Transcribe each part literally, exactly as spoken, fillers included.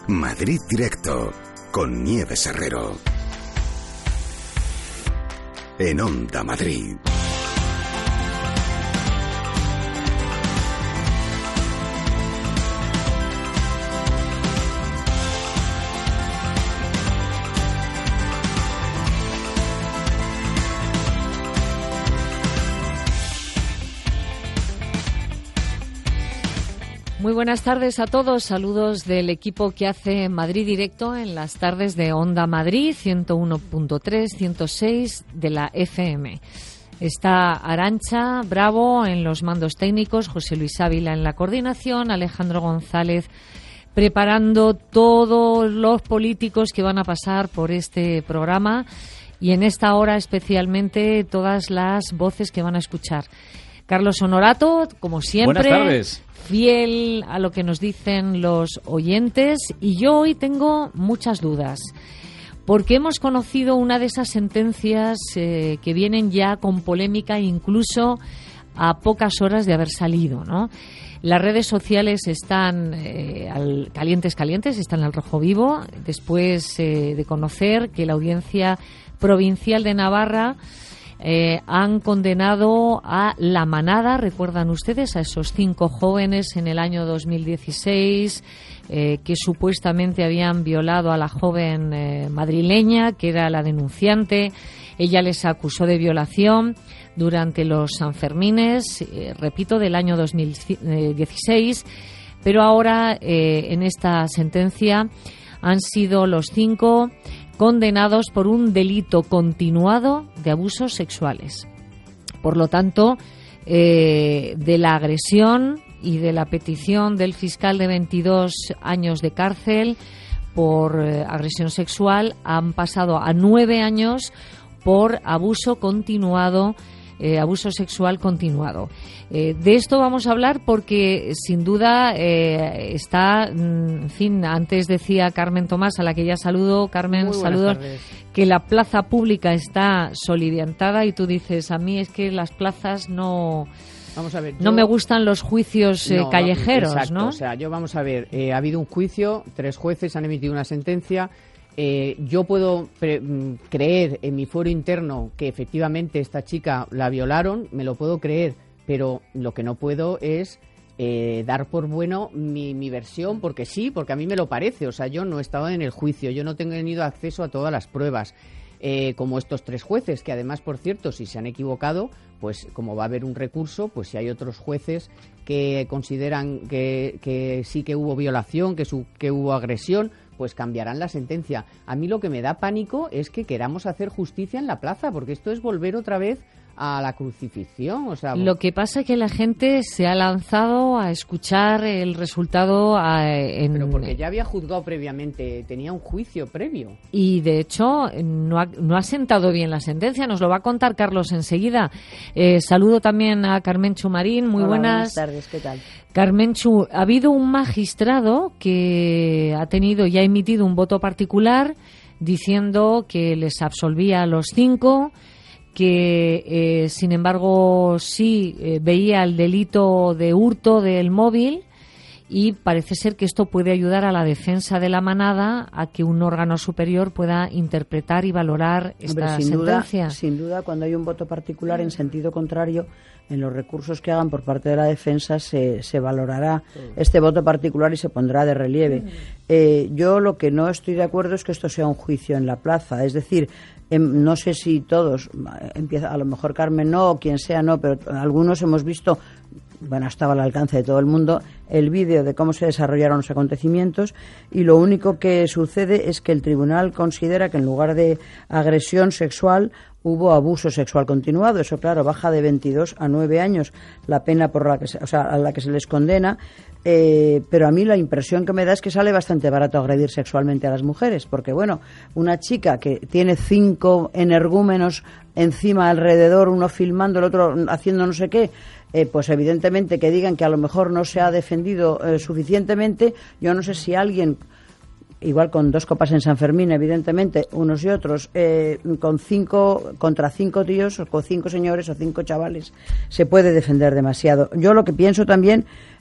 Madrid Directo, con Nieves Herrero. En Onda Madrid. Muy buenas tardes a todos. Saludos del equipo que hace Madrid Directo en las tardes de Onda Madrid, ciento uno punto tres, ciento seis de la F M. Está Arantxa Bravo en los mandos técnicos, José Luis Ávila en la coordinación, Alejandro González preparando todos los políticos que van a pasar por este programa y en esta hora especialmente todas las voces que van a escuchar. Carlos Honorato, como siempre. Buenas tardes. Fiel a lo que nos dicen los oyentes, y yo hoy tengo muchas dudas porque hemos conocido una de esas sentencias eh, que vienen ya con polémica incluso a pocas horas de haber salido, ¿no? Las redes sociales están eh, al, calientes, calientes, están al rojo vivo después eh, de conocer que la Audiencia Provincial de Navarra Eh, han condenado a La Manada, recuerdan ustedes, a esos cinco jóvenes en el año dos mil dieciséis eh, que supuestamente habían violado a la joven eh, madrileña, que era la denunciante. Ella les acusó de violación durante los Sanfermines, eh, repito, del año dos mil dieciséis, pero ahora eh, en esta sentencia han sido los cinco condenados por un delito continuado de abusos sexuales. Por lo tanto, eh, de la agresión y de la petición del fiscal de veintidós años de cárcel por eh, agresión sexual han pasado a nueve años por abuso continuado, eh, abuso sexual continuado. Eh, de esto vamos a hablar porque sin duda eh, está, en fin, antes decía Carmen Tomás, a la que ya saludo. Carmen, saludos, que la plaza pública está soliviantada y tú dices, a mí es que las plazas no... Vamos a ver, no yo... me gustan los juicios eh, no, callejeros, exacto, ¿no? O sea, yo vamos a ver, eh, ha habido un juicio, tres jueces han emitido una sentencia. Eh, yo puedo pre- creer en mi fuero interno que efectivamente esta chica la violaron, me lo puedo creer, pero lo que no puedo es eh, dar por bueno mi, mi versión, porque sí, porque a mí me lo parece. O sea, yo no he estado en el juicio, yo no he tenido acceso a todas las pruebas, eh, como estos tres jueces, que además, por cierto, si se han equivocado, pues como va a haber un recurso, pues si hay otros jueces que consideran que, que sí que hubo violación, que, su, que hubo agresión, pues cambiarán la sentencia. A mí lo que me da pánico es que queramos hacer justicia en la plaza, porque esto es volver otra vez a la crucifixión. O sea, lo que pasa es que la gente se ha lanzado a escuchar el resultado a, en... Pero porque ya había juzgado previamente, tenía un juicio previo. Y de hecho no ha, no ha sentado bien la sentencia, nos lo va a contar Carlos enseguida. Eh, saludo también a Carmenchu Marín, muy Hola, buenas. Buenas tardes, ¿qué tal? Carmenchu, ha habido un magistrado que ha tenido y ha emitido un voto particular diciendo que les absolvía a los cinco, que eh, sin embargo sí eh, veía el delito de hurto del móvil, y parece ser que esto puede ayudar a la defensa de La Manada a que un órgano superior pueda interpretar y valorar esta Hombre, sin sentencia. Duda, sin duda, cuando hay un voto particular en sentido contrario, en los recursos que hagan por parte de la defensa se, se valorará este voto particular y se pondrá de relieve. Eh, yo lo que no estoy de acuerdo es que esto sea un juicio en la plaza, es decir, eh, no sé si todos, empieza, a lo mejor Carmen no, o quien sea no, pero algunos hemos visto, bueno, estaba al alcance de todo el mundo, el vídeo de cómo se desarrollaron los acontecimientos, y lo único que sucede es que el tribunal considera que en lugar de agresión sexual hubo abuso sexual continuado. Eso, claro, baja de veintidós a nueve años la pena por la que se, o sea, a la que se les condena, eh, pero a mí la impresión que me da es que sale bastante barato agredir sexualmente a las mujeres, porque, bueno, una chica que tiene cinco energúmenos encima, alrededor, uno filmando, el otro haciendo no sé qué, eh, pues evidentemente que digan que a lo mejor no se ha defendido eh, suficientemente. Yo no sé si alguien, igual con dos copas en San Fermín, evidentemente, unos y otros, eh, con cinco, contra cinco tíos, o con cinco señores o cinco chavales, se puede defender demasiado. Yo lo que pienso también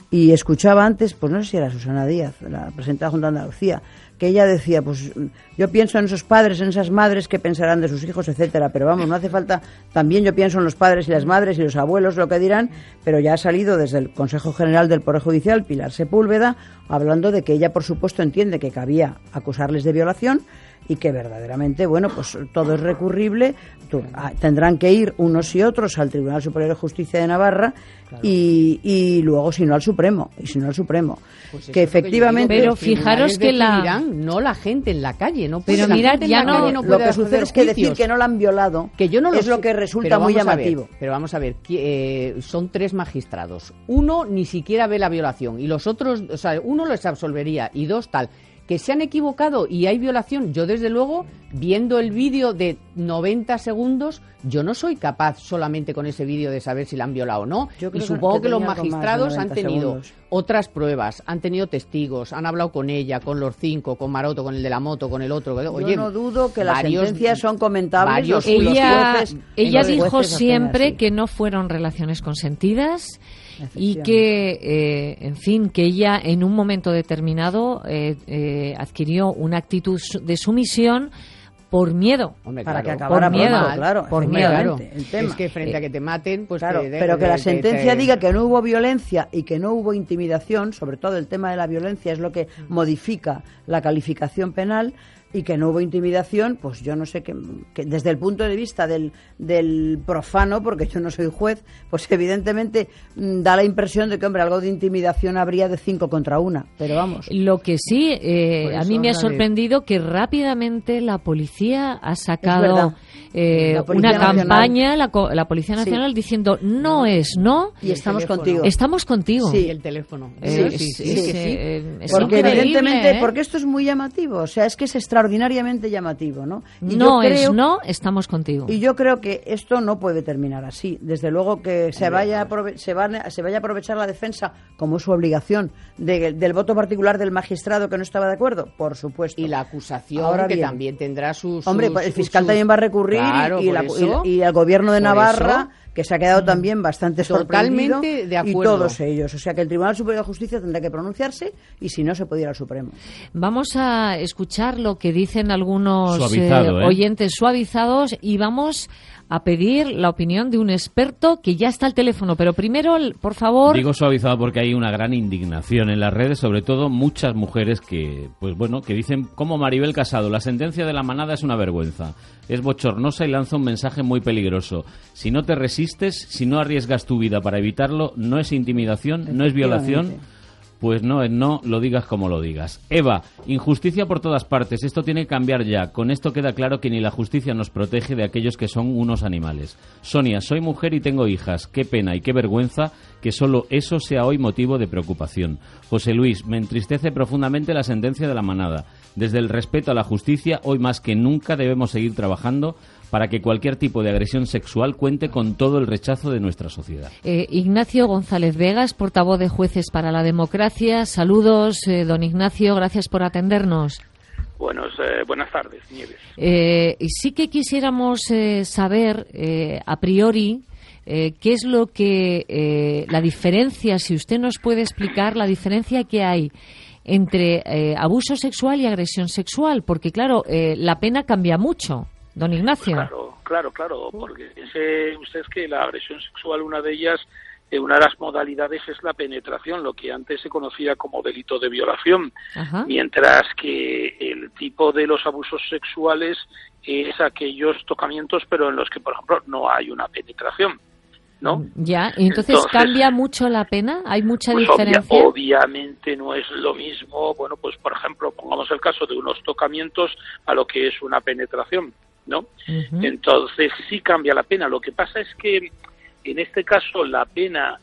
Y escuchaba antes, pues no sé si era Susana Díaz, la presidenta de la Junta de Andalucía, que ella decía, pues yo pienso en esos padres, en esas madres que pensarán de sus hijos, etcétera, pero vamos, no hace falta, también yo pienso en los padres y las madres y los abuelos, lo que dirán, pero ya ha salido desde el Consejo General del Poder Judicial, Pilar Sepúlveda, hablando de que ella, por supuesto, entiende que cabía acusarles de violación y que verdaderamente, bueno, pues todo es recurrible, tú, a, tendrán que ir unos y otros al Tribunal Superior de Justicia de Navarra, claro. y, y luego, si no, al Supremo, y si no, al Supremo. Pues que efectivamente... Que pero fijaros que la... No la gente en la calle, no puede, pero mirad, ya no... no lo que sucede es que decir que no la han violado que yo no lo es sé, lo que resulta muy llamativo. Ver, pero vamos a ver, eh, son tres magistrados. Uno ni siquiera ve la violación, y los otros, o sea, uno les absolvería, y dos tal... Que se han equivocado y hay violación, yo desde luego, viendo el vídeo de noventa segundos, yo no soy capaz solamente con ese vídeo de saber si la han violado o no. Y supongo que, que los magistrados han tenido segundos. otras pruebas, han tenido testigos, han hablado con ella, con los cinco, con Maroto, con el de la moto, con el otro. Oye, yo no dudo que las varios, sentencias son comentables. Los, ella los jueces, ella los dijo siempre que no fueron relaciones consentidas. Y que, eh, en fin, que ella en un momento determinado eh, eh, adquirió una actitud de sumisión por miedo. Hombre, para claro, que acabara por miedo, mal, claro, por miedo. Claro. El tema. Es que frente a que te maten, pues claro, te, de, pero que de, la de, sentencia te... diga que no hubo violencia y que no hubo intimidación, sobre todo el tema de la violencia es lo que modifica la calificación penal. Y que no hubo intimidación, pues yo no sé qué, que desde el punto de vista del, del profano, porque yo no soy juez, pues evidentemente mmm, da la impresión de que, hombre, algo de intimidación habría de cinco contra una, pero vamos. Lo que sí, eh, a mí me ha sorprendido que rápidamente la policía ha sacado eh, la policía una nacional. campaña, la, la Policía Nacional, sí. diciendo no es no. Y estamos contigo. Estamos contigo. Sí, el teléfono. Eh, sí, sí, sí, sí, sí, sí. Eh, es porque evidentemente, ¿eh? porque esto es muy llamativo, o sea, es que es extraordinariamente llamativo, ¿no? Y no yo creo, es no, estamos contigo. Y yo creo que esto no puede terminar así. Desde luego que se vaya a prove- se, va, se vaya a aprovechar la defensa, como es su obligación, de, del voto particular del magistrado que no estaba de acuerdo, por supuesto. Y la acusación, ahora que bien, también tendrá sus... Hombre, pues el fiscal sus, también va a recurrir, claro, y, y, la, y, y el gobierno de Navarra... Eso, que se ha quedado también bastante sorprendido, totalmente de acuerdo. Y todos ellos. O sea que el Tribunal Superior de Justicia tendrá que pronunciarse y si no se puede ir al Supremo. Vamos a escuchar lo que dicen algunos Suavizado, eh, ¿eh? oyentes suavizados y vamos a pedir la opinión de un experto que ya está al teléfono. Pero primero, por favor... Digo suavizado porque hay una gran indignación en las redes, sobre todo muchas mujeres que, pues bueno, que dicen como Maribel Casado, la sentencia de la manada es una vergüenza, es bochornosa y lanza un mensaje muy peligroso. Si no te resistes, si no arriesgas tu vida para evitarlo, no es intimidación, no es violación... Pues no es no, lo digas como lo digas. Eva, injusticia por todas partes. Esto tiene que cambiar ya. Con esto queda claro que ni la justicia nos protege de aquellos que son unos animales. Sonia, soy mujer y tengo hijas. Qué pena y qué vergüenza que solo eso sea hoy motivo de preocupación. José Luis, me entristece profundamente la sentencia de la manada. Desde el respeto a la justicia, hoy más que nunca debemos seguir trabajando para que cualquier tipo de agresión sexual cuente con todo el rechazo de nuestra sociedad. Eh, Ignacio González Vegas, portavoz de Jueces para la Democracia. Saludos, eh, don Ignacio, gracias por atendernos. Buenos, eh, buenas tardes, Nieves. Eh, y sí que quisiéramos eh, saber, eh, a priori, eh, qué es lo que, eh, la diferencia, si usted nos puede explicar la diferencia que hay entre eh, abuso sexual y agresión sexual, porque claro, eh, la pena cambia mucho. Don Ignacio. Claro, claro, claro, porque piense usted que la agresión sexual, una de ellas, eh, una de las modalidades es la penetración, lo que antes se conocía como delito de violación, Ajá. mientras que el tipo de los abusos sexuales es aquellos tocamientos, pero en los que, por ejemplo, no hay una penetración, ¿no? Ya, y entonces, entonces ¿cambia mucho la pena? ¿Hay mucha pues diferencia? Obvia, obviamente no es lo mismo, bueno, pues por ejemplo, pongamos el caso de unos tocamientos a lo que es una penetración, ¿no? Uh-huh. Entonces sí cambia la pena. Lo que pasa es que en este caso la pena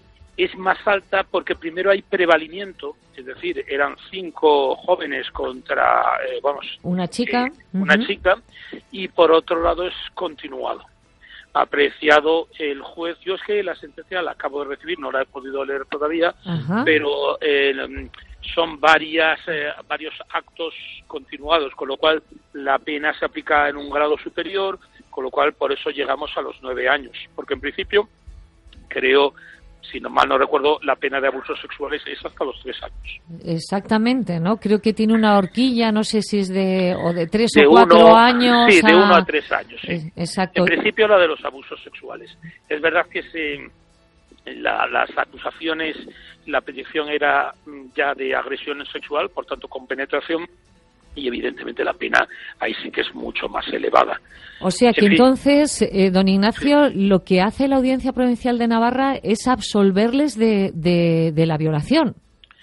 es más alta porque primero hay prevalimiento, es decir, eran cinco jóvenes contra, eh, vamos, una chica, eh, una uh-huh. chica, y por otro lado es continuado. Ha apreciado el juez, yo es que la sentencia la acabo de recibir, no la he podido leer todavía, uh-huh. pero eh, son varias eh, varios actos continuados, con lo cual la pena se aplica en un grado superior, con lo cual por eso llegamos a los nueve años, porque en principio creo si no mal no recuerdo, la pena de abusos sexuales es hasta los tres años. Exactamente, ¿no? Creo que tiene una horquilla, no sé si es de o de tres de o cuatro uno, años. Sí, de a... uno a tres años, sí. Exacto. En principio la de los abusos sexuales. Es verdad que se, la, las acusaciones, la petición era ya de agresión sexual, por tanto con penetración, y evidentemente la pena ahí sí que es mucho más elevada. O sea que en fin, entonces, eh, don Ignacio, sí. lo que hace la Audiencia Provincial de Navarra es absolverles de, de, de la violación.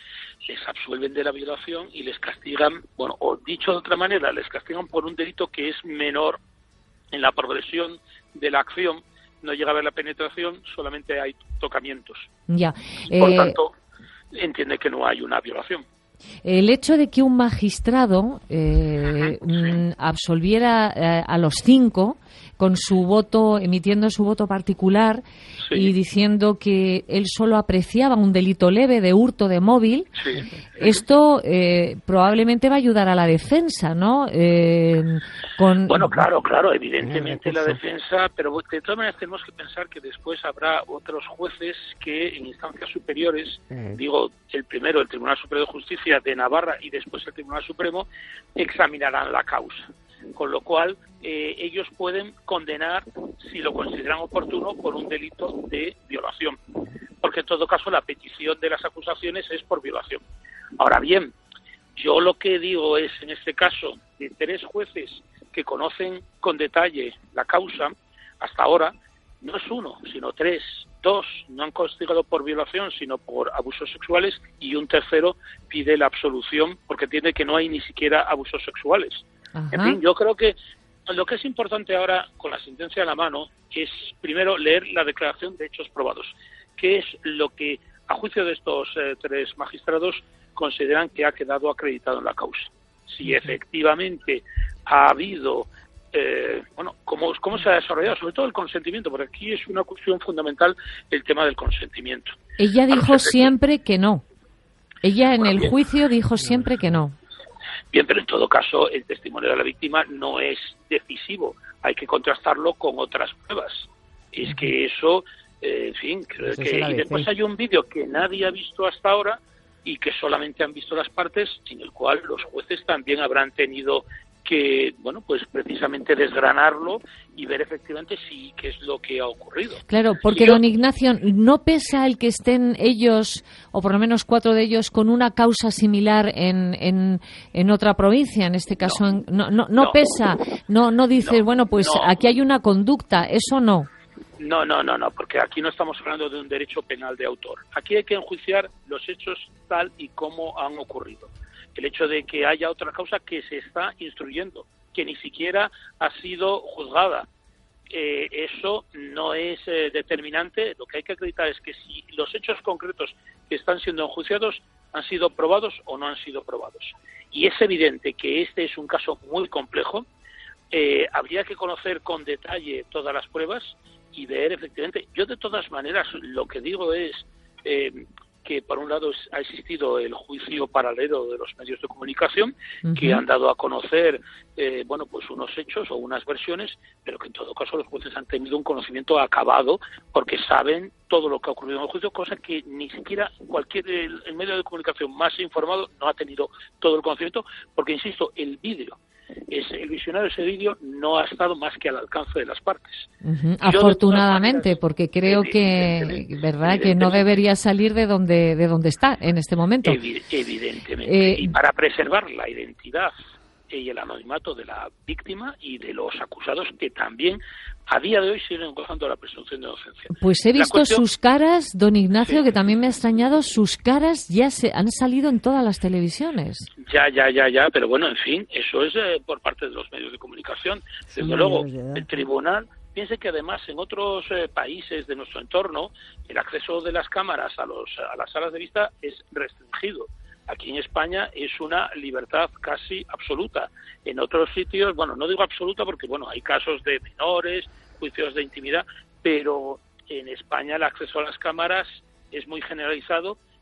Les absuelven de la violación y les castigan, bueno, o dicho de otra manera, les castigan por un delito que es menor en la progresión de la acción, no llega a haber la penetración, solamente hay tocamientos. Ya. Por Eh, tanto, entiende que no hay una violación. El hecho de que un magistrado eh, mm, absolviera eh, a los cinco con su voto, emitiendo su voto particular, sí, y diciendo que él solo apreciaba un delito leve de hurto de móvil, sí, esto eh, probablemente va a ayudar a la defensa, ¿no? Eh, con... Bueno, claro, claro, evidentemente la defensa, pero de todas maneras tenemos que pensar que después habrá otros jueces que en instancias superiores, eh. digo, el primero, el Tribunal Superior de Justicia de Navarra y después el Tribunal Supremo, examinarán la causa. Con lo cual, eh, ellos pueden condenar, si lo consideran oportuno, por un delito de violación. Porque en todo caso la petición de las acusaciones es por violación. Ahora bien, yo lo que digo es, en este caso, de tres jueces que conocen con detalle la causa, hasta ahora, no es uno, sino tres. Dos no han castigado por violación, sino por abusos sexuales, y un tercero pide la absolución porque entiende que no hay ni siquiera abusos sexuales. Ajá. En fin, yo creo que lo que es importante ahora, con la sentencia en la mano, es primero leer la declaración de hechos probados, que es lo que, a juicio de estos eh, tres magistrados, consideran que ha quedado acreditado en la causa. Si efectivamente ha habido, eh, bueno, cómo, cómo se ha desarrollado, sobre todo el consentimiento, porque aquí es una cuestión fundamental el tema del consentimiento. Ella dijo siempre que no. Ella en bueno, el bien. juicio dijo siempre que no. Bien, pero en todo caso el testimonio de la víctima no es decisivo, hay que contrastarlo con otras pruebas. Es que eso, eh, en fin, creo eso que... Y después hay un vídeo que nadie ha visto hasta ahora y que solamente han visto las partes, en el cual los jueces también habrán tenido que, bueno, pues precisamente desgranarlo y ver efectivamente si qué es lo que ha ocurrido. Claro, porque yo, don Ignacio, ¿no pesa el que estén ellos, o por lo menos cuatro de ellos, con una causa similar en, en, en otra provincia? En este caso, no, en, no, no, no, no pesa, no, no dices, no, bueno, pues no. Aquí hay una conducta, eso no. No, no, no, no, porque aquí no estamos hablando de un derecho penal de autor. Aquí hay que enjuiciar los hechos tal y como han ocurrido. El hecho de que haya otra causa que se está instruyendo, que ni siquiera ha sido juzgada, eh, eso no es eh, determinante. Lo que hay que acreditar es que si los hechos concretos que están siendo enjuiciados han sido probados o no han sido probados. Y es evidente que este es un caso muy complejo. Eh, habría que conocer con detalle todas las pruebas y ver efectivamente. Yo de todas maneras lo que digo es eh, que por un lado ha existido el juicio paralelo de los medios de comunicación, uh-huh, que han dado a conocer eh, bueno, pues unos hechos o unas versiones, pero que en todo caso los jueces han tenido un conocimiento acabado porque saben todo lo que ha ocurrido en el juicio, cosa que ni siquiera cualquier el, el medio de comunicación más informado no ha tenido todo el conocimiento, porque insisto, el vídeo Es, el visionario de ese vídeo no ha estado más que al alcance de las partes. Uh-huh. Afortunadamente, maneras, porque creo que verdad que no debería salir de donde de donde está en este momento. Evi- evidentemente. Eh, y para preservar la identidad y el anonimato de la víctima y de los acusados, que también a día de hoy siguen gozando la presunción de inocencia. Pues he visto cuestión... sus caras, don Ignacio, sí, que también me ha extrañado, sus caras ya se han salido en todas las televisiones. Ya, ya, ya, ya, pero bueno, en fin, eso es eh, por parte de los medios de comunicación. Desde sí, luego, el tribunal, piense que además en otros eh, países de nuestro entorno, el acceso de las cámaras a, los, a las salas de vista es restringido. Aquí en España es una libertad casi absoluta. En otros sitios, bueno, no digo absoluta porque, bueno, hay casos de menores, juicios de intimidad, pero en España el acceso a las cámaras es muy generalizado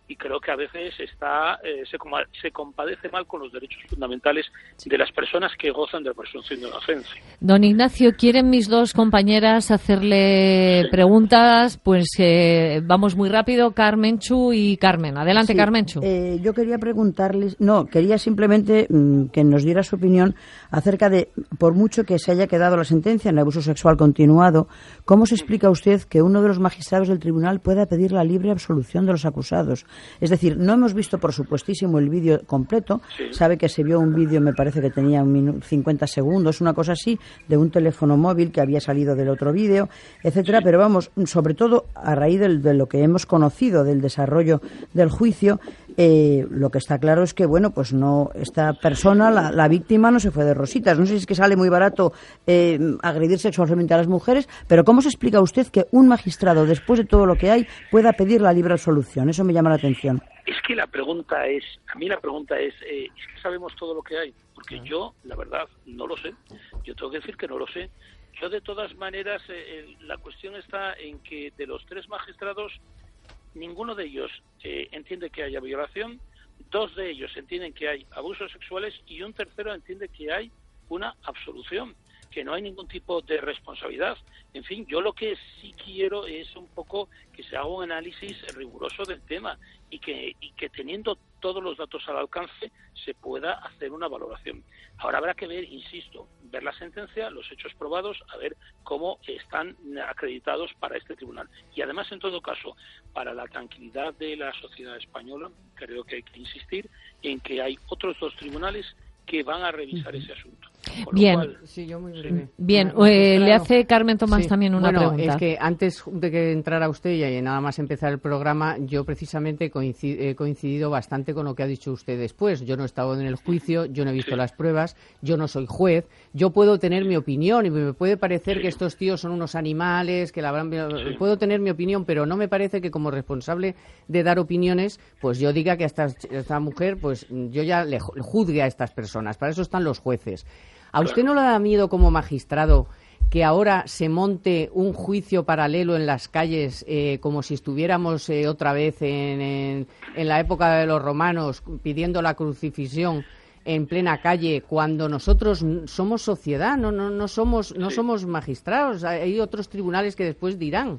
y creo que a veces está eh, se, se compadece mal con los derechos fundamentales de las personas que gozan de la presunción de inocencia. Don Ignacio, quieren mis dos compañeras hacerle sí. preguntas, pues eh, vamos muy rápido, Carmenchu y Carmen. Adelante, sí, Carmenchu. Eh, yo quería preguntarles, no, quería simplemente mmm, que nos diera su opinión acerca de, por mucho que se haya quedado la sentencia en el abuso sexual continuado, ¿cómo se explica usted que uno de los magistrados del tribunal pueda pedir la libre absolución de los acusados? Es decir, no hemos visto, por supuestísimo, el vídeo completo. Sí. Sabe que se vio un vídeo, me parece que tenía un minuto, cincuenta segundos, una cosa así, de un teléfono móvil que había salido del otro vídeo, etcétera. Sí. Pero vamos, sobre todo a raíz del, de lo que hemos conocido del desarrollo del juicio, eh, lo que está claro es que, bueno, pues no, esta persona, la, la víctima, no se fue de rositas. No sé si es que sale muy barato eh, agredir sexualmente a las mujeres, pero ¿cómo se explica usted que un magistrado, después de todo lo que hay, pueda pedir la libre absolución? Eso me llama la atención. Es que la pregunta es, a mí la pregunta es, eh, es que sabemos todo lo que hay, porque yo, la verdad, no lo sé. Yo tengo que decir que no lo sé. Yo, de todas maneras, eh, la cuestión está en que de los tres magistrados, ninguno de ellos eh, entiende que haya violación, dos de ellos entienden que hay abusos sexuales y un tercero entiende que hay una absolución, que no hay ningún tipo de responsabilidad. En fin, yo lo que sí quiero es un poco que se haga un análisis riguroso del tema y que, y que teniendo todos los datos al alcance se pueda hacer una valoración. Ahora habrá que ver, insisto, ver la sentencia, los hechos probados, a ver cómo están acreditados para este tribunal. Y además, en todo caso, para la tranquilidad de la sociedad española, creo que hay que insistir en que hay otros dos tribunales que van a revisar ese asunto. Con Bien, cual, sí, yo muy breve. Bien, Bueno, eh, claro. le hace Carmen Tomás Sí. también una bueno, pregunta. es que antes de que entrara usted y nada más empezar el programa, yo precisamente coincid- he coincidido bastante con lo que ha dicho usted después. Yo no he estado en el juicio, yo no he visto Sí. las pruebas, yo no soy juez, yo puedo tener mi opinión y me puede parecer Sí. que estos tíos son unos animales, que la habrán... Sí. Puedo tener mi opinión, pero no me parece que como responsable de dar opiniones, pues yo diga que a esta, a esta mujer, pues yo ya le ju- juzgue a estas personas. Para eso están los jueces. ¿A usted no le da miedo como magistrado que ahora se monte un juicio paralelo en las calles eh, como si estuviéramos eh, otra vez en, en, en la época de los romanos pidiendo la crucifixión en plena calle cuando nosotros somos sociedad, no no no somos no Sí. somos magistrados? Hay otros tribunales que después dirán.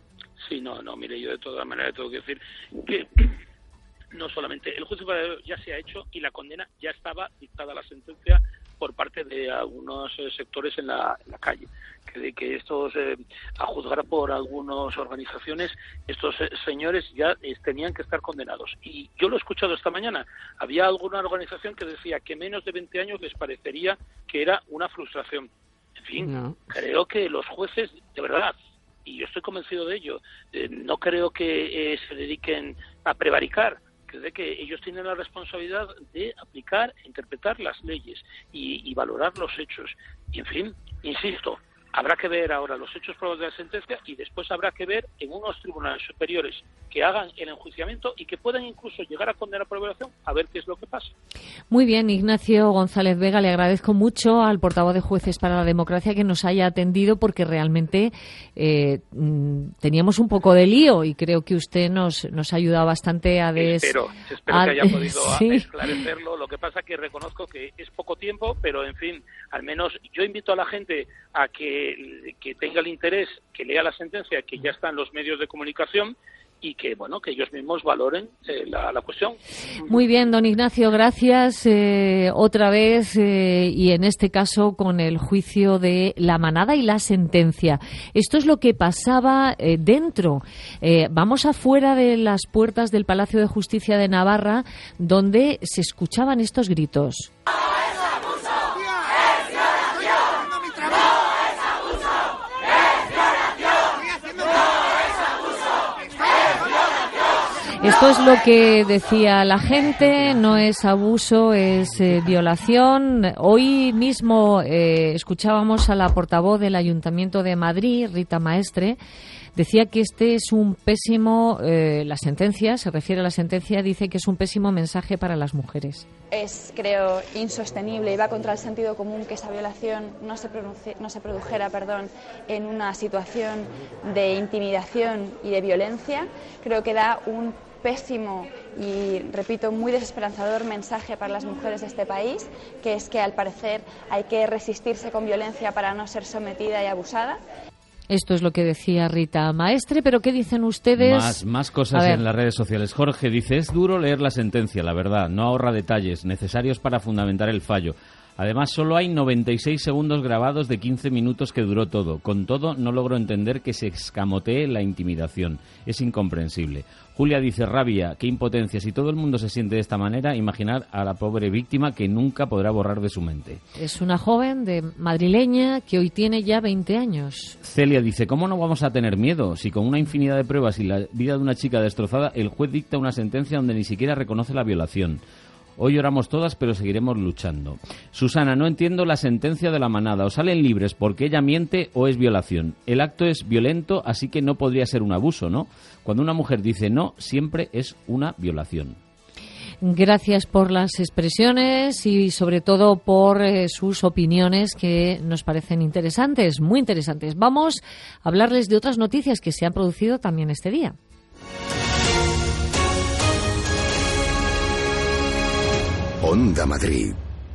Sí, no, no, mire, yo de todas maneras tengo que decir que no solamente el juicio paralelo ya se ha hecho y la condena ya estaba dictada la sentencia por parte de algunos eh, sectores en la, en la calle, que de que estos, eh, a juzgar por algunas organizaciones, estos eh, señores ya eh, tenían que estar condenados. Y yo lo he escuchado esta mañana, había alguna organización que decía que menos de veinte años les parecería que era una frustración. En fin, No. creo que los jueces, de verdad, y yo estoy convencido de ello, eh, no creo que eh, se dediquen a prevaricar, de que ellos tienen la responsabilidad de aplicar e interpretar las leyes y, y valorar los hechos. Y, en fin, insisto, habrá que ver ahora los hechos probados de la sentencia y después habrá que ver en unos tribunales superiores que hagan el enjuiciamiento y que puedan incluso llegar a condenar por violación, a ver qué es lo que pasa. Muy bien, Ignacio González Vega, le agradezco mucho al portavoz de Jueces para la Democracia que nos haya atendido porque realmente eh, teníamos un poco de lío y creo que usted nos, nos ha ayudado bastante a des... Espero, espero a... que haya podido sí. esclarecerlo. Lo que pasa que reconozco que es poco tiempo, pero en fin, al menos yo invito a la gente a que, que tenga el interés, que lea la sentencia, que ya está en los medios de comunicación, y que bueno que ellos mismos valoren eh, la, la cuestión. Muy bien, don Ignacio, gracias eh, otra vez eh, y en este caso con el juicio de la manada y la sentencia. Esto es lo que pasaba eh, dentro. Eh, vamos afuera de las puertas del Palacio de Justicia de Navarra, donde se escuchaban estos gritos. Esto es lo que decía la gente, no es abuso, es eh, violación. Hoy mismo eh, escuchábamos a la portavoz del Ayuntamiento de Madrid, Rita Maestre, decía que este es un pésimo, eh, la sentencia, se refiere a la sentencia, dice que es un pésimo mensaje para las mujeres. Es, creo, insostenible y va contra el sentido común que esa violación no se, no se produjera perdón, en una situación de intimidación y de violencia. Creo que da un pésimo y, repito, muy desesperanzador mensaje para las mujeres de este país, que es que, al parecer, hay que resistirse con violencia para no ser sometida y abusada. Esto es lo que decía Rita Maestre, pero ¿qué dicen ustedes? Más, más cosas en las redes sociales. Jorge dice, es duro leer la sentencia, la verdad, no ahorra detalles necesarios para fundamentar el fallo. Además, solo hay noventa y seis segundos grabados de quince minutos que duró todo. Con todo, no logro entender que se escamotee la intimidación. Es incomprensible. Julia dice, rabia, qué impotencia. Si todo el mundo se siente de esta manera, imaginar a la pobre víctima que nunca podrá borrar de su mente. Es una joven de madrileña que hoy tiene ya veinte años. Celia dice, ¿cómo no vamos a tener miedo? Si con una infinidad de pruebas y la vida de una chica destrozada, el juez dicta una sentencia donde ni siquiera reconoce la violación. Hoy lloramos todas, pero seguiremos luchando. Susana, no entiendo la sentencia de la manada. O salen libres porque ella miente o es violación. El acto es violento, así que no podría ser un abuso, ¿no? Cuando una mujer dice no, siempre es una violación. Gracias por las expresiones y sobre todo por eh, sus opiniones que nos parecen interesantes, muy interesantes. Vamos a hablarles de otras noticias que se han producido también este día. Onda Madrid.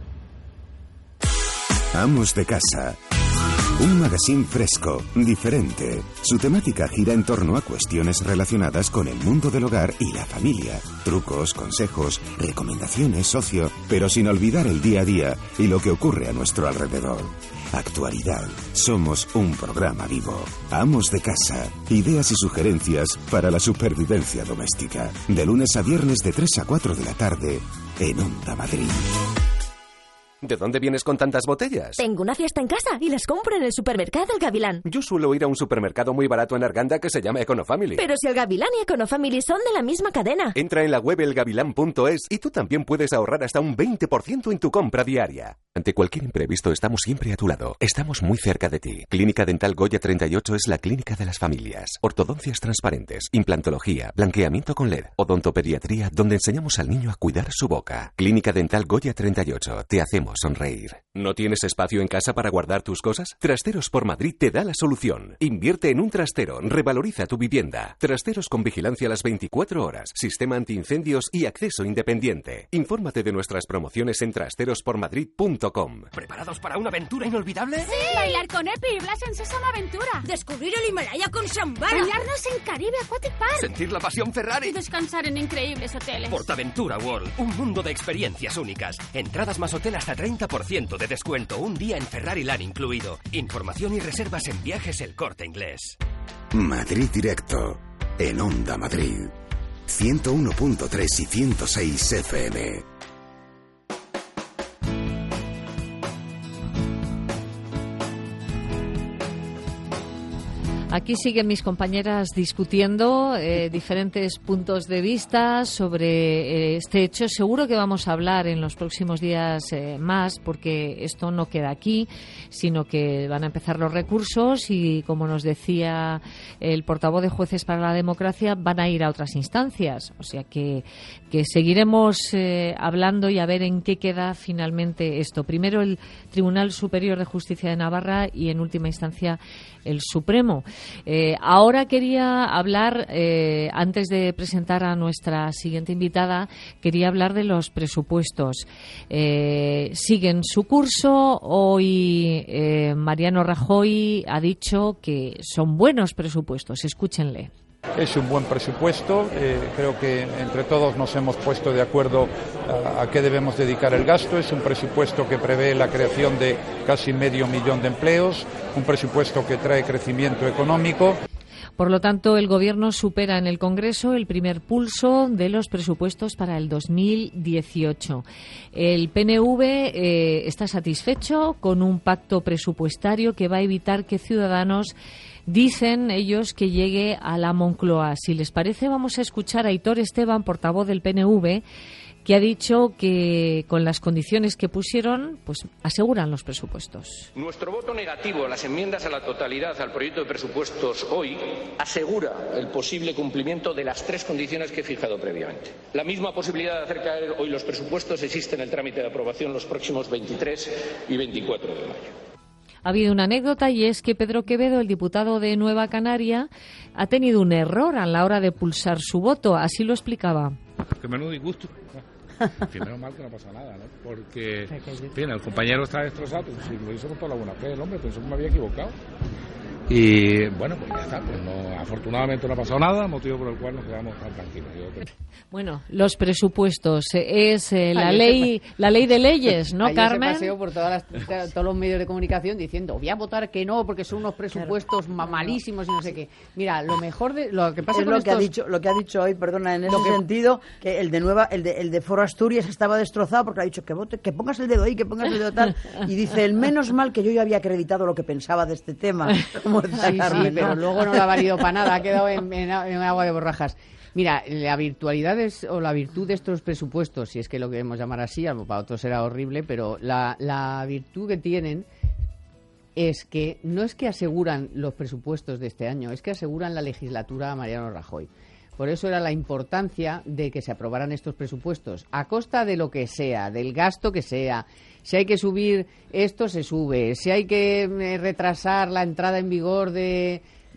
Amos de casa. Un magazine fresco, diferente. Su temática gira en torno a cuestiones relacionadas con el mundo del hogar y la familia. Trucos, consejos, recomendaciones, ocio, pero sin olvidar el día a día y lo que ocurre a nuestro alrededor. Actualidad. Somos un programa vivo. Amos de casa. Ideas y sugerencias para la supervivencia doméstica. De lunes a viernes de tres a cuatro de la tarde en Onda Madrid. ¿De dónde vienes con tantas botellas? Tengo una fiesta en casa y las compro en el supermercado El Gavilán. Yo suelo ir a un supermercado muy barato en Arganda que se llama Econofamily. Pero si El Gavilán y Econofamily son de la misma cadena. Entra en la web elgavilán punto es y tú también puedes ahorrar hasta un veinte por ciento en tu compra diaria. Ante cualquier imprevisto estamos siempre a tu lado. Estamos muy cerca de ti. Clínica Dental Goya treinta y ocho es la clínica de las familias. Ortodoncias transparentes, implantología, blanqueamiento con L E D, odontopediatría, donde enseñamos al niño a cuidar su boca. Clínica Dental Goya treinta y ocho. Te hacemos sonreír. ¿No tienes espacio en casa para guardar tus cosas? Trasteros por Madrid te da la solución. Invierte en un trastero, revaloriza tu vivienda. Trasteros con vigilancia a las veinticuatro horas, sistema antiincendios y acceso independiente. Infórmate de nuestras promociones en trasteros por madrid punto com. ¿Preparados para una aventura inolvidable? ¡Sí! Bailar con Epi y Blas en Sésamo Aventura. Descubrir el Himalaya con Shambhala. Bañarnos en Caribe Aquatic Park. Sentir la pasión Ferrari. Y descansar en increíbles hoteles. Portaventura World, un mundo de experiencias únicas. Entradas más hotel hasta treinta por ciento de descuento. Un día en Ferrari Land incluido. Información y reservas en Viajes El Corte Inglés. Madrid Directo. En Onda Madrid. ciento uno punto tres y ciento seis F M. Aquí siguen mis compañeras discutiendo eh, diferentes puntos de vista sobre eh, este hecho. Seguro que vamos a hablar en los próximos días eh, más, porque esto no queda aquí, sino que van a empezar los recursos y, como nos decía el portavoz de Jueces para la Democracia, van a ir a otras instancias. O sea que, que seguiremos eh, hablando y a ver en qué queda finalmente esto. Primero el Tribunal Superior de Justicia de Navarra y, en última instancia, el Supremo. Eh, ahora quería hablar, eh, antes de presentar a nuestra siguiente invitada, quería hablar de los presupuestos. Eh, siguen su curso. Hoy eh, Mariano Rajoy ha dicho que son buenos presupuestos. Escúchenle. Es un buen presupuesto, eh, creo que entre todos nos hemos puesto de acuerdo a, a qué debemos dedicar el gasto. Es un presupuesto que prevé la creación de casi medio millón de empleos, un presupuesto que trae crecimiento económico. Por lo tanto, el Gobierno supera en el Congreso el primer pulso de los presupuestos para el dos mil dieciocho. El P N V eh, está satisfecho con un pacto presupuestario que va a evitar que Ciudadanos dicen ellos que llegue a la Moncloa. Si les parece, vamos a escuchar a Aitor Esteban, portavoz del P N V, que ha dicho que con las condiciones que pusieron, pues aseguran los presupuestos. Nuestro voto negativo a las enmiendas a la totalidad al proyecto de presupuestos hoy asegura el posible cumplimiento de las tres condiciones que he fijado previamente. La misma posibilidad de hacer caer hoy los presupuestos existe en el trámite de aprobación los próximos veintitrés y veinticuatro de mayo. Ha habido una anécdota y es que Pedro Quevedo, el diputado de Nueva Canaria, ha tenido un error a la hora de pulsar su voto. Así lo explicaba. Que menudo disgusto. En fin, menos mal que no pasa nada, ¿no? Porque, en fin, el compañero está destrozado, pues, si lo hizo con toda la buena fe el hombre, pensó que me había equivocado. Y bueno, pues ya está, pues no, afortunadamente no ha pasado nada, motivo por el cual nos quedamos tan tranquilos. Yo... Bueno, los presupuestos es eh, la ley la ley de leyes, ¿no, ayer Carmen? se paseó por todas las, todos los medios de comunicación diciendo voy a votar que no porque son unos presupuestos claro. malísimos y no sé qué. Mira, lo mejor de lo que pasa es con lo estos... que ha dicho lo que ha dicho hoy, perdona, en ese que... sentido que el de Nueva el de el de Foro Asturias estaba destrozado porque ha dicho que vote, que pongas el dedo ahí, que pongas el dedo tal y dice el menos mal que yo ya había acreditado lo que pensaba de este tema, como decía sí, Carmen, sí, ¿no? pero luego no lo ha valido para nada, ha quedado en, en, en agua de borrajas. Mira, la virtualidad es, o la virtud de estos presupuestos, si es que lo queremos llamar así, para otros será horrible, pero la, la virtud que tienen es que no es que aseguran los presupuestos de este año, es que aseguran la legislatura a Mariano Rajoy. Por eso era la importancia de que se aprobaran estos presupuestos, a costa de lo que sea, del gasto que sea. Si hay que subir esto, se sube. Si hay que eh, retrasar la entrada en vigor de...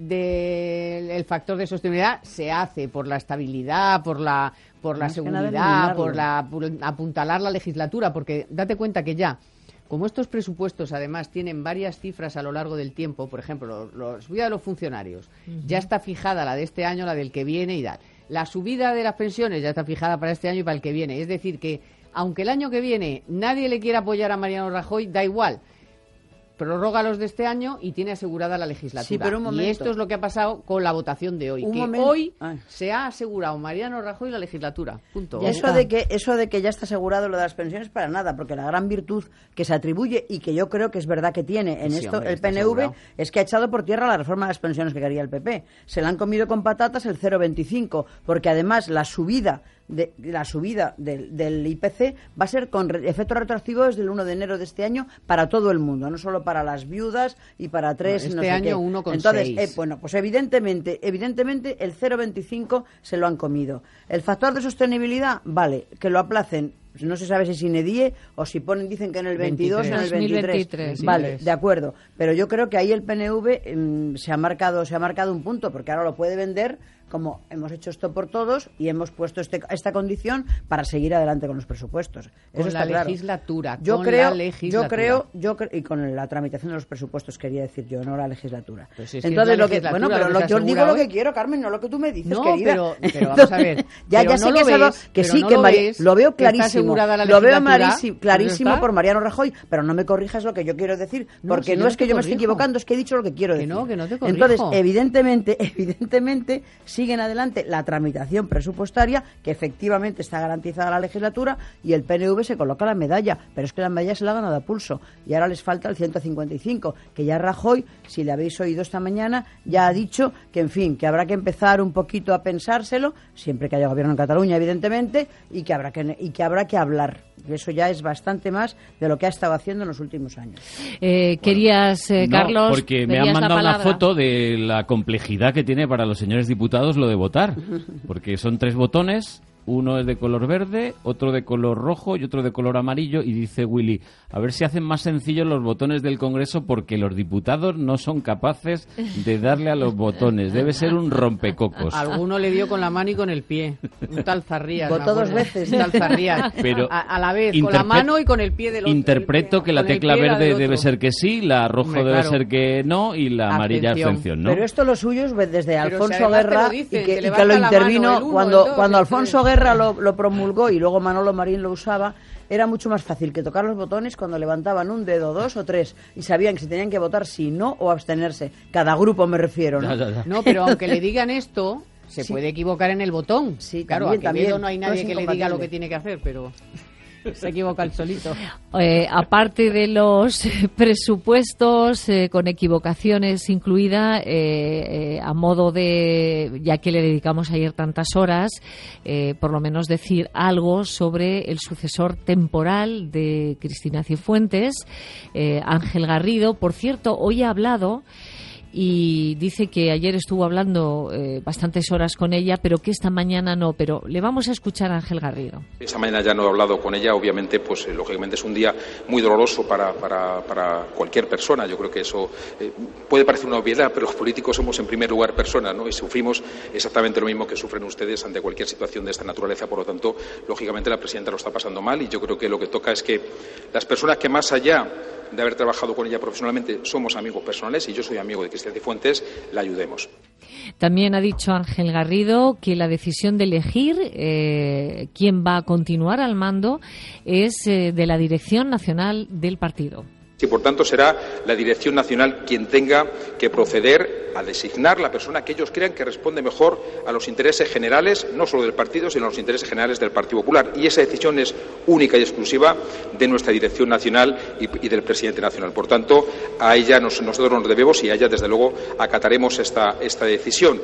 del de factor de sostenibilidad, se hace por la estabilidad, por la por la seguridad, por la por apuntalar la legislatura, porque date cuenta que ya, como estos presupuestos además tienen varias cifras a lo largo del tiempo, por ejemplo, la subida de los funcionarios, uh-huh. ya está fijada la de este año, la del que viene y tal. La subida de las pensiones ya está fijada para este año y para el que viene. Es decir, que aunque el año que viene nadie le quiera apoyar a Mariano Rajoy, da igual. Prorroga los de este año y tiene asegurada la legislatura. Sí, pero un momento. Y esto es lo que ha pasado con la votación de hoy. Un que momento. hoy Ay. se ha asegurado Mariano Rajoy la legislatura. Punto. Y eso de que eso de que ya está asegurado lo de las pensiones para nada, porque la gran virtud que se atribuye y que yo creo que es verdad que tiene en sí, esto hombre, el P N V asegurado. Es que ha echado por tierra la reforma de las pensiones que quería el P P. Se la han comido con patatas el cero coma veinticinco, porque además la subida de la subida del, del I P C va a ser con re, efecto retroactivo desde el uno de enero de este año para todo el mundo, no solo para las viudas y para tres. No, este no sé año qué. uno con Entonces, seis. Eh, bueno, pues evidentemente, evidentemente el cero coma veinticinco se lo han comido. El factor de sostenibilidad, vale, que lo aplacen. No se sabe si sin edie o si ponen, dicen que en el veintidós, en el veintitrés. veintitrés. Vale, de acuerdo. Pero yo creo que ahí el P N V eh, se ha marcado, se ha marcado un punto, porque ahora lo puede vender como hemos hecho esto por todos y hemos puesto este, esta condición para seguir adelante con los presupuestos. Eso con está la claro. legislatura. Yo con creo, la legislatura. yo creo, yo creo, y con la tramitación de los presupuestos quería decir yo, no la legislatura. Pues si es Entonces que lo que, bueno, pero lo, yo digo hoy. lo que quiero, Carmen, no lo que tú me dices, no, querida. pero, pero vamos a ver. ya, pero ya no sé lo que, ves, lo, que sí, no que lo, Mari, ves, lo veo que está clarísimo. asegurada la lo veo legislatura, marisi, clarísimo ¿está? por Mariano Rajoy, pero no me corrijas lo que yo quiero decir, No, porque si no yo es no que te yo me esté corrijo. equivocando, es que he dicho lo que quiero Que decir. no, que no te corrijo. Entonces, evidentemente, evidentemente, siguen adelante la tramitación presupuestaria, que efectivamente está garantizada la legislatura, y el P N V se coloca la medalla, pero es que la medalla se la ha ganado a pulso, y ahora les falta el ciento cincuenta y cinco, que ya Rajoy, si le habéis oído esta mañana, ya ha dicho que, en fin, que habrá que empezar un poquito a pensárselo, siempre que haya gobierno en Cataluña, evidentemente, y que habrá que, y que, habrá que hablar. Eso ya es bastante más de lo que ha estado haciendo en los últimos años. Eh, bueno, querías, eh, no, Carlos, porque me han mandado una foto de la complejidad que tiene para los señores diputados lo de votar, porque son tres botones. Uno es de color verde, otro de color rojo y otro de color amarillo. Y dice Willy, a ver si hacen más sencillos los botones del Congreso porque los diputados no son capaces de darle a los botones. Debe ser un rompecocos. Alguno le dio con la mano y con el pie. Un tal Zarrías. Votó dos veces. Un tal Zarrías. Pero a, a la vez, con la mano y con el pie del otro. Interpreto que la tecla verde debe ser que sí, la rojo Hombre, debe claro. ser que no y la amarilla abstención, ¿no? Pero esto lo suyo es desde Pero Alfonso si Guerra te lo dicen, y que, que le y que lo basta la intervino mano, el uno, cuando, el dos, cuando el Alfonso tres. Guerra lo, lo promulgó y luego Manolo Marín lo usaba. Era mucho más fácil que tocar los botones cuando levantaban un dedo, dos o tres, y sabían que si tenían que votar sí, no o abstenerse. Cada grupo me refiero, ¿no? Ya, ya, ya. No, pero aunque le digan esto, se Sí. puede equivocar en el botón. Sí, claro, también, a Quevedo también. no hay No nadie es que le diga lo incompatible. que tiene que hacer, pero... Se equivoca el solito. Eh, aparte de los presupuestos eh, con equivocaciones incluida, eh, eh, a modo de, ya que le dedicamos ayer tantas horas, eh, por lo menos decir algo sobre el sucesor temporal de Cristina Cifuentes, eh, Ángel Garrido. Por cierto, hoy ha hablado y dice que ayer estuvo hablando eh, bastantes horas con ella, pero que esta mañana no. Pero le vamos a escuchar a Ángel Garrido. Esta mañana ya no he hablado con ella, obviamente, pues eh, lógicamente es un día muy doloroso para, para, para cualquier persona. Yo creo que eso eh, puede parecer una obviedad, pero los políticos somos en primer lugar personas, ¿no? Y sufrimos exactamente lo mismo que sufren ustedes ante cualquier situación de esta naturaleza. Por lo tanto, lógicamente la presidenta lo está pasando mal y yo creo que lo que toca es que las personas que más allá de haber trabajado con ella profesionalmente somos amigos personales, y yo soy amigo de Cristina Cifuentes, la ayudemos. También ha dicho Ángel Garrido que la decisión de elegir eh, quién va a continuar al mando es eh, de la Dirección Nacional del partido. Y por tanto será la Dirección Nacional quien tenga que proceder a designar la persona que ellos crean que responde mejor a los intereses generales, no solo del partido, sino a los intereses generales del Partido Popular. Y esa decisión es única y exclusiva de nuestra Dirección Nacional y, y del presidente nacional. Por tanto, a ella nos, nosotros nos debemos y a ella, desde luego, acataremos esta, esta decisión.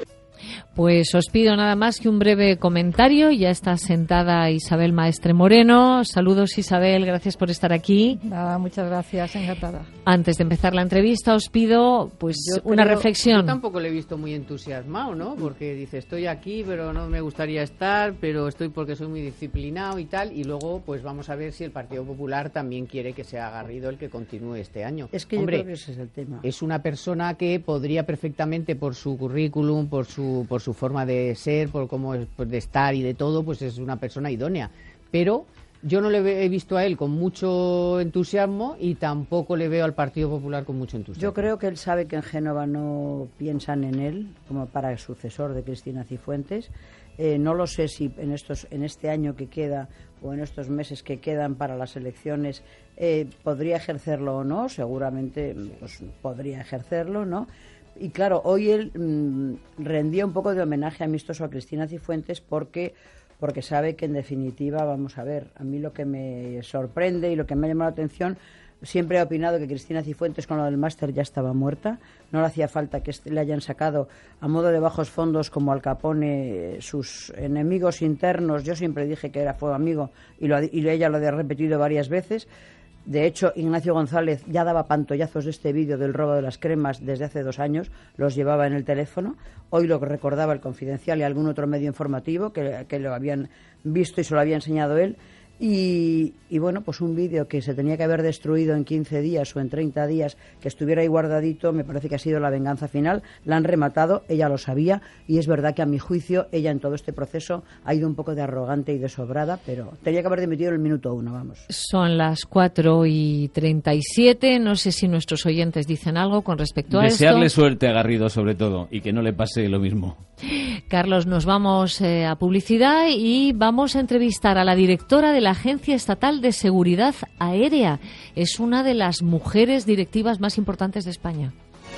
Pues os pido nada más que un breve comentario. Ya está sentada Isabel Maestre Moreno. Saludos, Isabel, gracias por estar aquí. Nada, muchas gracias, encantada. Antes de empezar la entrevista os pido pues yo una creo, reflexión. Yo tampoco le he visto muy entusiasmado, ¿no? Porque dice, estoy aquí, pero no me gustaría estar, pero estoy porque soy muy disciplinado y tal. Y luego, pues vamos a ver si el Partido Popular también quiere que sea Garrido el que continúe este año. Es que Hombre, yo creo que ese es el tema. Es una persona que podría perfectamente, por su currículum, por su por su forma de ser, por cómo es, pues de estar y de todo, pues es una persona idónea. Pero yo no le he visto a él con mucho entusiasmo y tampoco le veo al Partido Popular con mucho entusiasmo. Yo creo que él sabe que en Génova no piensan en él como para el sucesor de Cristina Cifuentes. Eh, no lo sé si en estos en este año que queda o en estos meses que quedan para las elecciones eh, podría ejercerlo o no. Seguramente pues, podría ejercerlo, ¿no? Y claro, hoy él mmm, rendía un poco de homenaje amistoso a Cristina Cifuentes porque porque sabe que en definitiva, vamos a ver, a mí lo que me sorprende y lo que me ha llamado la atención, siempre he opinado que Cristina Cifuentes con lo del máster ya estaba muerta, no le hacía falta que le hayan sacado a modo de bajos fondos como Al Capone sus enemigos internos. Yo siempre dije que era fue amigo y, lo, y ella lo ha repetido varias veces. De hecho, Ignacio González ya daba pantollazos de este vídeo del robo de las cremas desde hace dos años, los llevaba en el teléfono. Hoy lo recordaba el Confidencial y algún otro medio informativo que, que lo habían visto y se lo había enseñado él. Y, y bueno, pues un vídeo que se tenía que haber destruido en quince días o en treinta días, que estuviera ahí guardadito, me parece que ha sido la venganza final. La han rematado, ella lo sabía, y es verdad que a mi juicio ella en todo este proceso ha ido un poco de arrogante y de sobrada, pero tenía que haber dimitido en el minuto uno, vamos. Son las cuatro y treinta y siete, no sé si nuestros oyentes dicen algo con respecto a esto. Desearle suerte a Garrido sobre todo, y que no le pase lo mismo. Carlos, nos vamos eh, a publicidad y vamos a entrevistar a la directora de la Agencia Estatal de Seguridad Aérea. Es una de las mujeres directivas más importantes de España.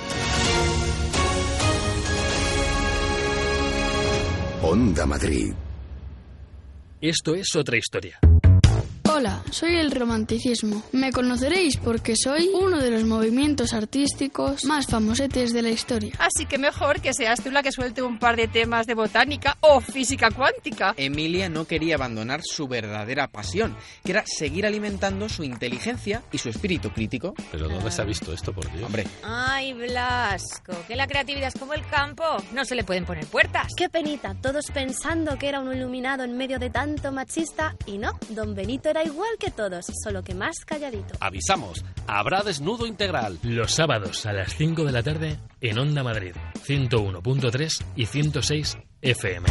Onda Madrid. Esto es otra historia. Hola, soy el romanticismo. Me conoceréis porque soy uno de los movimientos artísticos más famosetes de la historia. Así que mejor que seas tú la que suelte un par de temas de botánica o física cuántica. Emilia no quería abandonar su verdadera pasión, que era seguir alimentando su inteligencia y su espíritu crítico. ¿Pero dónde se ha visto esto, por Dios? Hombre. Ay, Blasco, que la creatividad es como el campo. No se le pueden poner puertas. Qué penita, todos pensando que era un iluminado en medio de tanto machista y no, don Benito era igual que todos, solo que más calladito. Avisamos, habrá desnudo integral. Los sábados a las cinco de la tarde en Onda Madrid, ciento uno punto tres y ciento seis F M.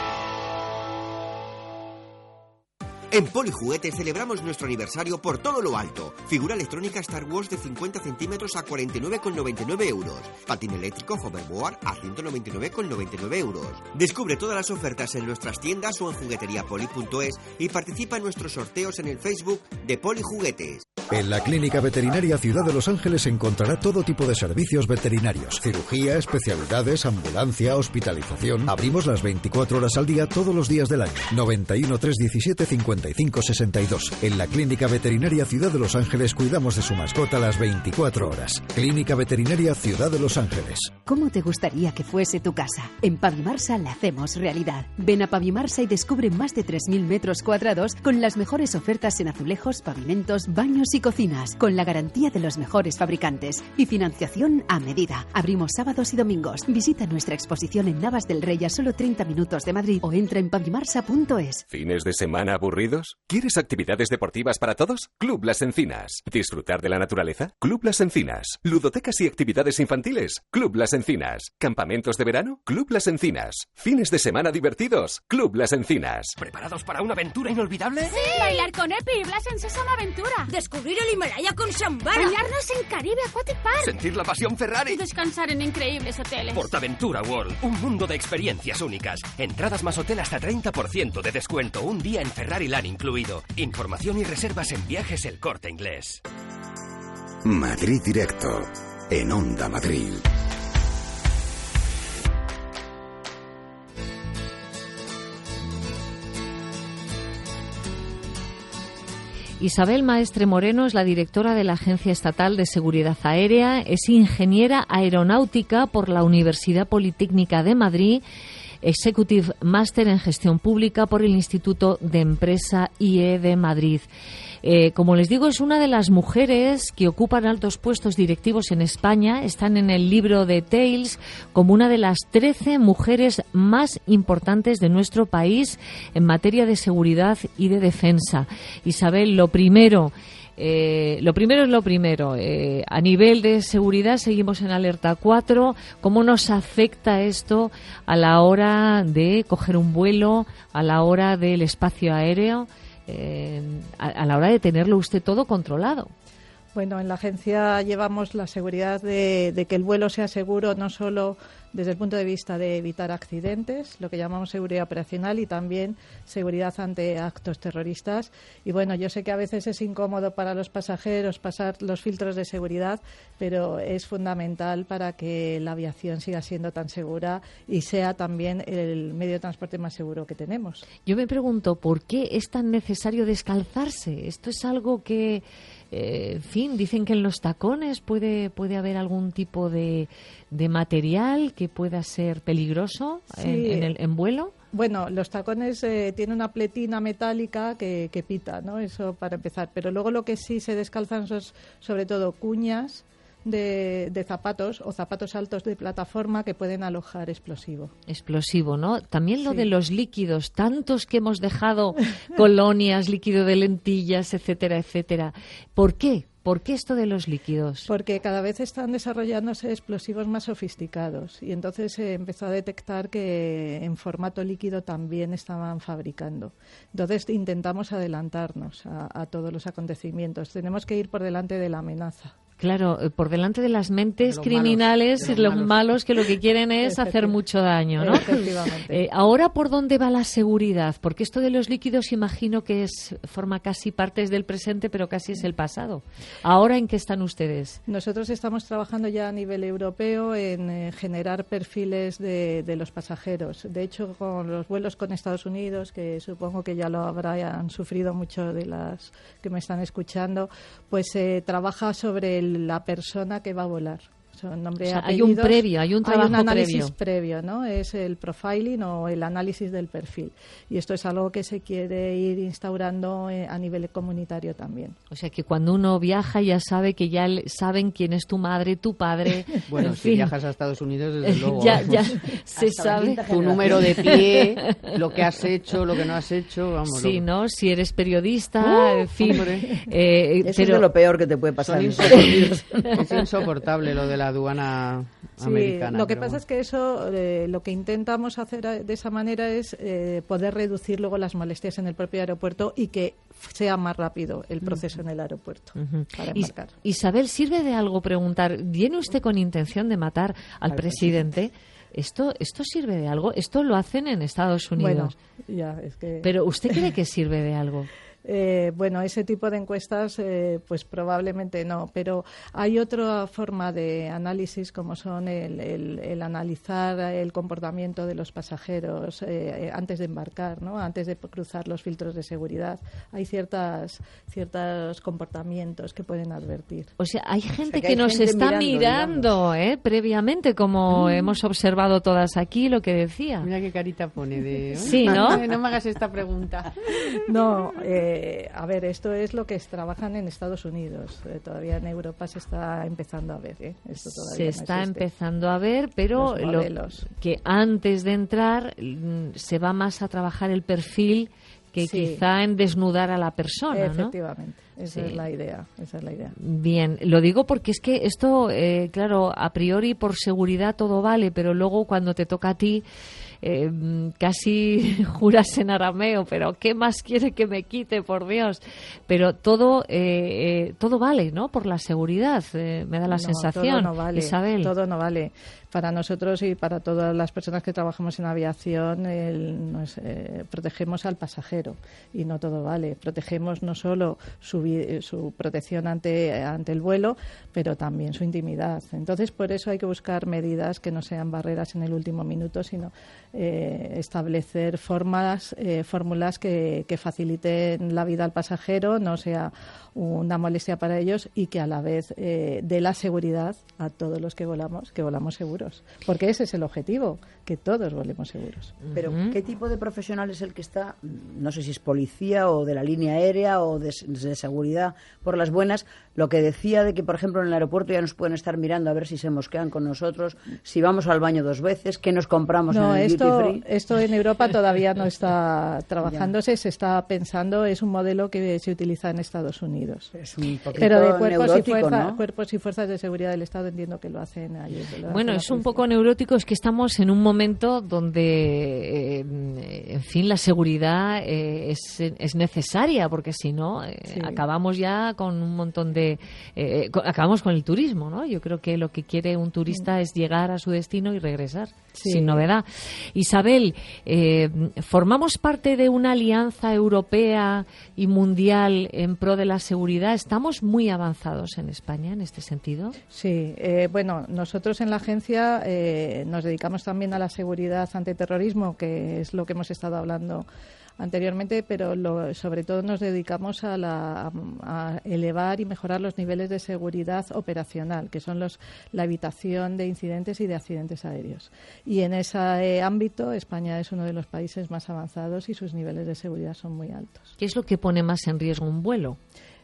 En Polijuguetes celebramos nuestro aniversario por todo lo alto. Figura electrónica Star Wars de cincuenta centímetros a cuarenta y nueve con noventa y nueve euros. Patín eléctrico Hoverboard a ciento noventa y nueve con noventa y nueve euros. Descubre todas las ofertas en nuestras tiendas o en jugueteriapoli punto es y participa en nuestros sorteos en el Facebook de Polijuguetes. En la Clínica Veterinaria Ciudad de Los Ángeles encontrará todo tipo de servicios veterinarios, cirugía, especialidades, ambulancia, hospitalización. Abrimos las veinticuatro horas al día todos los días del año. noventa y uno, trescientos diecisiete, cincuenta y cinco sesenta y dos. En la Clínica Veterinaria Ciudad de Los Ángeles cuidamos de su mascota las veinticuatro horas. Clínica Veterinaria Ciudad de Los Ángeles. ¿Cómo te gustaría que fuese tu casa? En Pavimarsa la hacemos realidad. Ven a Pavimarsa y descubre más de tres mil metros cuadrados con las mejores ofertas en azulejos, pavimentos, baños y cocinas, con la garantía de los mejores fabricantes y financiación a medida. Abrimos sábados y domingos. Visita nuestra exposición en Navas del Rey a solo treinta minutos de Madrid o entra en pavimarsa punto es. ¿Fines de semana aburridos? ¿Quieres actividades deportivas para todos? Club Las Encinas. ¿Disfrutar de la naturaleza? Club Las Encinas. ¿Ludotecas y actividades infantiles? Club Las Encinas. ¿Campamentos de verano? Club Las Encinas. ¿Fines de semana divertidos? Club Las Encinas. ¿Preparados para una aventura inolvidable? ¡Sí! Bailar con Epi y Blas en Sésamo Aventura. Descubrir el Himalaya con Shambhala. Bañarnos en Caribe Aquatic Park. Sentir la pasión Ferrari. Y descansar en increíbles hoteles. Portaventura World, un mundo de experiencias únicas. Entradas más hotel hasta treinta por ciento de descuento. Un día en Ferrari Land incluido. Información y reservas en Viajes El Corte Inglés. Madrid Directo, en Onda Madrid. Isabel Maestre Moreno es la directora de la Agencia Estatal de Seguridad Aérea, es ingeniera aeronáutica por la Universidad Politécnica de Madrid, Executive Master en Gestión Pública por el Instituto de Empresa I E de Madrid. Eh, como les digo, es una de las mujeres que ocupan altos puestos directivos en España. Están en el libro de Tales como una de las trece mujeres más importantes de nuestro país en materia de seguridad y de defensa. Isabel, lo primero... Eh, lo primero es lo primero. Eh, a nivel de seguridad seguimos en alerta cuatro. ¿Cómo nos afecta esto a la hora de coger un vuelo, a la hora del espacio aéreo, eh, a, a la hora de tenerlo usted todo controlado? Bueno, en la agencia llevamos la seguridad de, de que el vuelo sea seguro, no solo desde el punto de vista de evitar accidentes, lo que llamamos seguridad operacional, y también seguridad ante actos terroristas. Y bueno, yo sé que a veces es incómodo para los pasajeros pasar los filtros de seguridad, pero es fundamental para que la aviación siga siendo tan segura y sea también el medio de transporte más seguro que tenemos. Yo me pregunto, ¿por qué es tan necesario descalzarse? Esto es algo que... Eh, en fin, dicen que en los tacones puede puede haber algún tipo de, de material que pueda ser peligroso sí. en, en, el, en vuelo. Bueno, los tacones eh, tienen una pletina metálica que, que pita, ¿no? Eso para empezar. Pero luego lo que sí se descalzan son sobre todo cuñas de, de zapatos o zapatos altos de plataforma que pueden alojar explosivo. Explosivo, ¿no? También lo Sí. de los líquidos, tantos que hemos dejado, colonias, líquido de lentillas, etcétera, etcétera. ¿Por qué? ¿Por qué esto de los líquidos? Porque cada vez están desarrollándose explosivos más sofisticados y entonces se empezó a detectar que en formato líquido también estaban fabricando. Entonces intentamos adelantarnos a, a todos los acontecimientos. Tenemos que ir por delante de la amenaza. Claro, eh, por delante de las mentes De los criminales malos, y de los los malos. malos. que lo que quieren es hacer mucho daño, ¿no? Efectivamente. Eh, ahora, ¿por dónde va la seguridad? Porque esto de los líquidos imagino que es forma casi parte del presente, pero casi es el pasado. ¿Ahora en qué están ustedes? Nosotros estamos trabajando ya a nivel europeo en eh, generar perfiles de, de los pasajeros. De hecho, con los vuelos con Estados Unidos, que supongo que ya lo habrán sufrido mucho de las que me están escuchando, pues se eh, trabaja sobre el la persona que va a volar. Son nombre O sea, y hay un apellidos. previo, hay un trabajo Hay un análisis previo. previo, ¿no? Es el profiling o el análisis del perfil. Y esto es algo que se quiere ir instaurando eh, a nivel comunitario también. O sea, que cuando uno viaja ya sabe que ya le- saben quién es tu madre, tu padre. Bueno, en si fin. viajas a Estados Unidos, desde luego. ya, ya vamos. se sabe. Tu número de pie, lo que has hecho, lo que no has hecho, vamos. Sí, lo- ¿no? Si eres periodista, Uh, en fin. hombre. Eh, Eso pero... es de lo peor que te puede pasar. Son insoportables. Es insoportable lo de la aduana Sí, americana. lo que pero pasa es que eso, eh, lo que intentamos hacer a- de esa manera es eh, poder reducir luego las molestias en el propio aeropuerto y que f- sea más rápido el proceso en el aeropuerto Ujú. para Is- embarcar. Isabel, ¿sirve de algo preguntar? ¿Viene usted con intención de matar al Al presidente? ¿Esto, ¿Esto sirve de algo? Esto lo hacen en Estados Unidos. Bueno, ya, es que... Pero ¿usted cree que sirve de algo? Eh, bueno, ese tipo de encuestas, eh, pues probablemente no, pero hay otra forma de análisis como son el, el, el analizar el comportamiento de los pasajeros eh, antes de embarcar, ¿no? Antes de cruzar los filtros de seguridad. Hay ciertas ciertos comportamientos que pueden advertir. O sea, hay gente O sea, que que hay nos gente está mirando, mirando, eh, previamente, como Mm. hemos observado todas aquí, lo que decía. Mira qué carita pone de... Sí, ¿no? No me hagas esta pregunta. No, eh, a ver, esto es lo que es, trabajan en Estados Unidos. Eh, todavía en Europa se está empezando a ver. ¿eh? Esto todavía Se no está existe. empezando a ver, pero Los lo modelos. que antes de entrar mm, se va más a trabajar el perfil que Sí. quizá en desnudar a la persona, ¿no? Efectivamente, esa Sí. es la idea, esa es la idea. Bien, lo digo porque es que esto, eh, claro, a priori por seguridad todo vale, pero luego cuando te toca a ti, eh, casi juras en arameo, pero ¿qué más quiere que me quite, por Dios? Pero todo, eh, eh, todo vale, ¿no? Por la seguridad, eh, me da la No, sensación, todo no vale, Isabel. Todo no vale. Para nosotros y para todas las personas que trabajamos en aviación, el, nos, eh, protegemos al pasajero y no todo vale. Protegemos no solo su, vi- su protección ante, ante el vuelo, pero también su intimidad. Entonces, por eso hay que buscar medidas que no sean barreras en el último minuto, sino eh, establecer formas, eh, fórmulas que, que faciliten la vida al pasajero, no sea una molestia para ellos y que a la vez eh, dé la seguridad a todos los que volamos, que volamos seguros. Porque ese es el objetivo, que todos volemos seguros. Pero, ¿qué tipo de profesional es el que está, no sé si es policía o de la línea aérea o de, de seguridad por las buenas? Lo que decía de que, por ejemplo, en el aeropuerto ya nos pueden estar mirando a ver si se mosquean con nosotros, si vamos al baño dos veces, qué nos compramos No, en el esto, duty free. esto en Europa todavía no está trabajándose, se está pensando, es un modelo que se utiliza en Estados Unidos. Es un poquito Pero de cuerpos y, neurótico, fuerza- ¿no? cuerpos y fuerzas de seguridad del Estado entiendo que lo hacen allí. lo hace Bueno, la es un policía. poco neurótico, es que estamos en un momento donde, eh, en fin, la seguridad eh, es, es necesaria, porque si no, eh, Sí. acabamos ya con un montón de... eh, co- acabamos con el turismo, ¿no? Yo creo que lo que quiere un turista es llegar a su destino y regresar, Sí. sin novedad. Isabel, eh, ¿formamos parte de una alianza europea y mundial en pro de la seguridad? ¿Estamos muy avanzados en España en este sentido? Sí, eh, bueno, nosotros en la agencia eh, nos dedicamos también a la seguridad ante terrorismo, que es lo que hemos estado hablando anteriormente, pero lo- sobre todo nos dedicamos a, la- a elevar y mejorar los niveles de seguridad operacional, que son los, la evitación de incidentes y de accidentes aéreos. Y en ese eh, ámbito España es uno de los países más avanzados y sus niveles de seguridad son muy altos. ¿Qué es lo que pone más en riesgo un vuelo?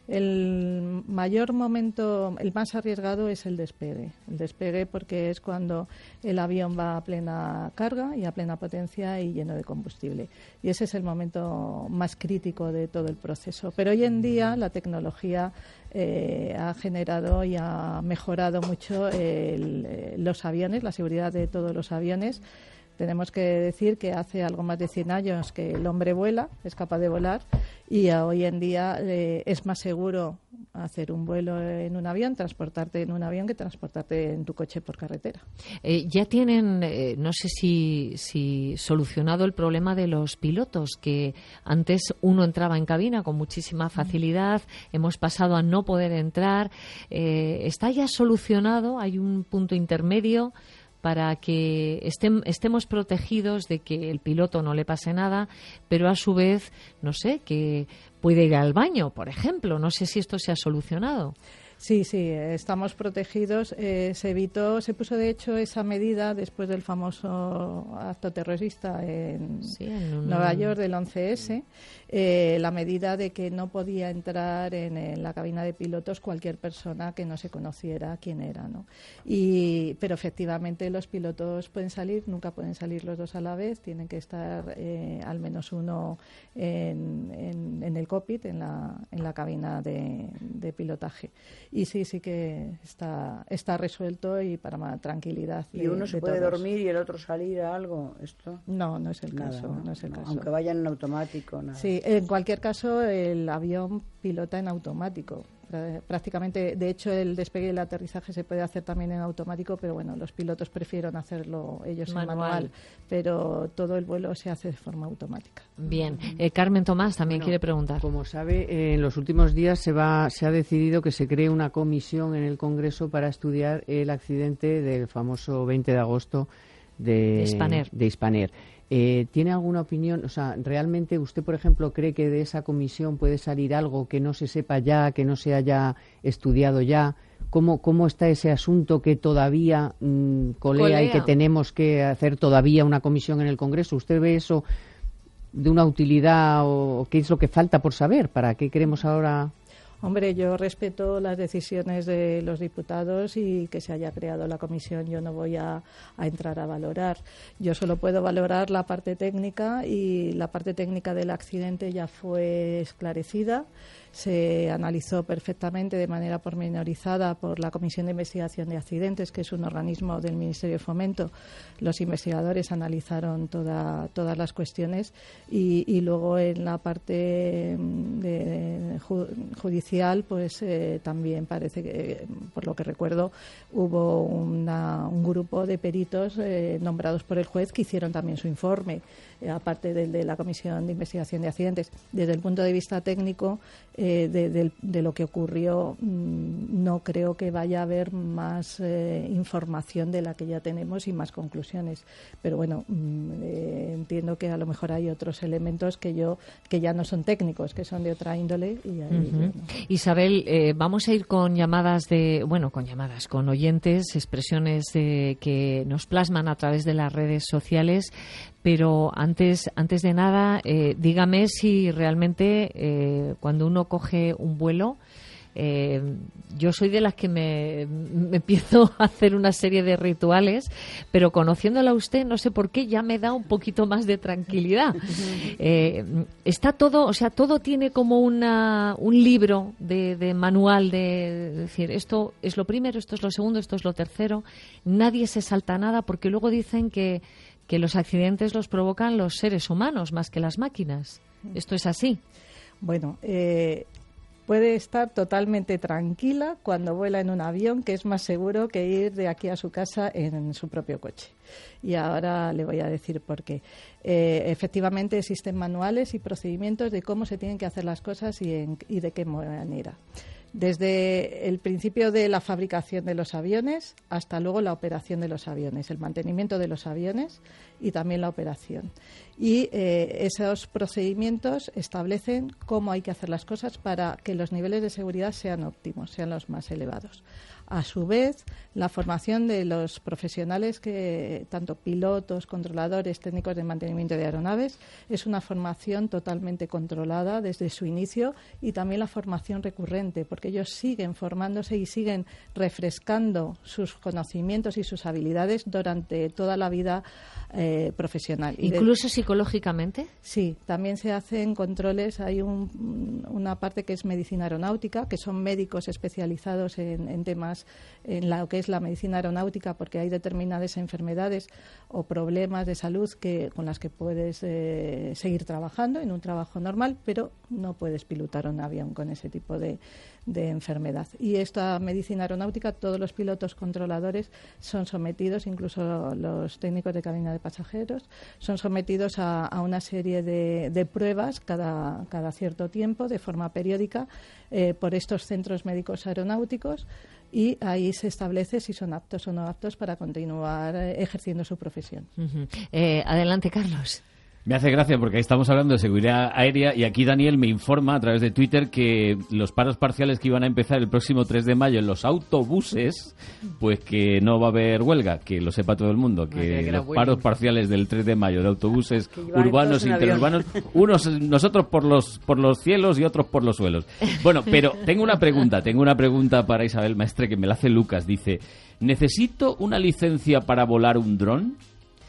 El mayor momento, el más arriesgado es el despegue. El despegue porque es cuando el avión va a plena carga y a plena potencia y lleno de combustible. Y ese es el momento más crítico de todo el proceso. Pero hoy en día la tecnología eh, ha generado y ha mejorado mucho el- eh, los aviones, la seguridad de todos los aviones. Tenemos que decir que hace algo más de cien años que el hombre vuela, es capaz de volar, y a hoy en día eh, es más seguro hacer un vuelo en un avión, transportarte en un avión, que transportarte en tu coche por carretera. Eh, ya tienen, eh, no sé si, si solucionado el problema de los pilotos, que antes uno entraba en cabina con muchísima facilidad, hemos pasado a no poder entrar. Eh, ¿Está ya solucionado? ¿Hay un punto intermedio para que estem- estemos protegidos de que el piloto no le pase nada, pero a su vez, no sé, que puede ir al baño, por ejemplo? No sé si esto se ha solucionado. Sí, sí, eh, estamos protegidos. Eh, se evitó, se puso de hecho esa medida después del famoso acto terrorista en, Sí, en un- Nueva York del once ese, eh, la medida de que no podía entrar en, en la cabina de pilotos cualquier persona que no se conociera quién era, ¿no? Y, pero efectivamente los pilotos pueden salir, nunca pueden salir los dos a la vez, tienen que estar eh, al menos uno en, en, en el cockpit, en la, en la cabina de, de pilotaje. Y sí, sí que está, está resuelto y para más tranquilidad. ¿Y de- uno se de puede todos. dormir y el otro salir a algo? ¿Esto? No, no es el Nada, caso, no es el no, caso. Aunque vayan en automático, nada. Sí, en cualquier caso el avión pilota en automático. prácticamente, de hecho, el despegue y el aterrizaje se puede hacer también en automático, pero bueno, los pilotos prefieren hacerlo ellos manual. en manual, pero todo el vuelo se hace de forma automática. Bien, eh, Carmen Tomás también bueno, quiere preguntar. Como sabe, eh, en los últimos días se va, se ha decidido que se cree una comisión en el Congreso para estudiar el accidente del famoso veinte de agosto de Spanair. De Spanair. Eh, ¿Tiene alguna opinión? O sea, ¿realmente usted, por ejemplo, cree que de esa comisión puede salir algo que no se sepa ya, que no se haya estudiado ya? ¿Cómo, cómo está ese asunto que todavía mmm, colea, colea y que tenemos que hacer todavía una comisión en el Congreso? ¿Usted ve eso de una utilidad o qué es lo que falta por saber? ¿Para qué queremos ahora...? Hombre, yo respeto las decisiones de los diputados y que se haya creado la comisión. Yo no voy a, a entrar a valorar. Yo solo puedo valorar la parte técnica y la parte técnica del accidente ya fue esclarecida. Se analizó perfectamente de manera pormenorizada por la Comisión de Investigación de Accidentes, que es un organismo del Ministerio de Fomento. Los investigadores analizaron toda, todas las cuestiones y, y luego en la parte de, de judicial, pues eh, también parece que, por lo que recuerdo, hubo una, un grupo de peritos eh, nombrados por el juez que hicieron también su informe, eh, aparte del de la Comisión de Investigación de Accidentes. Desde el punto de vista técnico, Eh, de, de, de lo que ocurrió, mmm, no creo que vaya a haber más eh, información de la que ya tenemos y más conclusiones. Pero bueno, mmm, eh, entiendo que a lo mejor hay otros elementos que yo que ya no son técnicos, que son de otra índole. Y ahí, uh-huh. bueno. Isabel, eh, vamos a ir con llamadas de, bueno, con llamadas, con oyentes, expresiones de, que nos plasman a través de las redes sociales. Pero antes, antes de nada, eh, dígame si realmente eh, cuando uno coge un vuelo, eh, yo soy de las que me, me empiezo a hacer una serie de rituales, pero conociéndola a usted, no sé por qué, ya me da un poquito más de tranquilidad. Eh, está todo, o sea, todo tiene como una, un libro de, de manual de, de decir, esto es lo primero, esto es lo segundo, esto es lo tercero. Nadie se salta nada porque luego dicen que que los accidentes los provocan los seres humanos más que las máquinas. ¿Esto es así? Bueno, eh, puede estar totalmente tranquila cuando vuela en un avión, que es más seguro que ir de aquí a su casa en su propio coche. Y ahora le voy a decir por qué. Eh, efectivamente existen manuales y procedimientos de cómo se tienen que hacer las cosas y, en, y de qué manera. Desde el principio de la fabricación de los aviones hasta luego la operación de los aviones, el mantenimiento de los aviones y también la operación. Y eh, esos procedimientos establecen cómo hay que hacer las cosas para que los niveles de seguridad sean óptimos, sean los más elevados. A su vez, la formación de los profesionales, que tanto pilotos, controladores, técnicos de mantenimiento de aeronaves, es una formación totalmente controlada desde su inicio y también la formación recurrente, porque ellos siguen formándose y siguen refrescando sus conocimientos y sus habilidades durante toda la vida eh, profesional. ¿Incluso de... psicológicamente? Sí, también se hacen controles. Hay un, una parte que es medicina aeronáutica, que son médicos especializados en, en temas en lo que es la medicina aeronáutica, porque hay determinadas enfermedades o problemas de salud que con las que puedes eh, seguir trabajando en un trabajo normal, pero no puedes pilotar un avión con ese tipo de, de enfermedad. Y esta medicina aeronáutica, todos los pilotos controladores son sometidos, incluso los técnicos de cabina de pasajeros, son sometidos a, a una serie de, de pruebas cada, cada cierto tiempo, de forma periódica, eh, por estos centros médicos aeronáuticos, y ahí se establece si son aptos o no aptos para continuar ejerciendo su profesión. Uh-huh. Eh, adelante, Carlos. Me hace gracia porque estamos hablando de seguridad aérea y aquí Daniel me informa a través de Twitter que los paros parciales que iban a empezar el próximo tres de mayo en los autobuses, pues que no va a haber huelga, que lo sepa todo el mundo, que, Madre, que los bueno. paros parciales del tres de mayo de autobuses urbanos e interurbanos, unos nosotros por los por los cielos y otros por los suelos. Bueno, pero tengo una pregunta, tengo una pregunta para Isabel Maestre que me la hace Lucas, dice, ¿necesito una licencia para volar un dron?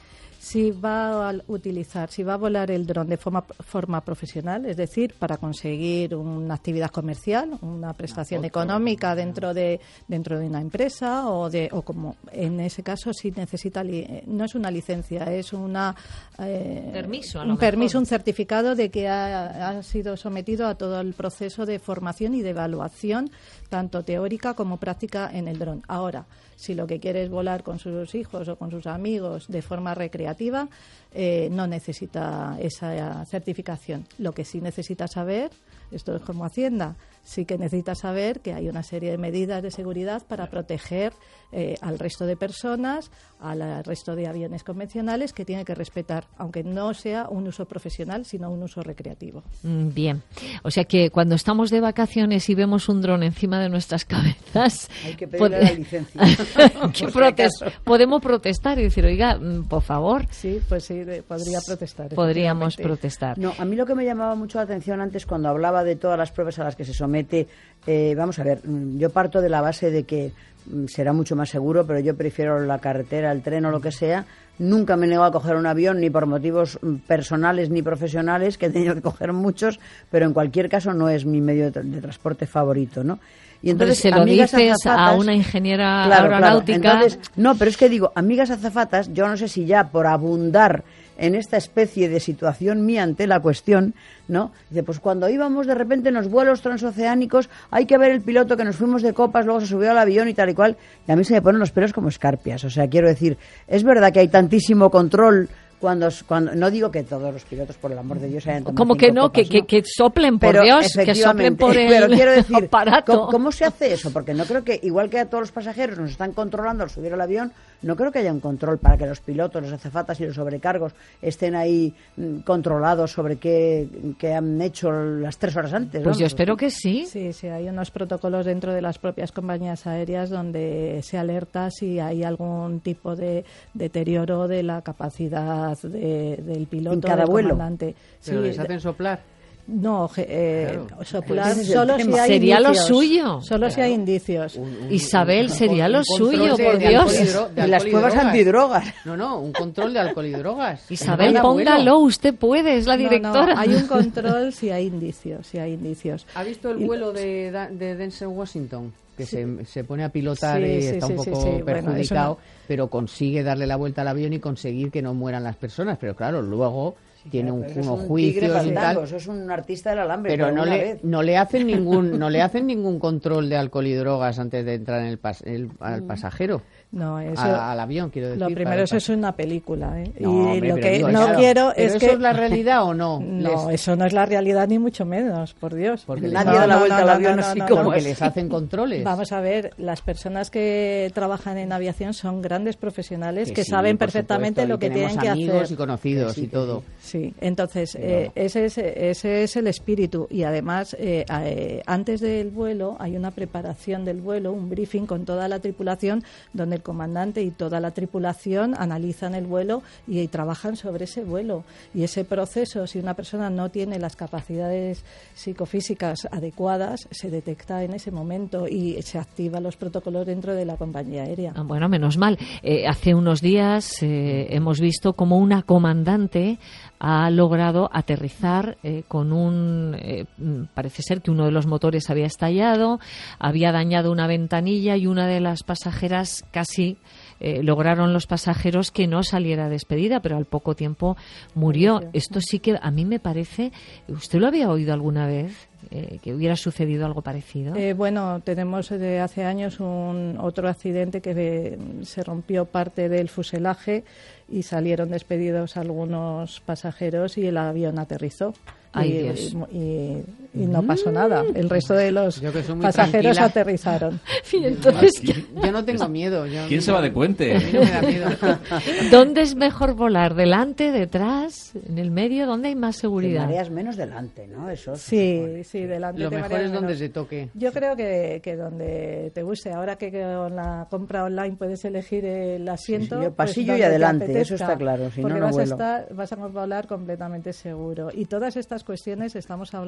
si va a utilizar, si va a volar el dron de forma, forma profesional, es decir, para conseguir una actividad comercial, una prestación económica dentro de dentro de una empresa o de o como en ese caso si necesita li, no es una licencia, es una eh, permiso, a un lo permiso, mejor. un certificado de que ha, ha sido sometido a todo el proceso de formación y de evaluación, tanto teórica como práctica en el dron. Ahora, si lo que quiere es volar con sus hijos o con sus amigos de forma recreativa, eh, no necesita esa certificación. Lo que sí necesita saber, esto es como Hacienda, sí que necesita saber que hay una serie de medidas de seguridad para proteger eh, al resto de personas, al resto de aviones convencionales que tiene que respetar, aunque no sea un uso profesional, sino un uso recreativo. Bien, o sea que cuando estamos de vacaciones y vemos un dron encima de nuestras cabezas, hay que pedirle la licencia. que protest- podemos protestar y decir, oiga, por favor. Sí, pues sí, podría protestar. Podríamos protestar. No, a mí lo que me llamaba mucho la atención antes cuando hablaba de todas las pruebas a las que se somete, eh, vamos a ver, yo parto de la base de que mm, será mucho más seguro, pero yo prefiero la carretera, el tren o lo que sea. Nunca me niego a coger un avión, ni por motivos personales ni profesionales, que he tenido que coger muchos, pero en cualquier caso no es mi medio de, de transporte favorito, ¿no? Y entonces, pero se lo amigas dices azafatas, a una ingeniera claro, aeronáutica. Claro. Entonces, no, pero es que digo, amigas azafatas, yo no sé si ya por abundar en esta especie de situación mía ante la cuestión, ¿no? Dice, pues cuando íbamos de repente en los vuelos transoceánicos, hay que ver el piloto que nos fuimos de copas, luego se subió al avión y tal y cual, y a mí se me ponen los pelos como escarpias. O sea, quiero decir, es verdad que hay tantísimo control. Cuando, cuando no digo que todos los pilotos, por el amor de Dios, hayan tomado como que no, copas, que, ¿no? que, que soplen, por pero Dios, que soplen por el pero quiero decir, aparato. ¿cómo, ¿cómo se hace eso? Porque no creo que, igual que a todos los pasajeros nos están controlando al subir al avión, no creo que haya un control para que los pilotos, los azafatas y los sobrecargos estén ahí mm, controlados sobre qué, qué han hecho las tres horas antes, ¿no? Pues yo espero que sí. Sí, sí, hay unos protocolos dentro de las propias compañías aéreas donde se alerta si hay algún tipo de deterioro de la capacidad de, del piloto, en cada del vuelo. comandante. Pero sí, les hacen soplar. No, eh, Claro. soplar Pues solo si hay sería indicios. lo suyo. Solo Claro. si hay indicios. Un, un, Isabel, un, sería un, lo un suyo, de, por de Dios. alcohol y, dro- de Y las alcohol y pruebas drogas. antidrogas. No, no, un control de alcohol y drogas. Isabel, Un abuelo. póngalo, usted puede, es la No, no, directora. hay un control si hay indicios, si hay indicios. ¿Ha visto el Y- vuelo de, Da- de Denzel Washington? Que Sí. se, se pone a pilotar Sí, y sí, está sí, un sí, poco sí. Bueno, perjudicado, es una- pero consigue darle la vuelta al avión y conseguir que no mueran las personas. Pero claro, luego tiene un, Pero eso unos es un tigre juicios y fandango, tal. eso es un artista del alambre. Pero por no una le, vez. no le hacen ningún no le hacen ningún control de alcohol y drogas antes de entrar en el, pas- el- al pasajero. No, eso, A- al avión, quiero decir. Lo para primero, el eso pas- es una película. ¿eh? No, y hombre, lo pero que digo, no claro, quiero ¿pero es eso que. es la realidad o no? No, Les- eso no es la realidad, ni mucho menos, por Dios. Porque Nadie les- da la No, vuelta no, al no, avión no, así no, como no. porque les hacen controles. Vamos a ver, las personas que trabajan en aviación son grandes profesionales que, sí, saben por perfectamente supuesto, lo y que tenemos tienen que amigos hacer. y conocidos Que sí, y que todo. Sí, entonces Pero- eh, ese, es, ese es el espíritu y además eh, eh, antes del vuelo hay una preparación del vuelo, un briefing con toda la tripulación donde el comandante y toda la tripulación analizan el vuelo y, y trabajan sobre ese vuelo y ese proceso, si una persona no tiene las capacidades psicofísicas adecuadas, se detecta en ese momento y se activan los protocolos dentro de la compañía aérea. Ah, bueno, menos mal. Eh, hace unos días eh, hemos visto como una comandante ha logrado aterrizar eh, con un... Eh, parece ser que uno de los motores había estallado, había dañado una ventanilla y una de las pasajeras casi... Eh, lograron los pasajeros que no saliera despedida, pero al poco tiempo murió. Esto sí que a mí me parece... ¿Usted lo había oído alguna vez? Eh, ¿Que hubiera sucedido algo parecido? Eh, bueno, tenemos de hace años un otro accidente que eh, se rompió parte del fuselaje y salieron despedidos algunos pasajeros y el avión aterrizó. Ay, y, Dios. y, y- y no pasó nada. El resto de los Yo que soy muy pasajeros tranquila. aterrizaron. Y entonces, Yo no tengo miedo. yo- ¿Quién se va de puente? A mí no me da miedo. ¿dónde es mejor volar? ¿Delante, detrás, en el medio? ¿Dónde hay más Te seguridad? mareas menos delante, ¿no? Eso se Sí, supone. sí, delante Lo te mejor mareas es donde menos. se toque. Yo creo que, que donde te guste. Ahora que con la compra online puedes elegir el asiento. Sí, sí, yo pues pasillo y donde te adelante, apetezca, eso está claro, si no, porque no vas vuelo. a estar, vas a volar completamente seguro. Y todas estas cuestiones estamos hablando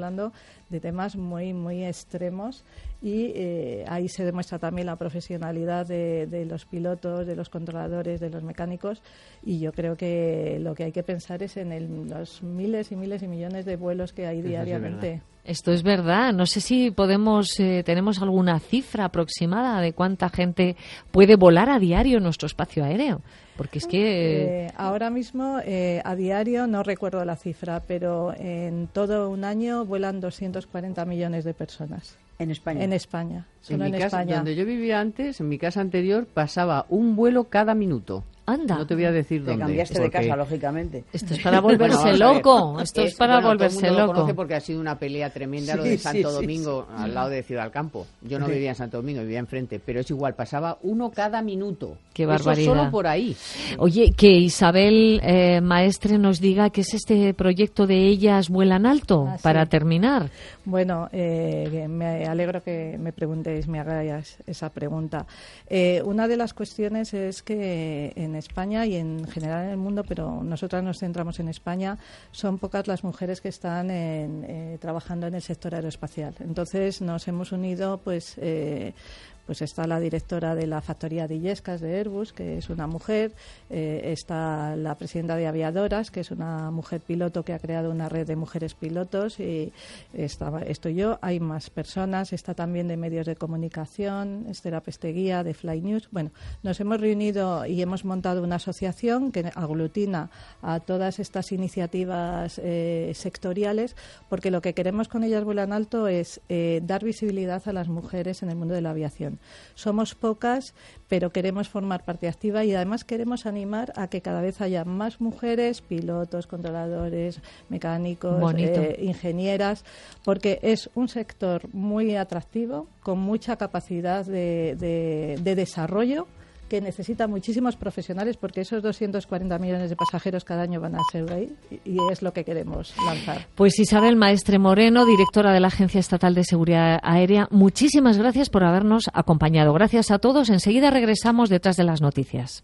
de temas muy, muy extremos y eh, ahí se demuestra también la profesionalidad de, de los pilotos, de los controladores, de los mecánicos y yo creo que lo que hay que pensar es en el, los miles y miles y millones de vuelos que hay Eso diariamente. Sí, esto es verdad. No sé si podemos, eh, tenemos alguna cifra aproximada de cuánta gente puede volar a diario en nuestro espacio aéreo. Porque es que... Eh, ahora mismo, eh, a diario, no recuerdo la cifra, pero en todo un año vuelan doscientos cuarenta millones de personas. ¿En España? En España, solo en, en mi casa, España. Donde yo vivía antes, en mi casa anterior, pasaba un vuelo cada minuto. Anda. No te voy a decir Te dónde. cambiaste porque... de casa, lógicamente. Esto es para volverse bueno, loco. Esto es, es para bueno, volverse todo el mundo loco. Lo conoce porque ha sido una pelea tremenda Sí, lo de sí, Santo sí, Domingo, sí. al lado de Ciudad del Campo. Yo no Sí. vivía en Santo Domingo, vivía enfrente, pero es igual, pasaba uno cada minuto. Qué Eso barbaridad. solo por ahí. Oye, que Isabel eh, Maestre nos diga qué es este proyecto de Ellas Vuelan Alto, Ah, sí. para terminar. Bueno, eh, me alegro que me preguntéis, me hagáis esa pregunta. Eh, una de las cuestiones es que en España y en general en el mundo, pero nosotras nos centramos en España, son pocas las mujeres que están en, eh, trabajando en el sector aeroespacial. Entonces nos hemos unido, pues... Eh, Pues está la directora de la factoría de Illescas de Airbus, que es una mujer, eh, está la presidenta de Aviadoras, que es una mujer piloto que ha creado una red de mujeres pilotos, y está, estoy yo, hay más personas, está también de medios de comunicación, Esther Apesteguía de Fly News. Bueno, nos hemos reunido y hemos montado una asociación que aglutina a todas estas iniciativas eh, sectoriales, porque lo que queremos con Ellas Vuelan Alto es eh, dar visibilidad a las mujeres en el mundo de la aviación. Somos pocas, pero queremos formar parte activa y además queremos animar a que cada vez haya más mujeres, pilotos, controladores, mecánicos, eh, ingenieras, porque es un sector muy atractivo, con mucha capacidad de, de, de desarrollo, que necesita muchísimos profesionales porque esos doscientos cuarenta millones de pasajeros cada año van a ser ahí y es lo que queremos lanzar. Pues Isabel Maestre Moreno, directora de la Agencia Estatal de Seguridad Aérea, muchísimas gracias por habernos acompañado. Gracias a todos. Enseguida regresamos detrás de las noticias.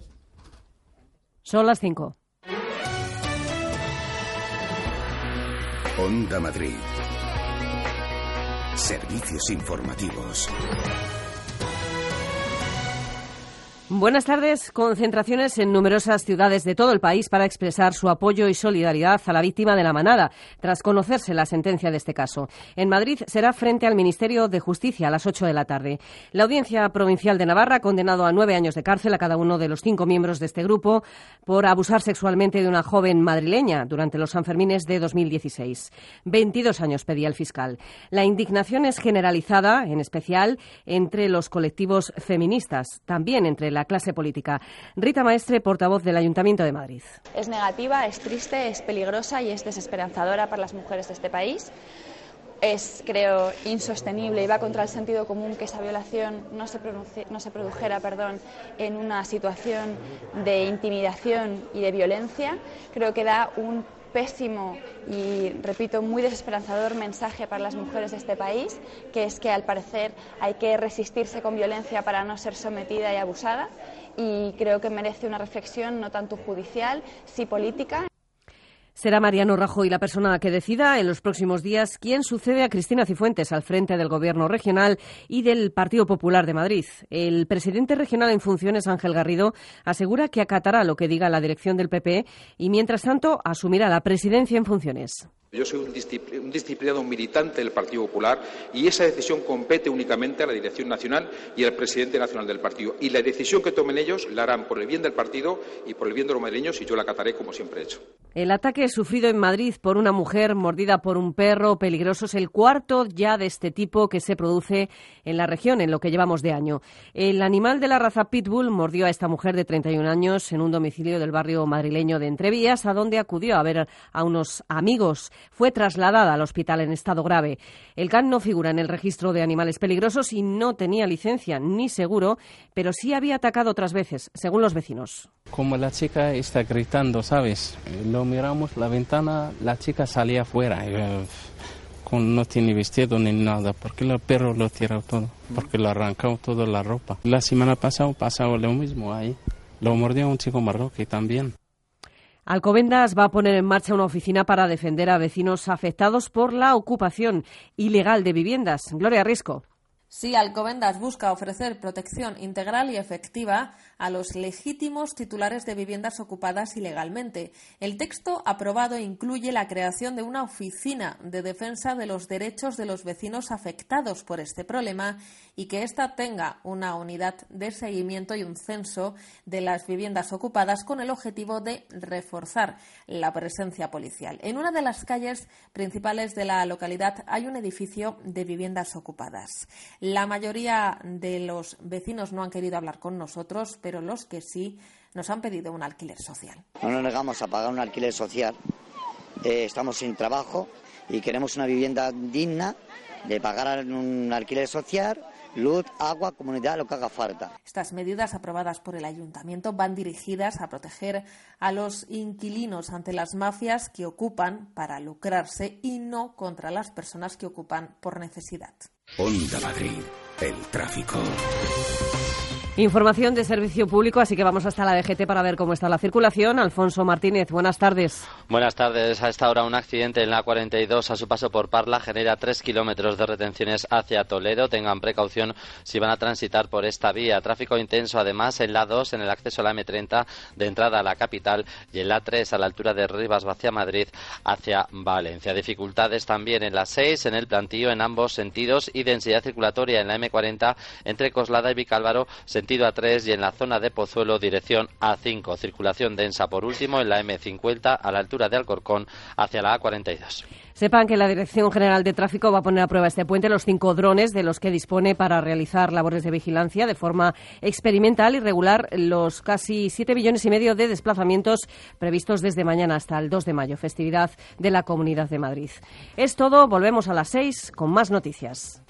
Son las cinco. Onda Madrid. Servicios informativos. Buenas tardes. Concentraciones en numerosas ciudades de todo el país para expresar su apoyo y solidaridad a la víctima de la manada, tras conocerse la sentencia de este caso. En Madrid será frente al Ministerio de Justicia a las ocho de la tarde. La Audiencia Provincial de Navarra ha condenado a nueve años de cárcel a cada uno de los cinco miembros de este grupo por abusar sexualmente de una joven madrileña durante los Sanfermines de dos mil dieciséis. veintidós años pedía el fiscal. La indignación es generalizada, en especial entre los colectivos feministas, también entre la la clase política. Rita Maestre, portavoz del Ayuntamiento de Madrid. Es negativa, es triste, es peligrosa y es desesperanzadora para las mujeres de este país. Es, creo, insostenible y va contra el sentido común que esa violación no se, no se produjera perdón, en una situación de intimidación y de violencia. Creo que da un pésimo y, repito, muy desesperanzador mensaje para las mujeres de este país, que es que al parecer hay que resistirse con violencia para no ser sometida y abusada, y creo que merece una reflexión no tanto judicial, sí política. Será Mariano Rajoy la persona que decida en los próximos días quién sucede a Cristina Cifuentes al frente del Gobierno regional y del Partido Popular de Madrid. El presidente regional en funciones, Ángel Garrido, asegura que acatará lo que diga la dirección del P P y, mientras tanto, asumirá la presidencia en funciones. Yo soy un, discipl- un disciplinado militante del Partido Popular y esa decisión compete únicamente a la Dirección Nacional y al presidente nacional del partido. Y la decisión que tomen ellos la harán por el bien del partido y por el bien de los madrileños y yo la acataré como siempre he hecho. El ataque sufrido en Madrid por una mujer mordida por un perro peligroso es el cuarto ya de este tipo que se produce en la región en lo que llevamos de año. El animal de la raza Pitbull mordió a esta mujer de treinta y un años en un domicilio del barrio madrileño de Entrevías, a donde acudió a ver a unos amigos. Fue trasladada al hospital en estado grave. El can no figura en el registro de animales peligrosos y no tenía licencia ni seguro, pero sí había atacado otras veces, según los vecinos. Como la chica está gritando, ¿sabes? Lo miramos la ventana, la chica salía afuera. Eh, con, no tiene vestido ni nada, porque el perro lo tiró todo, porque lo arrancó toda la ropa. La semana pasada pasó lo mismo ahí. Lo mordió un chico marroquí también. Alcobendas va a poner en marcha una oficina para defender a vecinos afectados por la ocupación ilegal de viviendas. Gloria Risco. Sí, Alcobendas busca ofrecer protección integral y efectiva a los legítimos titulares de viviendas ocupadas ilegalmente. El texto aprobado incluye la creación de una oficina de defensa de los derechos de los vecinos afectados por este problema y que ésta tenga una unidad de seguimiento y un censo de las viviendas ocupadas con el objetivo de reforzar la presencia policial. En una de las calles principales de la localidad hay un edificio de viviendas ocupadas. La mayoría de los vecinos no han querido hablar con nosotros, pero los que sí nos han pedido un alquiler social. No nos negamos a pagar un alquiler social. Eh, estamos sin trabajo y queremos una vivienda digna de pagar un alquiler social, luz, agua, comunidad, lo que haga falta. Estas medidas aprobadas por el ayuntamiento van dirigidas a proteger a los inquilinos ante las mafias que ocupan para lucrarse y no contra las personas que ocupan por necesidad. Onda Madrid, el tráfico. Información de servicio público, así que vamos hasta la D G T para ver cómo está la circulación. Alfonso Martínez, buenas tardes. Buenas tardes. A esta hora un accidente en la cuarenta y dos a su paso por Parla genera tres kilómetros de retenciones hacia Toledo. Tengan precaución si van a transitar por esta vía. Tráfico intenso además en la dos en el acceso a la eme treinta de entrada a la capital y en la tres a la altura de Rivas hacia Madrid hacia Valencia. Dificultades también en la seis en el plantío en ambos sentidos y densidad circulatoria en la eme cuarenta entre Coslada y Vicálvaro sentido a tres y en la zona de Pozuelo dirección a cinco. Circulación densa por último en la eme cincuenta a la altura de Alcorcón hacia la a cuarenta y dos. Sepan que la Dirección General de Tráfico va a poner a prueba este puente los cinco drones de los que dispone para realizar labores de vigilancia de forma experimental y regular los casi siete millones y medio de desplazamientos previstos desde mañana hasta el dos de mayo, festividad de la Comunidad de Madrid. Es todo, volvemos a las seis con más noticias.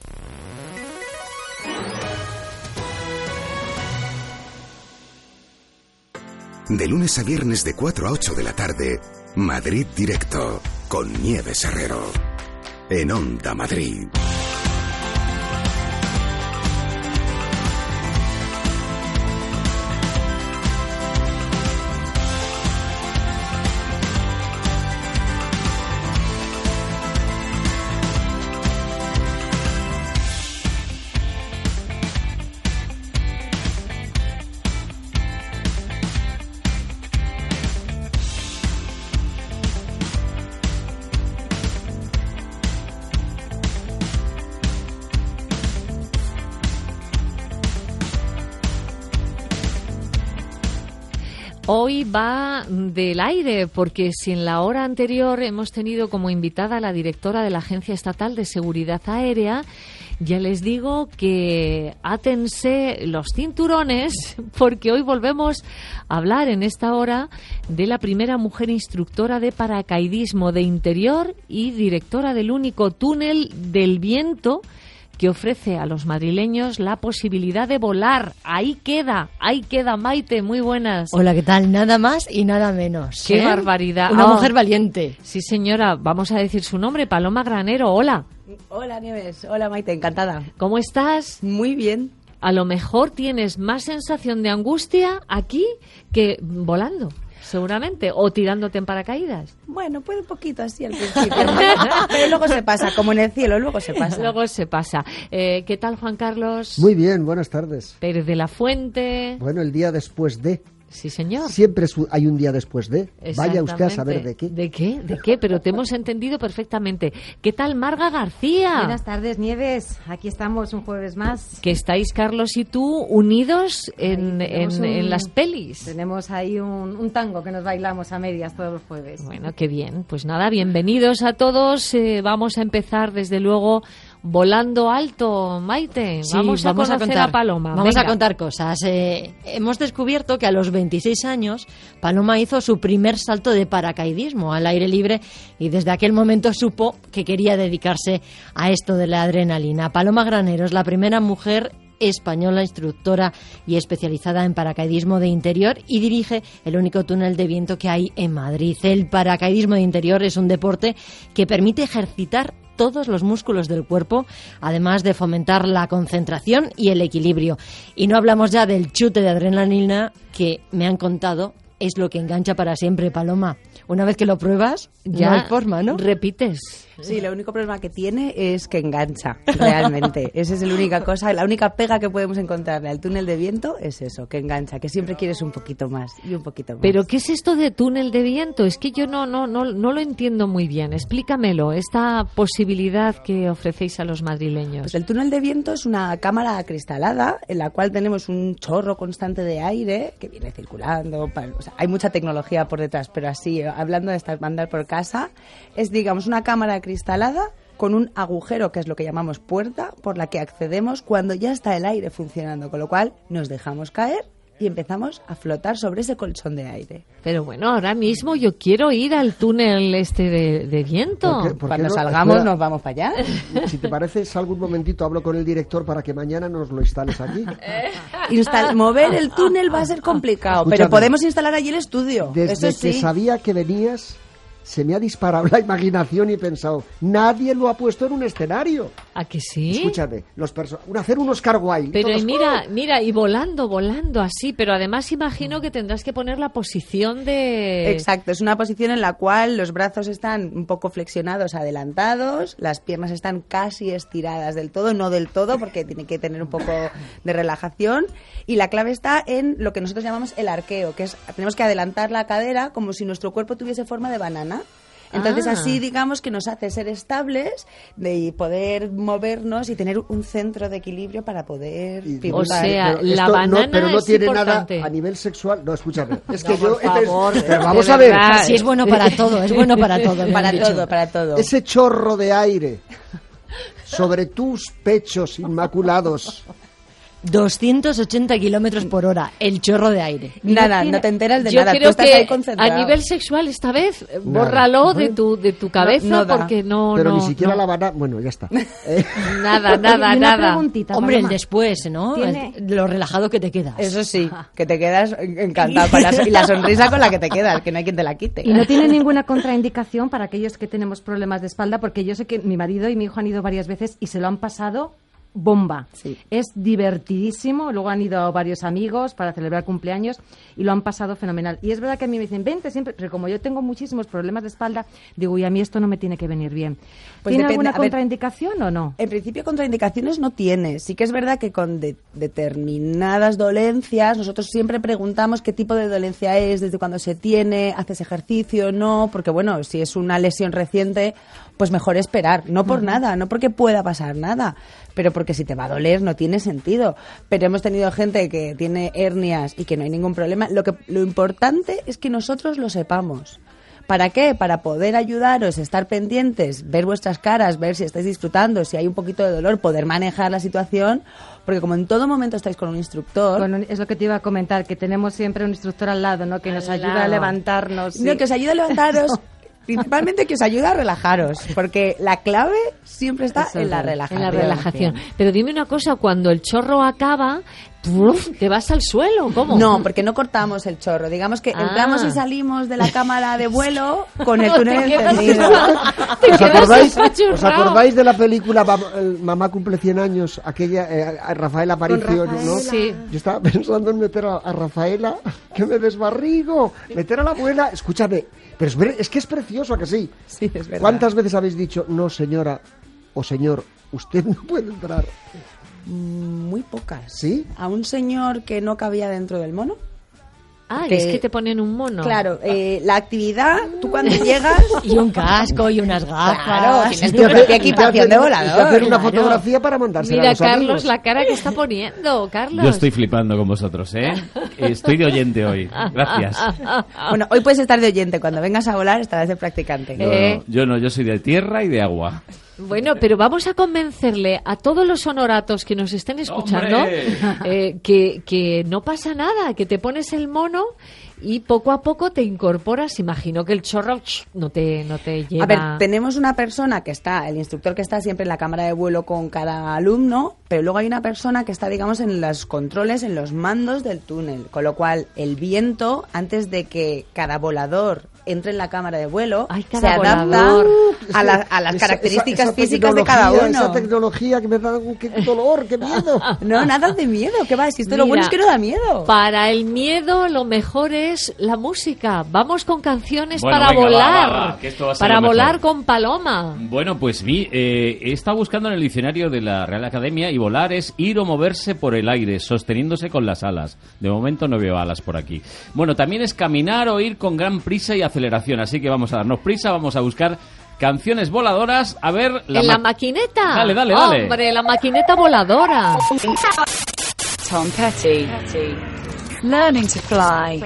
De lunes a viernes de cuatro a ocho de la tarde, Madrid Directo, con Nieves Herrero, en Onda Madrid. Hoy va del aire, porque si en la hora anterior hemos tenido como invitada a la directora de la Agencia Estatal de Seguridad Aérea, ya les digo que átense los cinturones, porque hoy volvemos a hablar en esta hora de la primera mujer instructora de paracaidismo de interior y directora del único túnel del viento que ofrece a los madrileños la posibilidad de volar. Ahí queda, ahí queda, Maite, muy buenas. Hola, ¿qué tal? Nada más y nada menos. ¡Qué ¿eh? barbaridad! Una oh, mujer valiente. Sí, señora, vamos a decir su nombre, Paloma Granero, hola. Hola, Nieves. Hola, Maite, encantada. ¿Cómo estás? Muy bien. A lo mejor tienes más sensación de angustia aquí que volando. Seguramente, o tirándote en paracaídas. Bueno, puede un poquito así al principio, pero luego se pasa, como en el cielo, luego se pasa. Luego se pasa. Eh, ¿Qué tal, Juan Carlos? Muy bien, buenas tardes. Pérez de la Fuente. Bueno, el día después de... Sí, señor. Siempre hay un día después de. Vaya usted a saber de qué. ¿De qué? ¿De qué? Pero te hemos entendido perfectamente. ¿Qué tal, Marga García? Buenas tardes, Nieves. Aquí estamos un jueves más. Que estáis, Carlos y tú, unidos en, en, un, en las pelis. Tenemos ahí un, un tango que nos bailamos a medias todos los jueves. Bueno, qué bien. Pues nada, bienvenidos a todos. Eh, vamos a empezar, desde luego, volando alto, Maite. Sí, vamos a vamos conocer a, contar, a Paloma. Vamos Venga. a contar cosas. Eh, hemos descubierto que a los veintiséis años Paloma hizo su primer salto de paracaidismo al aire libre y desde aquel momento supo que quería dedicarse a esto de la adrenalina. Paloma Granero es la primera mujer española instructora y especializada en paracaidismo de interior y dirige el único túnel de viento que hay en Madrid. El paracaidismo de interior es un deporte que permite ejercitar todos los músculos del cuerpo, además de fomentar la concentración y el equilibrio. Y no hablamos ya del chute de adrenalina que me han contado es lo que engancha para siempre, Paloma. Una vez que lo pruebas, ya No hay forma, ¿no? Repites. Sí, el único problema que tiene es que engancha, realmente. Esa es la única cosa, la única pega que podemos encontrarle al túnel de viento es eso, que engancha, que siempre quieres un poquito más y un poquito más. ¿Pero qué es esto de túnel de viento? Es que yo no, no, no, no lo entiendo muy bien. Explícamelo, esta posibilidad que ofrecéis a los madrileños. Pues el túnel de viento es una cámara acristalada en la cual tenemos un chorro constante de aire que viene circulando. Para, o sea, hay mucha tecnología por detrás, pero así, hablando de estar mandar por casa, es, digamos, una cámara cristalada con un agujero, que es lo que llamamos puerta, por la que accedemos cuando ya está el aire funcionando, con lo cual nos dejamos caer y empezamos a flotar sobre ese colchón de aire. Pero bueno, ahora mismo yo quiero ir al túnel este de, de viento. ¿Por qué- por qué Cuando no? salgamos Espera. nos vamos para allá. Si te parece, salgo un momentito, hablo con el director para que mañana nos lo instales aquí. Instal- mover el túnel va a ser complicado, Escúchame. pero podemos instalar allí el estudio. Desde Eso que sí. sabía que venías, se me ha disparado la imaginación y he pensado, nadie lo ha puesto en un escenario. ¿A que sí? Escúchame, los perso- hacer un Oscar Wilde. Pero todos, y mira, mira, y volando, volando así, pero además imagino que tendrás que poner la posición de... Exacto, es una posición en la cual los brazos están un poco flexionados, adelantados, las piernas están casi estiradas del todo, no del todo, porque tiene que tener un poco de relajación, y la clave está en lo que nosotros llamamos el arqueo, que es, tenemos que adelantar la cadera como si nuestro cuerpo tuviese forma de banana. Entonces Ah. así digamos que nos hace ser estables de poder movernos y tener un centro de equilibrio para poder pivotar. Pero la esto banana no, pero no es tiene importante. nada a nivel sexual. No, escúchame. Es No, que yo. por favor, este- pero de vamos a verdad. ver. Sí, es bueno para todo, es bueno para todo. me Para han dicho. todo, para todo. Ese chorro de aire sobre tus pechos inmaculados. doscientos ochenta kilómetros por hora, el chorro de aire. Nada, no te enteras de Yo nada. Tú creo estás que ahí concentrado. a nivel sexual esta vez, eh, Nada. bórralo de Bueno. tu, de tu cabeza No- no da. porque no... Pero no, ni siquiera no. la banana. Bueno, ya está. Eh, Nada, nada, Y una nada. preguntita, Hombre, el Paloma. después, ¿no? ¿Tiene- El- lo relajado que te quedas. Eso sí, que te quedas encantado con la, y la sonrisa con la que te quedas, que no hay quien te la quite. Y no tiene ninguna contraindicación para aquellos que tenemos problemas de espalda, porque yo sé que mi marido y mi hijo han ido varias veces y se lo han pasado bomba. Sí. Es divertidísimo. Luego han ido varios amigos para celebrar cumpleaños y lo han pasado fenomenal. Y es verdad que a mí me dicen, vente siempre, pero como yo tengo muchísimos problemas de espalda, digo, y a mí esto no me tiene que venir bien. Pues ¿Tiene depende, alguna a ver, contraindicación o no? En principio contraindicaciones no tiene. Sí que es verdad que con de- determinadas dolencias nosotros siempre preguntamos qué tipo de dolencia es, desde cuándo se tiene, haces ejercicio o no, porque bueno, si es una lesión reciente, pues mejor esperar. No por nada, no porque pueda pasar nada, pero porque si te va a doler no tiene sentido. Pero hemos tenido gente que tiene hernias y que no hay ningún problema. Lo que lo importante es que nosotros lo sepamos. ¿Para qué? Para poder ayudaros, estar pendientes, ver vuestras caras, ver si estáis disfrutando, si hay un poquito de dolor, poder manejar la situación, porque como en todo momento estáis con un instructor... Bueno, es lo que te iba a comentar, que tenemos siempre un instructor al lado, ¿no? Que nos Al ayuda a lado. levantarnos. No, sí. que os ayuda a levantaros, principalmente que os ayuda a relajaros, porque la clave siempre está Eso en es la verdad. relajación. En la relajación. Pero dime una cosa, cuando el chorro acaba, ¡puf! ¿Te vas al suelo? ¿Cómo? No, porque no cortamos el chorro. Digamos que Ah. entramos y salimos de la cámara de vuelo con el No, te túnel quedas- encendido. te ¿Os quedas acordáis, apachurrado. ¿Os acordáis de la película Mam- el Mamá cumple cien años? Aquella, eh, a Rafaela Aparicio, ¿no? Sí. Yo estaba pensando en meter a, a Rafaela, que me desbarrigo, meter a la abuela. Escúchame, pero es, ver- es que es precioso, ¿a que sí? Sí, es verdad. ¿Cuántas veces habéis dicho, no señora o señor, usted no puede entrar? Muy pocas. ¿Sí? A un señor que no cabía dentro del mono. Ah, Que- es que te ponen un mono. Claro, eh, la actividad, tú cuando llegas... Y un casco y unas gafas. Claro, tienes Y tu hacer- propia y equipación hacer- de y volador. hacer una claro. fotografía para mandársela a Mira, los Carlos, amigos. la cara que está poniendo, Carlos. Yo estoy flipando con vosotros, ¿eh? Estoy de oyente hoy. Gracias. Bueno, hoy puedes estar de oyente. Cuando vengas a volar estarás de practicante. No, Eh. no, yo no, yo soy de tierra y de agua. Bueno, pero vamos a convencerle a todos los honoratos que nos estén escuchando ¡Hombre! eh, que, que no pasa nada, que te pones el mono y poco a poco te incorporas. Imagino que el chorro ch, no te, no te lleva... A ver, tenemos una persona que está, el instructor que está siempre en la cámara de vuelo con cada alumno, pero luego hay una persona que está, digamos, en los controles, en los mandos del túnel, con lo cual el viento, antes de que cada volador entre en la cámara de vuelo, Ay, se cada adapta volador. a, la- a las Esa- características esa- esa físicas de cada tecnología, uno. Esa tecnología que me da un qué dolor, qué miedo. No, nada de miedo, ¿qué va? Si esto Mira, lo bueno es que no da miedo. Para el miedo lo mejor es la música. Vamos con canciones Bueno, para venga, va, volar. va, va, que esto va a ser para lo volar mejor. con Paloma. Bueno, pues vi, eh, he estado buscando en el diccionario de la Real Academia y volar es ir o moverse por el aire, sosteniéndose con las alas. De momento no veo alas por aquí. Bueno, también es caminar o ir con gran prisa y aceleración, así que vamos a darnos prisa, vamos a buscar canciones voladoras. A ver... en la ma- maquineta. Dale, dale, dale. Hombre, la maquineta voladora. Tom Petty. Learning to fly.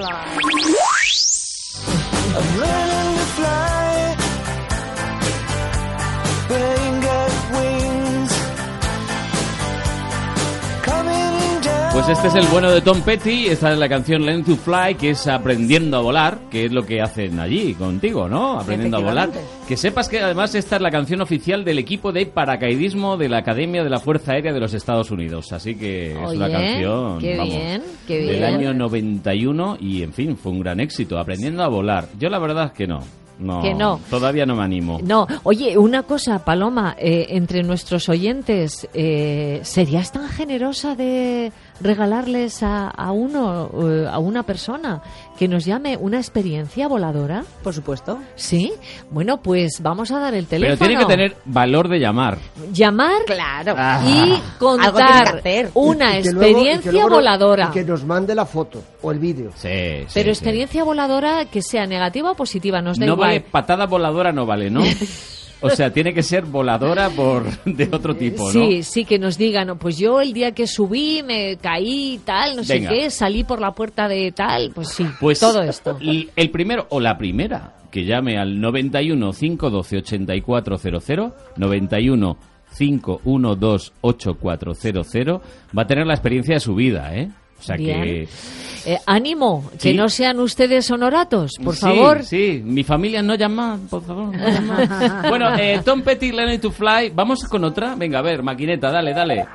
Pues este es el bueno de Tom Petty, esta es la canción Learn to Fly, que es aprendiendo a volar, que es lo que hacen allí contigo, ¿no? Aprendiendo a volar. Que sepas que además esta es la canción oficial del equipo de paracaidismo de la Academia de la Fuerza Aérea de los Estados Unidos, así que es Oye, una canción, qué vamos, bien, qué del bien. año noventa y uno y, en fin, fue un gran éxito, aprendiendo a volar. Yo la verdad es que no. No, Que no. Todavía no me animo. No, oye, una cosa, Paloma, eh, entre nuestros oyentes, eh, ¿serías tan generosa de regalarles a, a uno, eh, a una persona que nos llame una experiencia voladora? Por supuesto. Sí. Bueno, pues vamos a dar el teléfono. Pero tiene que tener valor de llamar. Llamar Claro. Ah. y Algo tiene contar que hacer. una Y que luego- y que experiencia luego no- voladora. y que nos mande la foto o el vídeo. Sí, sí, Pero sí. experiencia voladora que sea negativa o positiva, nos da No igual. vale, patada voladora no vale, ¿no? O sea, tiene que ser voladora por de otro tipo, ¿no? Sí, sí, que nos digan, pues yo el día que subí me caí tal, no Venga. sé qué, salí por la puerta de tal, pues sí, Pues todo esto. l- el primero o la primera que llame al noventa y uno, cinco uno dos, ochenta y cuatro cero cero, noventa y uno, cinco uno dos, ocho cuatro cero cero, va a tener la experiencia de su vida, ¿eh? O sea Bien. que... Eh, ánimo, que Sí. no sean ustedes honoratos, por Sí, favor. Sí, mi familia no llama, por favor. No llama. Bueno, eh, Tom Petty, Learning to Fly. Vamos con otra. Venga, a ver, maquineta, dale, dale.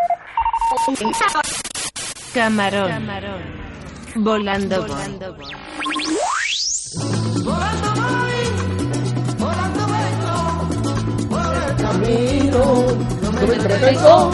Camarón. Volando. Volando. Camino, yo me entretengo.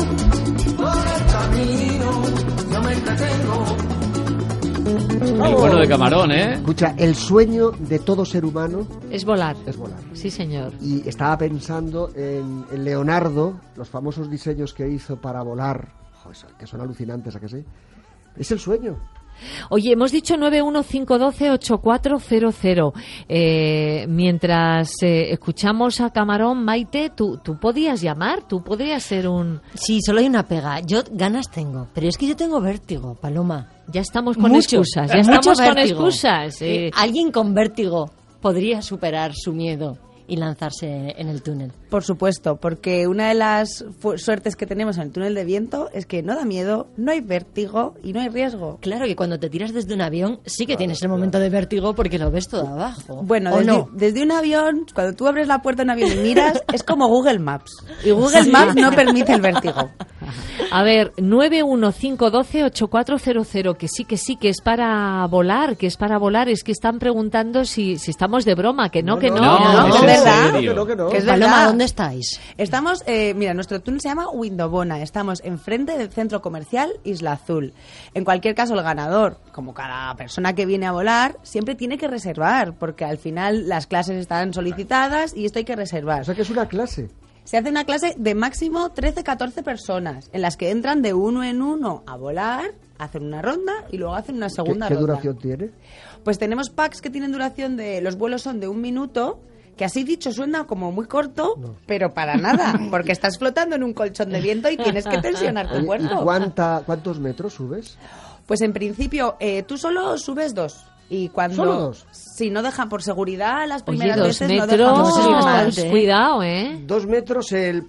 El bueno de Camarón, ¿eh? Escucha, el sueño de todo ser humano Es volar. es volar. Sí, señor. Y estaba pensando en, en Leonardo, los famosos diseños que hizo para volar, joder, que son alucinantes, ¿a que sí? Es el sueño. Oye, hemos dicho nueve uno cinco uno dos, ocho cuatro cero cero. Eh, mientras eh, escuchamos a Camarón, Maite, ¿tú, tú podías llamar, tú podrías ser un... Sí, solo hay una pega. Yo ganas tengo, pero es que yo tengo vértigo, Paloma. Ya estamos con Mucho, excusas, ya mucho estamos con vértigo. excusas. eh. Eh, alguien con vértigo podría superar su miedo y lanzarse en el túnel. Por supuesto, porque una de las fu- suertes que tenemos en el túnel de viento es que no da miedo, no hay vértigo y no hay riesgo. Claro que cuando te tiras desde un avión sí que tienes el momento de vértigo porque lo ves todo abajo. Bueno, ¿O desde, no? desde un avión, cuando tú abres la puerta de un avión y miras, es como Google Maps. Y Google Sí. Maps no permite el vértigo. A ver, nueve uno cinco uno dos, ocho cuatro cero cero, que sí, que sí, que es para volar, que es para volar. Es que están preguntando si, si estamos de broma, que no, que no. no, es en verdad. serio. Que no, que no. Que es Paloma, verdad. ¿dónde estáis? Estamos, eh, mira, nuestro túnel se llama Windobona. Estamos enfrente del centro comercial Isla Azul. En cualquier caso, el ganador, como cada persona que viene a volar, siempre tiene que reservar, porque al final las clases están solicitadas y esto hay que reservar. O sea que es una clase. Se hace una clase de máximo trece catorce personas, en las que entran de uno en uno a volar, hacen una ronda y luego hacen una ¿Qué, segunda qué ronda. duración tiene? Pues tenemos packs que tienen duración de... Los vuelos son de un minuto, que así dicho suena como muy corto, pero para nada, porque estás flotando en un colchón de viento y tienes que tensionar tu ¿Y, y cuerpo. cuánta, cuántos metros subes? Pues en principio, eh, tú solo subes dos. Y cuando... ¿Solo dos? Si no dejan por seguridad, las Oye, primeras dos veces no metros, dejan subir más. bastante, cuidado, ¿eh? Dos metros el...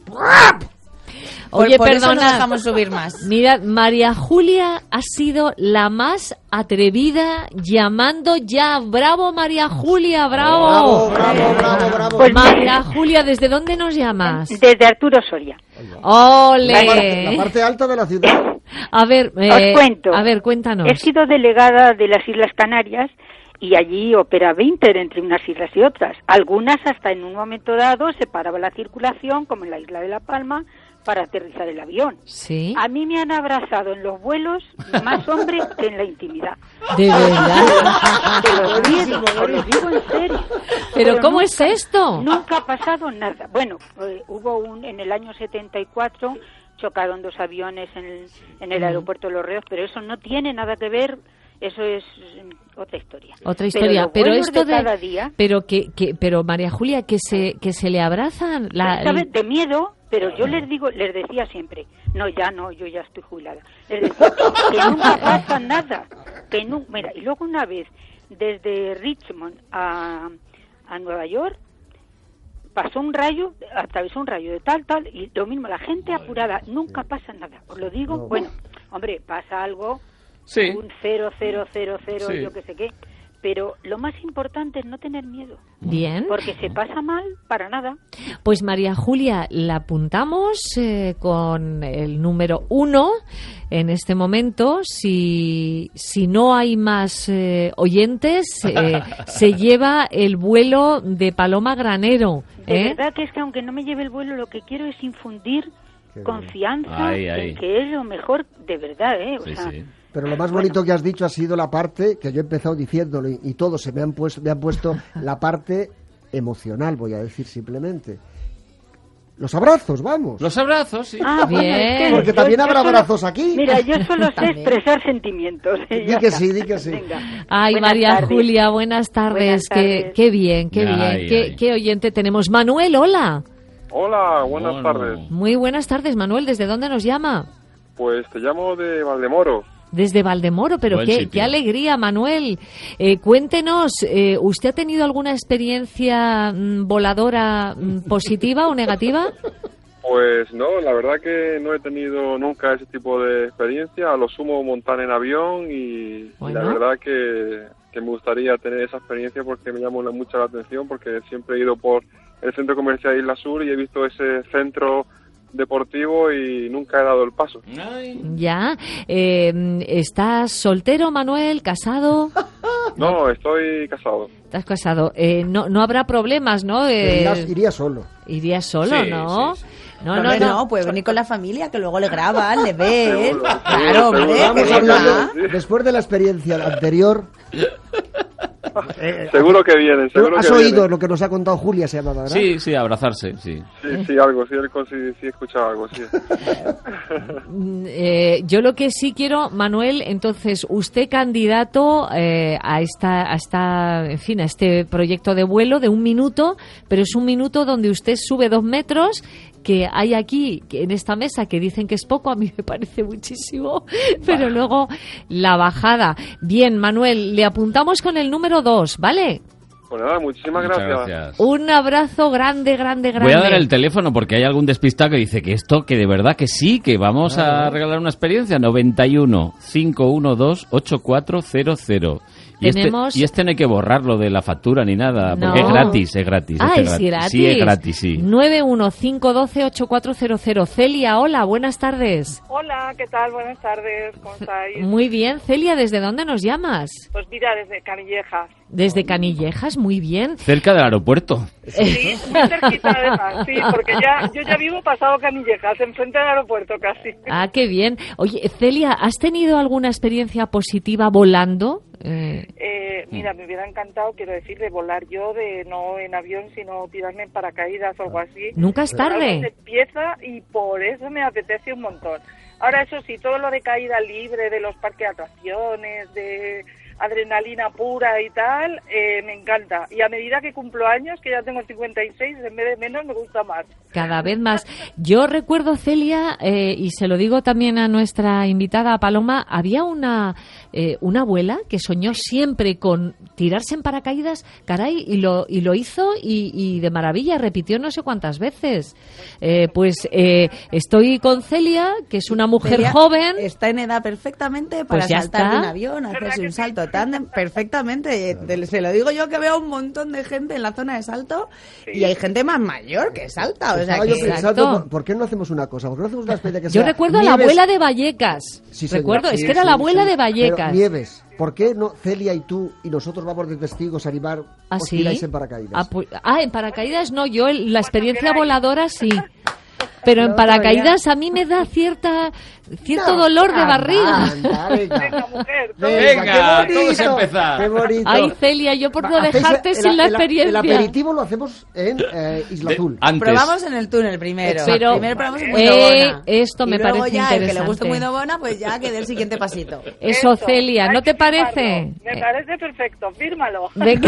Por- Oye, por eso perdona. no dejamos subir más. Mirad, María Julia ha sido la más atrevida llamando ya. ¡Bravo, María Julia! ¡Bravo! Bravo, bravo, bravo, bravo. Pues María Julia, ¿desde dónde nos llamas? Desde Arturo Soria. ¡Ole! La parte, la parte alta de la ciudad. A ver, eh, Os cuento. a ver, cuéntanos. He sido delegada de las Islas Canarias y allí opera Vinter entre unas islas y otras. Algunas hasta en un momento dado se paraba la circulación, como en la isla de La Palma, para aterrizar el avión. Sí. A mí me han abrazado en los vuelos más hombres que en la intimidad. De verdad. Te lo digo, os lo digo en serio. ¿Pero cómo nunca, es esto? Nunca ha pasado nada. Bueno, eh, hubo un en el año setenta y cuatro chocaron dos aviones en el, en el aeropuerto de Los Reos, pero eso no tiene nada que ver. Eso es otra historia. Otra historia, pero, pero esto de, de, cada día, pero que, que, pero María Julia, que se que se le abrazan, la, ¿sabes? De miedo, pero yo les digo, les decía siempre, no, ya no, yo ya estoy jubilada. Les decía que, que nunca pasa nada, que no, mira, y luego una vez desde Richmond a, a Nueva York pasó un rayo, atravesó un rayo de tal tal y lo mismo, la gente apurada, nunca pasa nada. Os lo digo, no. Bueno, hombre, pasa algo. Sí. Un cero, cero, cero, cero, sí. Yo qué sé qué. Pero lo más importante es no tener miedo. Bien. Porque se pasa mal para nada. Pues María Julia, la apuntamos eh, con el número uno en este momento. Si, si no hay más eh, oyentes, eh, se lleva el vuelo de Paloma Granero. De ¿eh? verdad que es que aunque no me lleve el vuelo, lo que quiero es infundir confianza ay, ay. en que es lo mejor de verdad, ¿eh? O sí, sea, sí. Pero lo más bonito bueno. que has dicho ha sido la parte que yo he empezado diciéndolo y, y todos se me han puesto, me han puesto la parte emocional, voy a decir simplemente. Los abrazos, vamos. Los abrazos, sí. Ah, bien. Bueno, es que porque yo, también yo habrá solo, abrazos aquí. Mira, yo solo sé expresar sentimientos. ¿eh? Di que sí, di que sí. Venga. Ay, buenas María tardes. Julia, buenas tardes. Buenas tardes. Qué, qué bien, qué ay, bien. Ay. Qué, qué oyente tenemos. Manuel, hola. Hola, buenas bueno. tardes. Muy buenas tardes, Manuel. ¿Desde dónde nos llama? Pues te llamo de Valdemoro. Desde Valdemoro, pero qué, qué alegría, Manuel. Eh, cuéntenos, eh, ¿usted ha tenido alguna experiencia mm, voladora mm, positiva o negativa? Pues no, la verdad que no he tenido nunca ese tipo de experiencia. A lo sumo montar en avión y, bueno. y la verdad que, que me gustaría tener esa experiencia porque me llama mucho la atención, porque siempre he ido por el centro comercial Isla Sur y he visto ese centro deportivo y nunca he dado el paso. Ya, eh, ¿estás soltero, Manuel? ¿Casado? No, estoy casado. ¿Estás casado? Eh, no, no habrá problemas, ¿no? Eh, iría, iría solo. Iría solo, sí, ¿no? Sí, sí. No, no, no, no, no, puede venir con la familia, que luego le graban, le ven. Claro, hombre. Vamos hablando, después de la experiencia anterior... Eh, seguro que viene, seguro ¿Has que oído viene. lo que nos ha contado Julia, se llama, verdad? Sí, sí, abrazarse, sí. Sí, sí, algo, sí, sí, sí he escuchado algo, sí. eh, yo lo que sí quiero, Manuel, entonces, usted candidato eh, a esta, a esta, en fin, a este proyecto de vuelo de un minuto, pero es un minuto donde usted sube dos metros, que hay aquí, en esta mesa, que dicen que es poco, a mí me parece muchísimo, pero luego la bajada. Bien, Manuel, le apuntamos con el número dos, ¿vale? Pues nada, muchísimas Muchas gracias. gracias. Un abrazo grande, grande, grande. Voy a dar el teléfono porque hay algún despistado que dice que esto, que de verdad que sí, que vamos ah, a regalar una experiencia. noventa y uno, cinco uno dos, ocho cuatro cero cero. Y, Tenemos... este, y este no hay que borrarlo de la factura ni nada, porque no. es gratis, es gratis. Ah, este es gratis. gratis. Sí, es gratis, sí. nueve uno cinco uno dos, ocho cuatro cero cero. Celia, hola, buenas tardes. Hola, ¿qué tal? Buenas tardes, ¿cómo estáis? Muy bien, Celia, ¿desde dónde nos llamas? Pues mira, desde Canillejas. Desde Canillejas, muy bien. Cerca del aeropuerto. Sí, muy cerquita además, sí, porque ya yo ya vivo pasado Canillejas, enfrente del aeropuerto casi. Ah, qué bien. Oye, Celia, ¿has tenido alguna experiencia positiva volando? Eh... Eh, mira, me hubiera encantado, quiero decir, de volar yo, de no en avión, sino tirarme en paracaídas o algo así. Nunca es tarde. Se empieza y por eso me apetece un montón. Ahora, eso sí, todo lo de caída libre, de los parques de atracciones, de adrenalina pura y tal, eh, me encanta. Y a medida que cumplo años, que ya tengo cincuenta y seis, en vez de menos me gusta más. Cada vez más. Yo recuerdo, Celia, eh, y se lo digo también a nuestra invitada Paloma, había una eh, una abuela que soñó siempre con tirarse en paracaídas, caray, y lo y lo hizo y, y de maravilla, repitió no sé cuántas veces. Eh, pues eh, estoy con Celia, que es una mujer Celia joven. Está en edad perfectamente para pues ya saltar está. de un avión, hacerse un salto Salto Tándem, perfectamente. Te- Se lo digo yo que veo un montón de gente en la zona de Salto y hay gente más mayor que salta. O sea, Estaba yo que... pensando, ¿por, por qué no hacemos una cosa? ¿Por qué no hacemos una especie que Yo sea recuerdo a la Nieves? abuela de Vallecas. Sí, señor. Recuerdo, es Sí, que era sí, la abuela sí. de Vallecas. Pero, Nieves, ¿por qué no Celia y tú y nosotros vamos de testigos a animar? ¿Ah, os sí? tiráis en paracaídas? Ah, pu- ah, en paracaídas no, yo el- la experiencia voladora sí. Pero en No, todavía. paracaídas a mí me da cierta cierto No, dolor de anda, barriga. anda, venga. Venga, qué todos bonito, a empezar. Qué bonito. Ay, Celia, yo por no Hacéis dejarte el- sin la el- el experiencia. aperitivo lo hacemos en eh, Isla De- Azul. antes. Probamos en el túnel primero. Pero- primero probamos en muy Eh, Nobona. esto me y luego parece ya el que le interesante. guste muy Nobona, pues ya que dé el siguiente pasito. Eso, Celia, ¿no te parece? Me parece perfecto, fírmalo. Venga.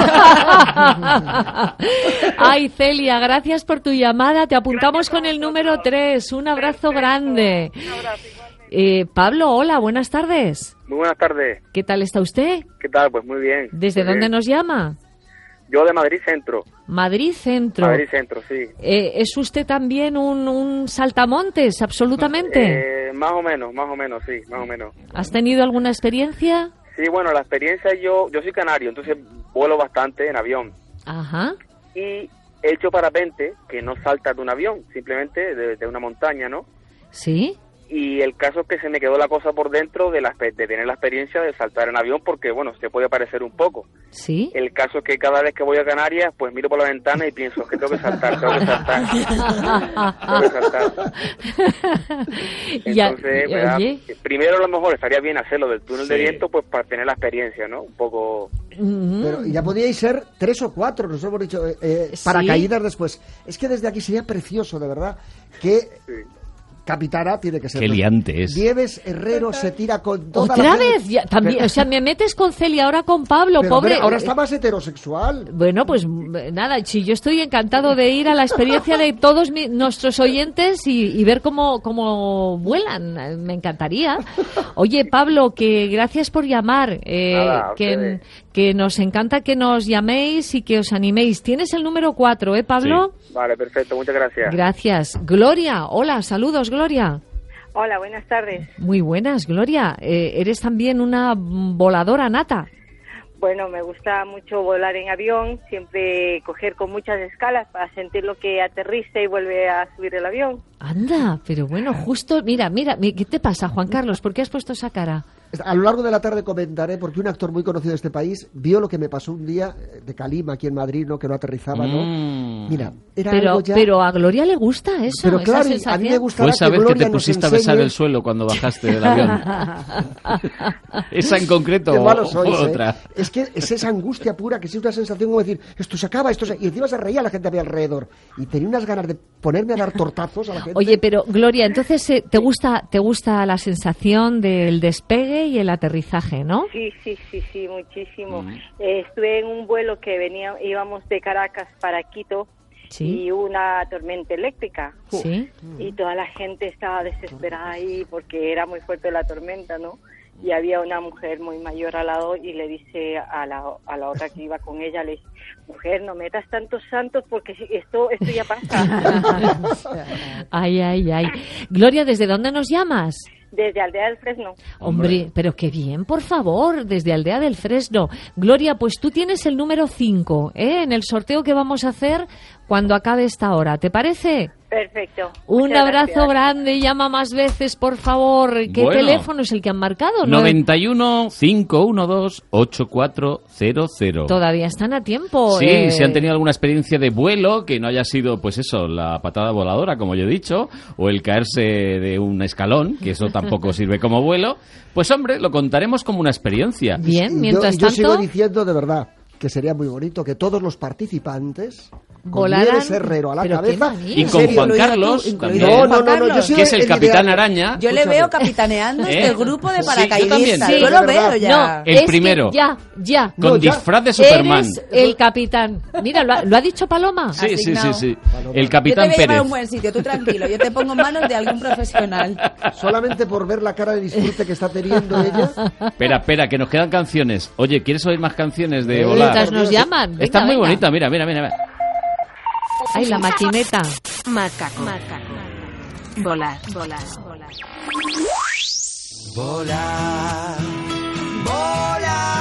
Ay, Celia, gracias por tu llamada. Te apuntamos con el número tres. Un abrazo grande. Eh, Pablo, hola, buenas tardes. Muy buenas tardes. ¿Qué tal está usted? ¿Qué tal? Pues muy bien. ¿Desde Muy dónde bien. nos llama? Yo de Madrid Centro. Madrid Centro. Madrid Centro, sí. Eh, ¿Es usted también un, un saltamontes, absolutamente? Eh, más o menos, más o menos, sí, más o menos. ¿Has tenido alguna experiencia? Sí, bueno, la experiencia yo, yo soy canario, entonces vuelo bastante en avión. Ajá. Y he hecho parapente, que no saltas de un avión, simplemente de, de una montaña, ¿no? ¿Sí? Y el caso es que se me quedó la cosa por dentro de, la, de tener la experiencia de saltar en avión, porque, bueno, se puede parecer un poco. ¿Sí? El caso es que cada vez que voy a Canarias, pues miro por la ventana y pienso que tengo que saltar, tengo que saltar. tengo que saltar. Ya, Entonces, ¿verdad? oye. Primero a lo mejor estaría bien hacerlo del túnel de Sí. viento, pues para tener la experiencia, ¿no? Un poco... Pero ya podíais ser tres o cuatro, nos hemos dicho, eh, eh, Sí. paracaídas después. Es que desde aquí sería precioso, de verdad, que capitana tiene que ser. Qué liante es. Nieves Herrero se tira con toda ¿Otra la gente. vez? Ya, también, Pero- o sea, me metes con Celia, ahora con Pablo, pero, pobre. hombre, ahora está más heterosexual. Bueno, pues eh, nada, si yo estoy encantado de ir a la experiencia de todos mi- nuestros oyentes y, y ver cómo, cómo vuelan. Eh, Me encantaría. Oye, Pablo, que gracias por llamar. eh, Nada, a que, ustedes. que nos encanta que nos llaméis y que os animéis. Tienes el número cuatro, ¿eh, Pablo? Vale, perfecto, muchas gracias. Gracias. Gloria, hola, saludos, Gloria. Hola, buenas tardes. Muy buenas, Gloria. Eh, eres también una mm, voladora nata. Bueno, me gusta mucho volar en avión, siempre coger con muchas escalas para sentir lo que aterriza y vuelve a subir el avión. Anda, pero bueno, justo, mira, mira, mi- ¿qué te pasa, Juan Carlos? ¿Por qué has puesto esa cara? A lo largo de la tarde comentaré, porque un actor muy conocido de este país vio lo que me pasó un día eh, de Calima, aquí en Madrid, ¿no? Que no aterrizaba, ¿no? Mm. Mira, era Pero, algo ya... pero a Gloria le gusta eso, Pero esa claro, y a sensación. mí me gustará Fue esa que vez que Gloria te nos pusiste a besar enseñe- el suelo cuando bajaste del avión. ¿Esa en concreto Qué o malo o sois, fue ¿eh? otra? Es que es esa angustia pura, que es una sensación como decir, esto se acaba, esto se... Y encima se reía la gente había alrededor. Y tenía unas ganas de ponerme a dar tortazos a la gente. Oye, pero Gloria, entonces eh, te gusta te gusta la sensación del despegue y el aterrizaje, ¿no? Sí, sí, sí, sí, muchísimo. Eh, estuve en un vuelo que venía, íbamos de Caracas para Quito Sí. y hubo una tormenta eléctrica. Sí. Y toda la gente estaba desesperada ahí porque era muy fuerte la tormenta, ¿no? Y había una mujer muy mayor al lado y le dice a la, a la otra que iba con ella, le dice, mujer, no metas tantos santos porque esto, esto ya pasa. Ay, ay, ay. Gloria, ¿desde dónde nos llamas? Desde Aldea del Fresno. Hombre, pero qué bien, por favor, desde Aldea del Fresno. Gloria, pues tú tienes el número cinco, ¿eh? En el sorteo que vamos a hacer cuando acabe esta hora. ¿Te parece? Perfecto. Un Muchas abrazo gracias. grande, llama más veces, por favor. ¿Qué Bueno. teléfono es el que han marcado? No- noventa y uno, cinco uno dos, ochenta y cuatro cero cero. Todavía están a tiempo. Sí, eh. si han tenido alguna experiencia de vuelo que no haya sido, pues eso, la patada voladora, como yo he dicho, o el caerse de un escalón, que eso tampoco sirve como vuelo, pues hombre, lo contaremos como una experiencia. Bien, Y yo, mientras y yo sigo tanto, diciendo de verdad que sería muy bonito que todos los participantes con Volaran- Nieves Herrero a la pero qué cabeza maravilla. Y en con serio, Juan incluido Carlos tú, incluido también. No, Juan no, no, no, Carlos, yo soy que es el capitán ideal. araña. Yo le veo capitaneando ¿Eh? este grupo de Sí, yo paracaidistas. también. yo Sí, lo de veo verdad. ya. no, El es que primero. ya, ya. Con No, ya. disfraz de Superman. Eres el capitán. Mira, ¿lo ha, lo ha dicho Paloma? Sí, sí, sí, Asignado. sí. Paloma. El Yo te capitán voy a llevar Pérez. a un buen sitio, tú tranquilo. Yo te pongo en manos de algún profesional. Solamente por ver la cara de disfrute que está teniendo ella. Espera, espera, que nos quedan canciones. Oye, ¿quieres oír más canciones de Eh, volar? Mientras nos llaman. Venga, Está muy venga. bonita, mira, mira, mira. mira. Ay, la maquineta. Macaco. Macaco. Volar. Volar. Volar. Volar, volar.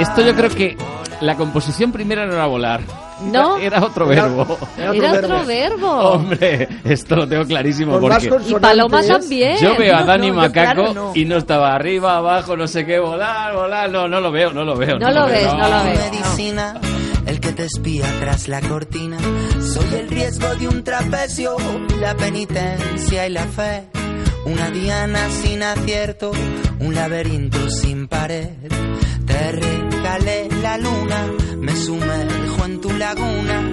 esto yo creo que la composición primera no era volar. No. Era otro verbo. Era otro, era otro verbo. Hombre, esto lo tengo clarísimo. Con porque y Paloma también. Yo veo a Dani no, Macaco claro, no. y no estaba arriba, abajo, no sé qué, volar, volar. No, no lo veo, no lo veo. No, no lo ves, veo. no lo ves. Medicina, el que te espía tras la cortina. Soy el riesgo de un trapecio, la penitencia y la fe. Una diana sin acierto, un laberinto sin pared. Te recalé la luna, me sumerjo en tu laguna,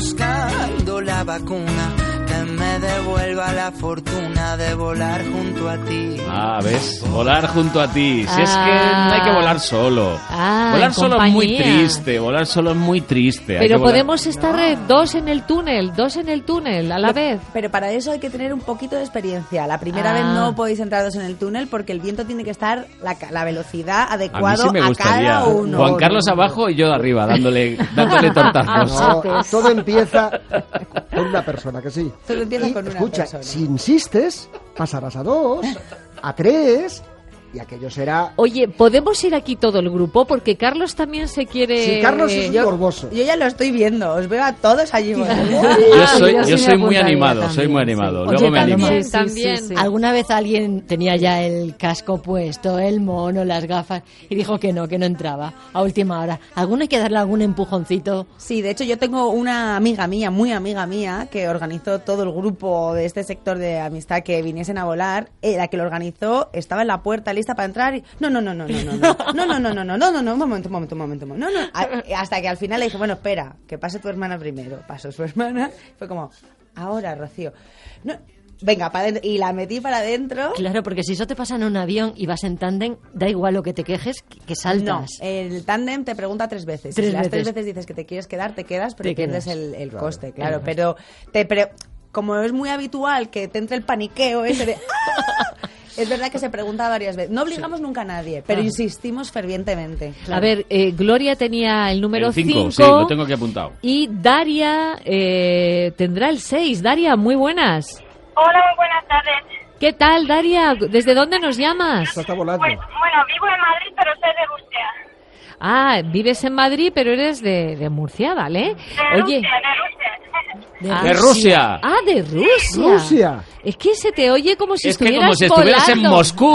buscando la vacuna que me devuelva la fortuna de volar junto a ti. Ah, ¿ves? Volar junto a ti. Si ah. es que no hay que volar solo. Ah, volar solo compañía. es muy triste, volar solo es muy triste. Pero volar... podemos estar no. dos en el túnel, dos en el túnel a la pero, vez. Pero para eso hay que tener un poquito de experiencia. La primera ah. vez no podéis entrar dos en el túnel porque el viento tiene que estar la, la velocidad adecuada a, mí sí me a gustaría. cada uno. Juan Carlos abajo y yo arriba, dándole, dándole tortazos. No, todo empieza con una persona, que sí. Todo empieza y, con una escucha, persona. Si insistes, pasarás a dos, a tres, y aquello será... Oye, ¿podemos ir aquí todo el grupo? Porque Carlos también se quiere... Sí, Carlos es un yo, morboso. Yo ya lo estoy viendo, os veo a todos allí. Yo soy, yo yo soy muy animado, también, soy muy animado. Sí. Luego Oye, me también, animo. Sí, también. Sí, sí. ¿Alguna vez alguien tenía ya el casco puesto, el mono, las gafas, y dijo que no, que no entraba a última hora? ¿Alguno hay que darle algún empujoncito? Sí, de hecho yo tengo una amiga mía, muy amiga mía, que organizó todo el grupo de este sector de amistad que viniesen a volar. Eh, la que lo organizó estaba en la puerta lista para entrar y... No, no, no, no, no, no, no, no, no, no, no, no, no, no, un momento, un momento, un momento, no, no, hasta que al final le dije, bueno, espera, que pase tu hermana primero. Pasó su hermana, fue como, ahora, Rocío, no, venga, para adentro, y la metí para adentro. Claro, porque si eso te pasa en un avión y vas en tándem, da igual lo que te quejes, que, que saltas. No, el tándem te pregunta tres veces. Tres si las veces. tres veces dices que te quieres quedar, te quedas, pero te pierdes quedas. el, el claro, coste, claro, claro. pero te pre... como es muy habitual que te entre el paniqueo ese de... ¡Ah! Es verdad que se pregunta varias veces. No obligamos sí. nunca a nadie, pero claro. insistimos fervientemente. Claro. A ver, eh, Gloria tenía el número cinco. Sí, lo tengo aquí apuntado. Y Daria eh, tendrá el seis. Daria, muy buenas. Hola, muy buenas tardes. ¿Qué tal, Daria? ¿Desde dónde nos llamas? Está volando. Pues, bueno, vivo en Madrid, pero soy de Rusia. Ah, vives en Madrid, pero eres de, de Murcia, ¿vale? De Oye. Rusia, de Rusia. De, ah, de Rusia. Ah, de Rusia. Rusia. Es que se te oye como si es estuvieras que como si estuvieras volando. en Moscú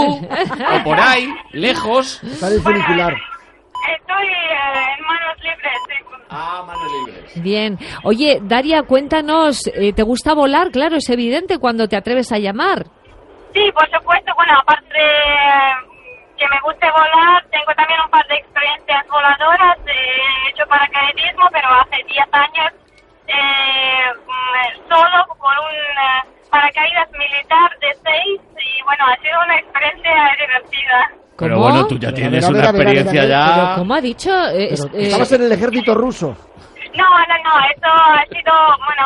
o por ahí, lejos. Está en funicular. Estoy eh, en manos libres. Sí. Ah, manos libres. Bien. Oye, Daria, cuéntanos, eh, ¿te gusta volar? Claro, es evidente cuando te atreves a llamar. Sí, por supuesto. Bueno, aparte de que me guste volar, tengo también un par de experiencias voladoras. He hecho paracaidismo, pero hace diez años. Eh, solo con un uh, paracaídas militar de seis y bueno, ha sido una experiencia divertida. Pero ¿Cómo? bueno, tú ya tienes a ver, a ver, una a ver, experiencia a ver, a ver, ya... ¿Pero cómo ha dicho? Eh, Pero eh, estabas en el ejército ruso. No, no, no, esto ha sido, bueno,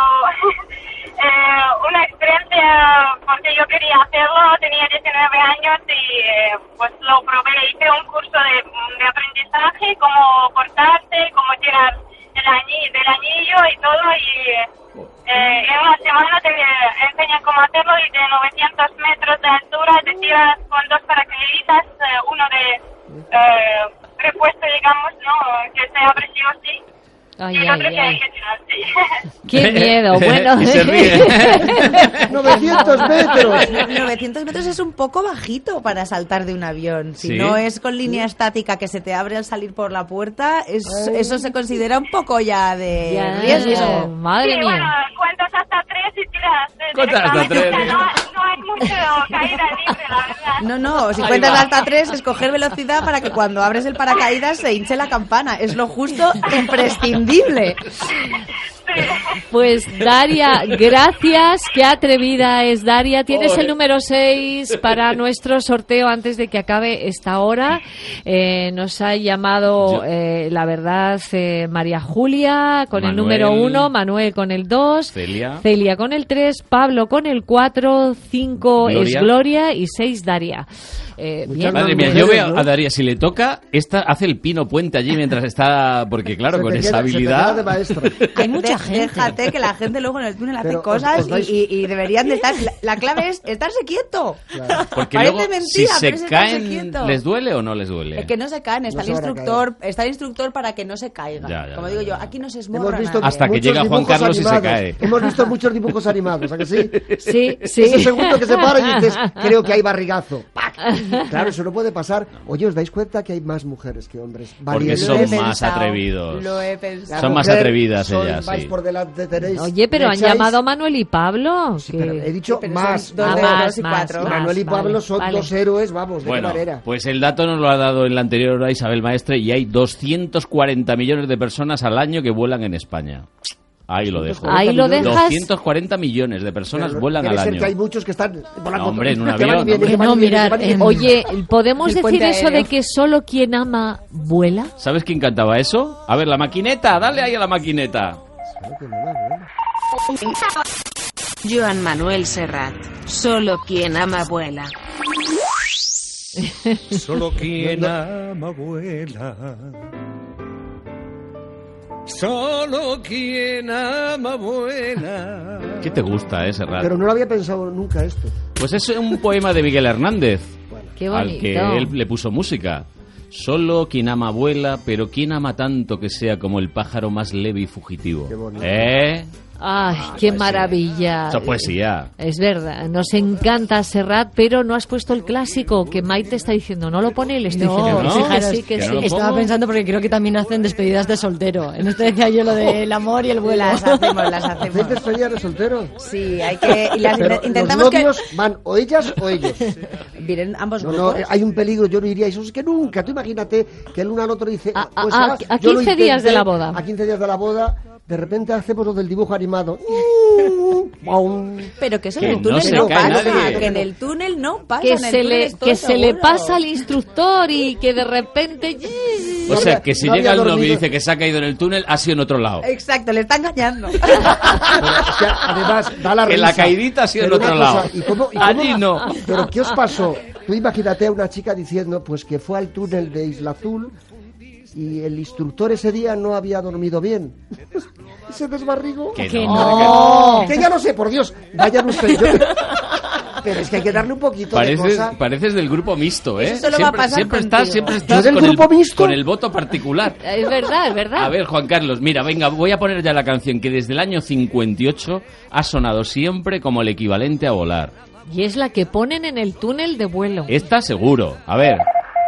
eh, una experiencia porque yo quería hacerlo, tenía diecinueve años y eh, pues lo probé, hice un curso de, de aprendizaje, cómo cortarse, cómo tirar el añi- del anillo y todo y eh, en una semana te enseñan cómo hacerlo y de novecientos metros de altura te tiras con dos paracaidistas, eh, uno de eh, repuesto, digamos, ¿no? Que se abre sí o sí. Ay, y el ay, otro que ay. hay que tirar, sí. ¡Qué miedo! Bueno, Y se ríe. novecientos metros. novecientos metros es un poco bajito para saltar de un avión. Si ¿Sí? no es con línea estática que se te abre al salir por la puerta, es, eso se considera un poco ya de Ya, riesgo. madre Sí, mía. bueno, cuentas hasta tres y tiras. eh, Cuentas hasta directamente. tres. O sea, no, no hay mucho caída libre, la verdad. No, no, si Ahí cuentas va. hasta tres es coger velocidad para que cuando abres el paracaídas se hinche la campana. Es lo justo imprescindible. Pues Daria, gracias. Qué atrevida es Daria. Tienes Oye. el número seis para nuestro sorteo antes de que acabe esta hora. Eh, nos ha llamado, eh, la verdad, eh, María Julia con el Manuel. número uno, Manuel con el dos, Celia. Celia con el tres, Pablo con el cuatro, cinco es Gloria. Gloria y seis Daria. Eh, Muchas bien. Madre mía, mujeres, yo veo ¿no? a Daria, si le toca, esta hace el pino puente allí mientras está, porque claro, Se con te esa queda- se te queda habilidad... de maestra. Hay mucha Deja gente. Déjate que la gente luego en el túnel hace Pero cosas os- os vais- y, y- y deberían de estar... La, la clave es estarse quieto. Porque Parece luego, mentira, si pero es se estarse caen, quieto. ¿les duele o no les duele? Es que no se caen, está No el se van a instructor, está el instructor para que no se caiga. Ya, ya, Como ya, digo ya. yo, aquí no se esmorra Hemos visto nadie. Hasta que muchos llega Juan dibujos Carlos y se animados. cae. Hemos visto muchos dibujos animados, ¿a que sí? Sí, sí. Ese segundo que se para y dices, creo que hay barrigazo. ¡Pac! Claro, eso no puede pasar. Oye, ¿os dais cuenta que hay más mujeres que hombres? Porque Valientes. son Lo he más pensado, atrevidos. Lo he pensado. Son más Mujer, atrevidas sois- ellas, vais sí. por delante, tenéis... Oye, pero me han echáis- llamado a Manuel y Pablo. Sí, que- pero he dicho Sí, pero más. son dos Ah, de más, dos y más, cuatro. más. Manuel y Pablo vale, son vale. dos héroes, vamos, ¿de Bueno, qué manera? pues el dato nos lo ha dado en la anterior hora Isabel Maestre y hay doscientos cuarenta millones de personas al año que vuelan en España. Ahí lo dejo. Ahí lo dejas. doscientos cuarenta millones de personas Pero vuelan debe al ser año. que hay muchos que están volando. No, hombre, en un que van y avión, vienen, hombre. que van y No, vienen, mirar, que van y en- vienen. Oye, ¿podemos El decir puente eso aéreo. de que solo quien ama vuela? ¿Sabes quién cantaba eso? A ver, la maquineta, dale ahí a la maquineta. Joan Manuel Serrat. Solo quien ama vuela. Solo quien ama vuela. Solo quien ama vuela. ¿Qué te gusta, eh, Serrat? Pero no lo había pensado nunca esto. Pues es un poema de Miguel Hernández, Qué al bonito. que él le puso música. Solo quien ama vuela, pero quien ama tanto que sea como el pájaro más leve y fugitivo. ¿Eh? Ay, qué maravilla. Eso es poesía. Es verdad, nos encanta Serrat, pero no has puesto el clásico que Maite está diciendo. No lo pone y le estoy No, diciendo que sí, que fijaros, sí, que que sí. no lo Estaba pongo. pensando porque creo que también hacen despedidas de soltero. En esto decía yo lo del amor y el vuelo. Las hacemos, las ¿Hacéis hacemos. despedida de soltero? Sí, hay que... Y las Pero inte- intentamos los que... novios van o ellas o ellos. Vienen ambos No, no, grupos. eh, hay un peligro, yo no iría eso. Es que nunca, tú imagínate que el uno al otro dice... A- pues, a- ah, a yo lo quince días de intenté, la boda. A quince días de la boda, de repente hacemos lo del dibujo animado. Pero que eso Que en el no túnel se no, cae pasa, nadie. que en el túnel no pasa, Que en el se túnel le estoy que se le seguro. pasa al instructor y que de repente O sea, que si no llega había el novio y dormido. dice que se ha caído en el túnel, ha sido en otro lado. Exacto, le está engañando. Pero es que además da la Que risa. la caidita ha sido en Pero otro una cosa, lado. ¿y cómo- y cómo- Allí no. Pero ¿qué os pasó? Tú imagínate a una chica diciendo pues que fue al túnel de Isla Azul y el instructor ese día no había dormido bien. ¿Se desbarrigó? Que Que no. no. Que ya lo sé, por Dios. Vayan ustedes. Yo- Pero es que hay que darle un poquito de Pareces, cosa. pareces del grupo mixto, ¿eh? Eso solo va a siempre pasar siempre contigo. estás, siempre estás ¿Yo del con, el, grupo mixto? con el voto particular. Es verdad, es verdad. A ver, Juan Carlos, mira, venga, voy a poner ya la canción que desde el año cincuenta y ocho ha sonado siempre como el equivalente a volar. Y es la que ponen en el túnel de vuelo. Esta seguro. A ver.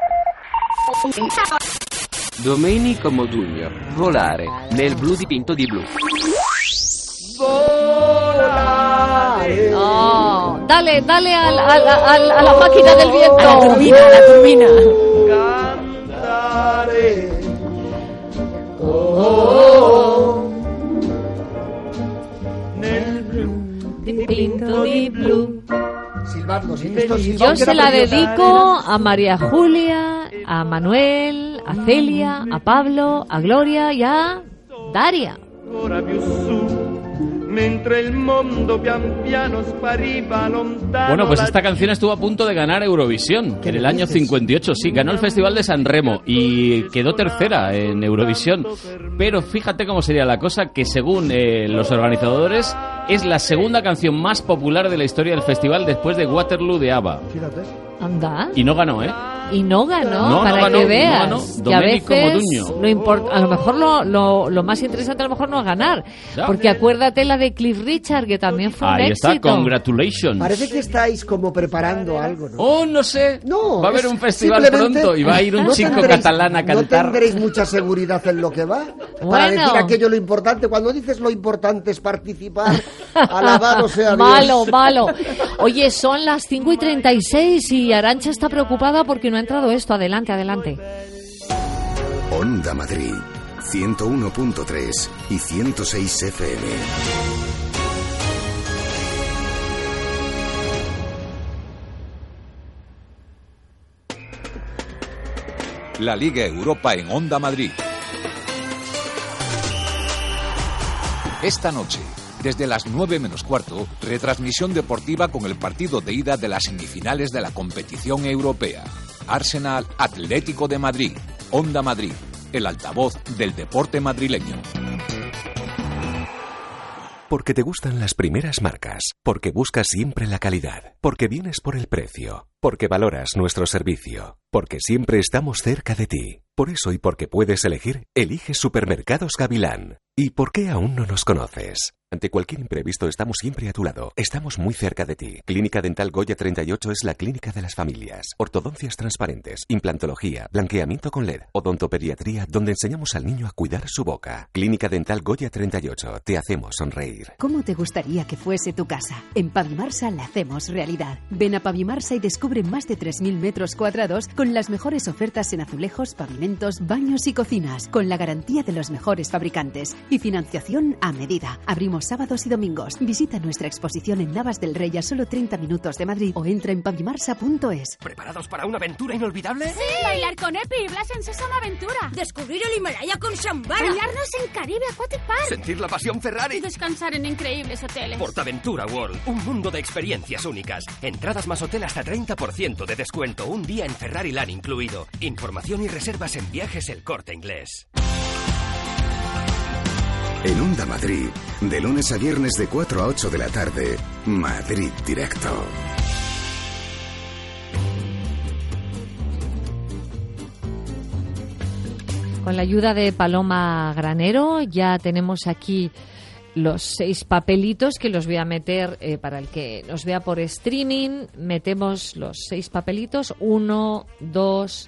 Domenico Modugno, volare nel blu dipinto di blu. Oh, dale, dale al- al- al- a la máquina del viento. A la turbina, a la turbina. Dipinto di blu. Silbando, sí, esto es Yo silbando, que se era la preciosa. dedico a María Julia, a Manuel, a Celia, a Pablo, a Gloria y a Daria. Ancora più su, mentre il mondo pian piano spariva lontano. Bueno, pues esta canción estuvo a punto de ganar Eurovisión en el año cincuenta y ocho. Sí, ganó el Festival de San Remo y quedó tercera en Eurovisión. Pero fíjate cómo sería la cosa, que según eh, los organizadores es la segunda canción más popular de la historia del festival después de Waterloo de ABBA. Fíjate. Anda. Y no ganó, ¿eh? Y no ganó, No, no para ganó, que no veas ganó. que a Domenico veces Modugno. lo import- a lo mejor lo, lo, lo más interesante a lo mejor no es ganar, Ya. porque acuérdate la de Cliff Richard que también fue un Ahí está, éxito. congratulations. Parece que estáis como preparando algo, ¿no? Oh, no sé. No, Va a haber es un festival simplemente- pronto y va a ir un no chico tendréis- catalán a cantar. No tendréis mucha seguridad en lo que va. Para Bueno. decir aquello lo importante. Cuando dices lo importante es participar, alabado sea Dios. Malo, malo. Oye, son las cinco y treinta y seis y Arantxa está preocupada porque no ha entrado esto. Adelante, adelante. Onda Madrid, ciento uno punto tres y ciento seis F M. La Liga Europa en Onda Madrid. Esta noche, desde las nueve menos cuarto, retransmisión deportiva con el partido de ida de las semifinales de la competición europea. Arsenal Atlético de Madrid. Onda Madrid, el altavoz del deporte madrileño. Porque te gustan las primeras marcas, porque buscas siempre la calidad, porque vienes por el precio, porque valoras nuestro servicio, porque siempre estamos cerca de ti. Por eso y porque puedes elegir, elige Supermercados Gavilán. ¿Y por qué aún no nos conoces? Ante cualquier imprevisto estamos siempre a tu lado. Estamos muy cerca de ti. Clínica Dental Goya treinta y ocho es la clínica de las familias. Ortodoncias transparentes, implantología, blanqueamiento con L E D, odontopediatría, donde enseñamos al niño a cuidar su boca. Clínica Dental Goya treinta y ocho. Te hacemos sonreír. ¿Cómo te gustaría que fuese tu casa? En Pavimarsa la hacemos realidad. Ven a Pavimarsa y descubre más de tres mil metros cuadrados con las mejores ofertas en azulejos, pavimentos, baños y cocinas, con la garantía de los mejores fabricantes y financiación a medida. Abrimos sábados y domingos. Visita nuestra exposición en Navas del Rey a solo treinta minutos de Madrid o entra en pavimarsa punto es. ¿Preparados para una aventura inolvidable? ¡Sí! Bailar con Epi y Blas en Sésamo Aventura. Descubrir el Himalaya con Shambhala. Bañarnos en Caribe Aquatic Park. Sentir la pasión Ferrari. Y descansar en increíbles hoteles. Portaventura World. Un mundo de experiencias únicas. Entradas más hotel hasta treinta por ciento de descuento. Un día en Ferrari Land incluido. Información y reservas en Viajes El Corte Inglés. En Onda Madrid, de lunes a viernes de cuatro a ocho de la tarde, Madrid Directo. Con la ayuda de Paloma Granero ya tenemos aquí los seis papelitos que los voy a meter eh, para el que nos vea por streaming. Metemos los seis papelitos, uno, dos,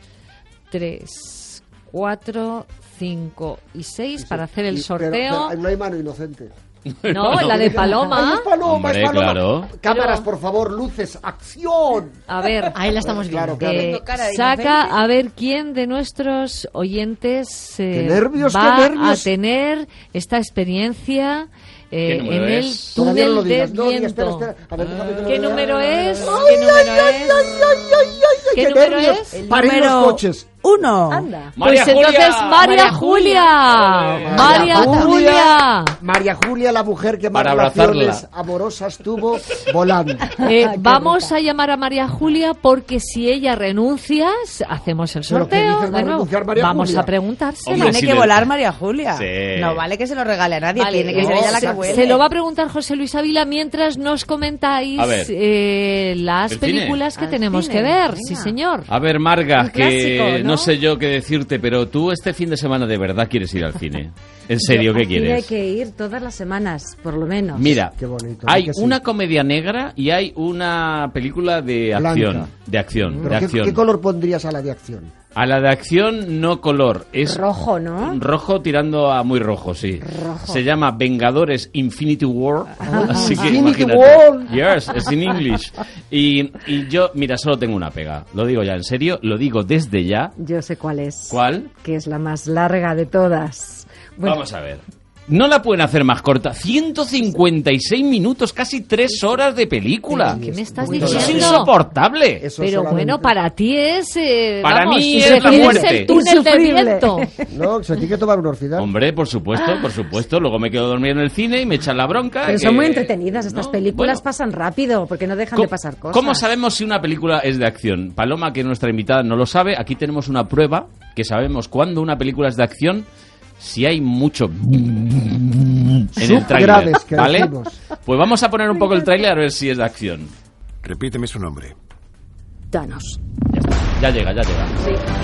tres, cuatro, cinco y seis para hacer el sorteo. Pero, pero no hay mano inocente. No, la de Paloma. Ay, es Paloma, Hombre, es Paloma. claro. Cámaras, Pero- por favor, luces, acción. A ver, Ahí la estamos viendo. Claro, claro. eh, cara de saca inocente. a ver quién de nuestros oyentes eh, ¡Qué nervios, va qué nervios! a tener esta experiencia eh, ¿Qué número en el es? Todavía no lo túnel de digas. No, diga, viento. espera, espera. A ver, déjame que lo ¿Qué vea. número es? Ay, ¿Qué número ay, ay, es? ay, ay, ay, ay, ¿Qué qué número nervios. es? El Paren número- los coches. Uno. Anda. Pues María entonces Julia. María María Julia. Julia. María Julia. María Julia, la mujer que más Para relaciones abrazarla. amorosas tuvo volando. Eh, vamos a llamar a María Julia porque si ella renuncia, hacemos el ¿Pero qué sorteo. dices, va a de nuevo. renunciar María Vamos Julia? a preguntárselo. Hombre, Tiene si que le- volar María Julia. Sí. No vale que se lo regale a nadie, Vale, tiene que ser ella la se, que vuele. se lo va a preguntar José Luis Ávila mientras nos comentáis A ver. eh, las ¿El cine? películas que Al tenemos cine, que ver. venga. Sí, señor. A ver, Marga, Un que clásico, ¿no? ¿no? sé yo qué decirte, pero tú este fin de semana de verdad quieres ir al cine. ¿En serio qué Aquí hay quieres? que ir todas las semanas, por lo menos. Mira, Qué bonito, hay ¿no que sí? una comedia negra y hay una película de Blanca. acción. De acción, ¿Pero de qué, acción. qué color pondrías a la de acción? A la de acción no color, es Rojo, ¿no? rojo tirando a muy rojo, sí. Rojo. Se llama Vengadores Infinity War. Así que Infinity imagínate. War. Yes, es en English. Y, y yo, mira, solo tengo una pega. Lo digo ya en serio, lo digo desde ya. Yo sé cuál es. ¿Cuál? Que es la más larga de todas. Bueno, Vamos a ver. No la pueden hacer más corta. ciento cincuenta y seis minutos, casi tres horas de película. ¿Qué me estás Eso es diciendo? insoportable. Eso Pero solamente- bueno, para ti es... eh, Para vamos, mí si es la prefieres muerte. el túnel de Insufrible. viento. No, se tiene que tomar un orfidal. Hombre, por supuesto, por supuesto. Luego me quedo dormido en el cine y me echan la bronca. pero que- son muy entretenidas. Estas No, películas bueno. pasan rápido porque no dejan ¿Cómo- de pasar cosas. ¿Cómo sabemos si una película es de acción? Paloma, que nuestra invitada no lo sabe, aquí tenemos una prueba que sabemos cuándo una película es de acción si hay mucho en el tráiler, Subgraves que ¿vale? decimos. Pues vamos a poner un poco el tráiler a ver si es de acción. Repíteme su nombre. Thanos. Ya está, ya llega, ya llega.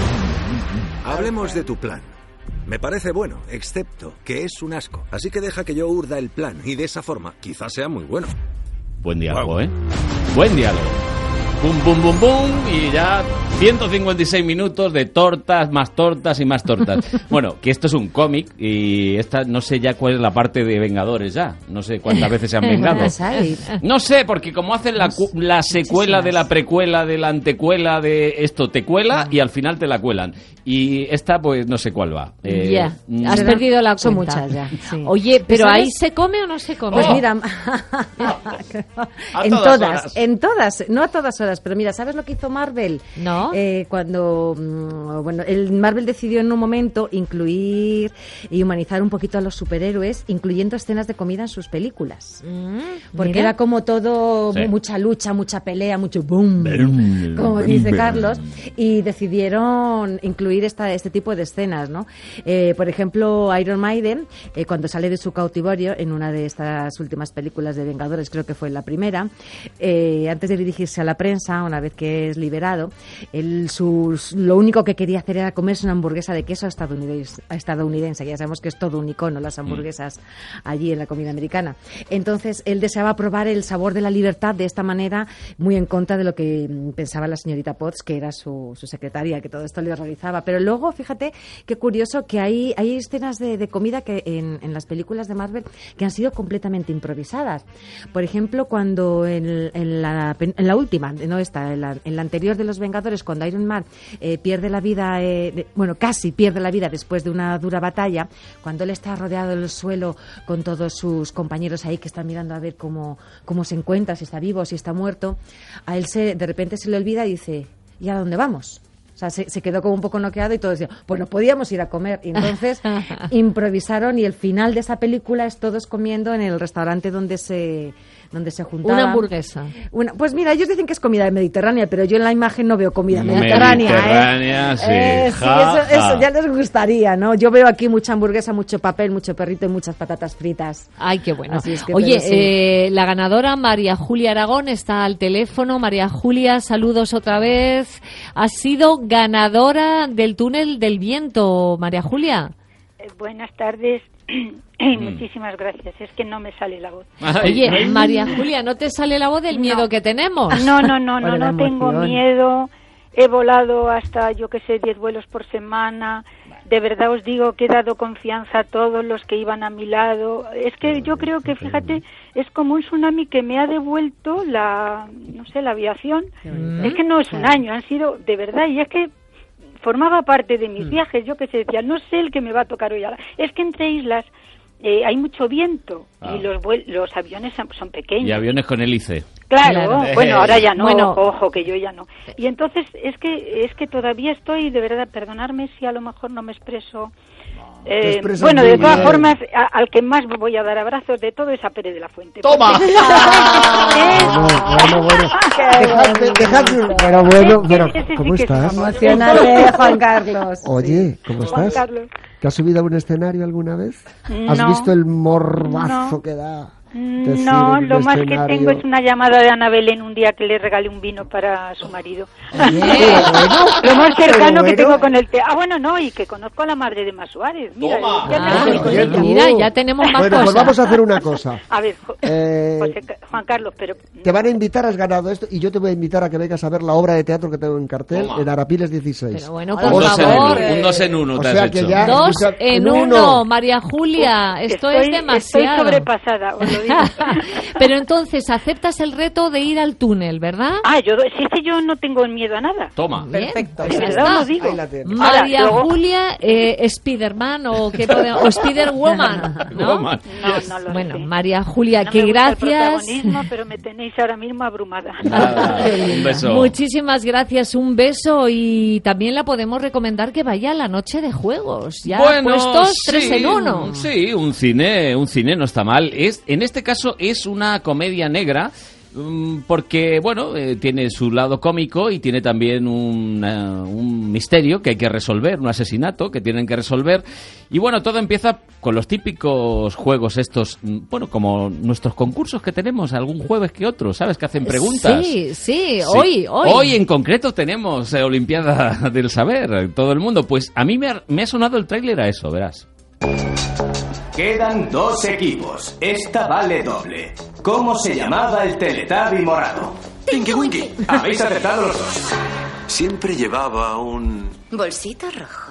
Hablemos de tu plan. Me parece bueno, excepto que es un asco. Así que deja que yo urda el plan y de esa forma quizás sea muy bueno. Buen diálogo, ¿eh? Buen diálogo. Bum, bum, bum, bum. Y ya ciento cincuenta y seis minutos de tortas, más tortas y más tortas. Bueno, que esto es un cómic y esta no sé ya cuál es la parte de Vengadores ya. No sé cuántas veces se han vengado. Van a salir. No sé, porque como hacen la, cu- la secuela de la precuela, de la antecuela, de esto, te cuela y al final te la cuelan. Y esta, pues no sé cuál va. Eh, Ya, mm, has Será- perdido la cuenta. son muchas ya, sí. Oye, pero ¿Sabes? ahí se come o no se come. Pues Oh. mira, A en todas todas, horas. en todas, no a todas horas. todas. Pero mira, ¿sabes lo que hizo Marvel? No. Eh, cuando, mmm, bueno, el Marvel decidió en un momento incluir y humanizar un poquito a los superhéroes, incluyendo escenas de comida en sus películas. Mm, Porque mira. era como todo, sí. mucha lucha, mucha pelea, mucho boom, boom como boom, dice boom. Carlos, y decidieron incluir esta, este tipo de escenas, ¿no? Eh, por ejemplo, Iron Maiden, eh, cuando sale de su cautiverio en una de estas últimas películas de Vengadores, creo que fue la primera, eh, antes de dirigirse a la prensa, una vez que es liberado, él, sus, lo único que quería hacer era comerse una hamburguesa de queso estadounidense, estadounidense. Ya sabemos que es todo un icono las hamburguesas mm. allí en la comida americana. Entonces, él deseaba probar el sabor de la libertad de esta manera, muy en contra de lo que pensaba la señorita Potts, que era su, su secretaria, que todo esto le horrorizaba. Pero luego, fíjate, qué curioso que hay, hay escenas de, de comida que en, en las películas de Marvel que han sido completamente improvisadas. Por ejemplo, cuando en, en, la, en la última, no esta, en la, en la anterior de Los Vengadores, cuando Iron Man eh, pierde la vida, eh, de, bueno, casi pierde la vida después de una dura batalla, cuando él está rodeado del suelo con todos sus compañeros ahí que están mirando a ver cómo, cómo se encuentra, si está vivo, si está muerto, a él se, de repente se le olvida y dice, ¿y a dónde vamos? O sea, se, se quedó como un poco noqueado y todos decían, pues no podíamos ir a comer. Y entonces improvisaron y el final de esa película es todos comiendo en el restaurante donde se... donde se juntaban. Una hamburguesa. Una, pues mira, ellos dicen que es comida mediterránea, pero yo en la imagen no veo comida mediterránea. Mediterránea, ¿eh? sí. Eh, ja, sí eso, ja. eso ya les gustaría, ¿no? Yo veo aquí mucha hamburguesa, mucho papel, mucho perrito y muchas patatas fritas. Ay, qué bueno. Es que, Oye, sí. eh, la ganadora María Julia Aragón está al teléfono. María Julia, saludos otra vez. Has sido ganadora del túnel del viento, María Julia. Eh, buenas tardes. Mm. Muchísimas gracias, es que no me sale la voz. Oye, María Julia, ¿no te sale la voz del miedo no. que tenemos? No, no, no, no, no tengo miedo. He volado hasta, yo que sé, diez vuelos por semana. De verdad os digo que he dado confianza a todos los que iban a mi lado. Es que yo creo que, fíjate, es como un tsunami que me ha devuelto la, no sé, la aviación. Mm. Es que no es un año, han sido, de verdad, y es que formaba parte de mis viajes. Yo que sé, decía, no sé el que me va a tocar hoy. Es que entre islas eh, hay mucho viento ah. y los los aviones son, son pequeños. Y aviones con hélice. Claro, claro. Bueno, ahora ya no, bueno. ojo, que yo ya no. Y entonces es que es que todavía estoy, de verdad, perdonarme si a lo mejor no me expreso. Eh, bueno, de todas bien. formas, a, al que más voy a dar abrazos de todo es a Pérez de la Fuente. ¡Toma! Bueno, bueno, dejadme, dejadme, pero bueno, pero, ¿cómo estás? Emocionante, Juan Carlos. Oye, ¿cómo estás? Juan Carlos. ¿Te has subido a un escenario alguna vez? No, ¿Has visto el morbazo no, que da? No, lo más que tengo es una llamada de Ana Belén un día que le regalé un vino para su marido. Bien, bueno, lo más cercano bueno. que tengo con el té. Ah, bueno, no, y que conozco a la madre de Mas Suárez. Mira, ya, ah, me con ella. Mira, ya tenemos más bueno, cosas. Pues vamos a hacer una cosa. A ver, eh, José, Juan Carlos, pero... Te van a invitar, has ganado esto, y yo te voy a invitar a que vengas a ver la obra de teatro que tengo en cartel Toma. en Arapiles dieciséis. Pero bueno, por un favor. Un dos en uno, o te sea has que hecho. ya, Dos escucha, en uno, uno, María Julia. Uf, esto estoy, es demasiado. Estoy sobrepasada, os lo digo. Pero entonces, aceptas el reto de ir al túnel, ¿verdad? Ah, yo, si es que yo no tengo miedo a nada. Toma. Bien, perfecto. Pues De ya verdad está. lo digo. María Ahora, luego... Julia, eh, Spiderman o, qué podemos, o Spiderwoman, ¿no? Woman. No, no lo Bueno, sé. María Julia, No que me gusta el gracias. protagonismo, pero me tenéis ahora mismo abrumada. Nada, un beso. Muchísimas gracias, un beso y también la podemos recomendar que vaya a la noche de juegos. Ya Bueno, puestos sí, tres en uno. Sí, un cine, un cine no está mal. Es, en este caso es una comedia negra. Porque, bueno, eh, tiene su lado cómico y tiene también un, uh, un misterio que hay que resolver, un asesinato que tienen que resolver. Y bueno, todo empieza con los típicos juegos estos, bueno, como nuestros concursos que tenemos, algún jueves que otro, ¿sabes? Que hacen preguntas. Sí, sí, Sí. hoy, hoy. Hoy en concreto tenemos eh, Olimpiada del Saber, todo el mundo. Pues a mí me ha, me ha sonado el tráiler a eso, verás. Quedan dos equipos. Esta vale doble. ¿Cómo se llamaba el Teletubby morado? Tinky Winky. Habéis acertado los dos. Siempre llevaba un... bolsito rojo.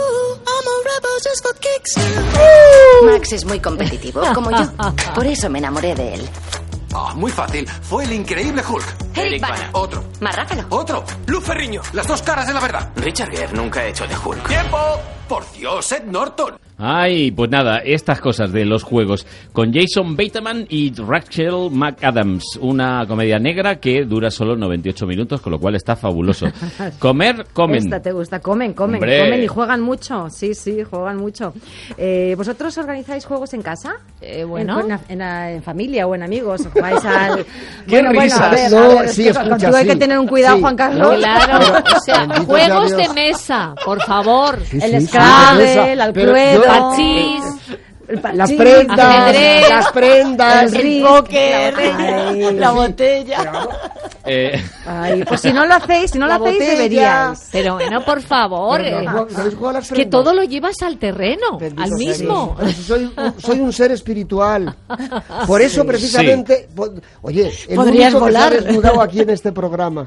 Max es muy competitivo, como yo. Por eso me enamoré de él. Ah, muy fácil. Fue el increíble Hulk. Eric Bana. Otro. Marráfalo. Otro. Luz Ferriño. Las dos caras de la verdad. Richard Gere nunca ha hecho de Hulk. ¡Tiempo! ¡Por Dios, Ed Norton! Ay, pues nada, estas cosas de los juegos con Jason Bateman y Rachel McAdams, una comedia negra que dura solo noventa y ocho minutos, con lo cual está fabuloso. Comer, comen. Esta te gusta, comen, comen, Hombre. comen y juegan mucho, sí, sí, juegan mucho. Eh, ¿Vosotros organizáis juegos en casa? Eh, bueno. En, en, en, en familia o en amigos, jugáis al... ¡Qué bueno, risas! Bueno, a ver, No, a ver, sí, es que escucha, tú hay sí. que tener un cuidado, Sí. Juan Carlos. Claro, o sea, Bendito juegos sea de Dios. mesa, por favor. Sí, El sí, sí, Scrabble, esa. el Pero Cluedo, yo- Parchís. el Las parchís, prendas, ajedrez, las prendas, el risk, póker, ay, la sí. botella. Eh, Ay, pues si no lo hacéis, si no La lo hacéis, botella. deberíais. Pero bueno, por favor, Pero eh, no, ¿sabéis jugar a las que prendas? todo lo llevas al terreno, Bendito al sea mismo. Dios. Soy, un- soy un ser espiritual. Por eso, Sí. precisamente, po- oye, el Podrías único volar. que se ha desnudado aquí en este programa.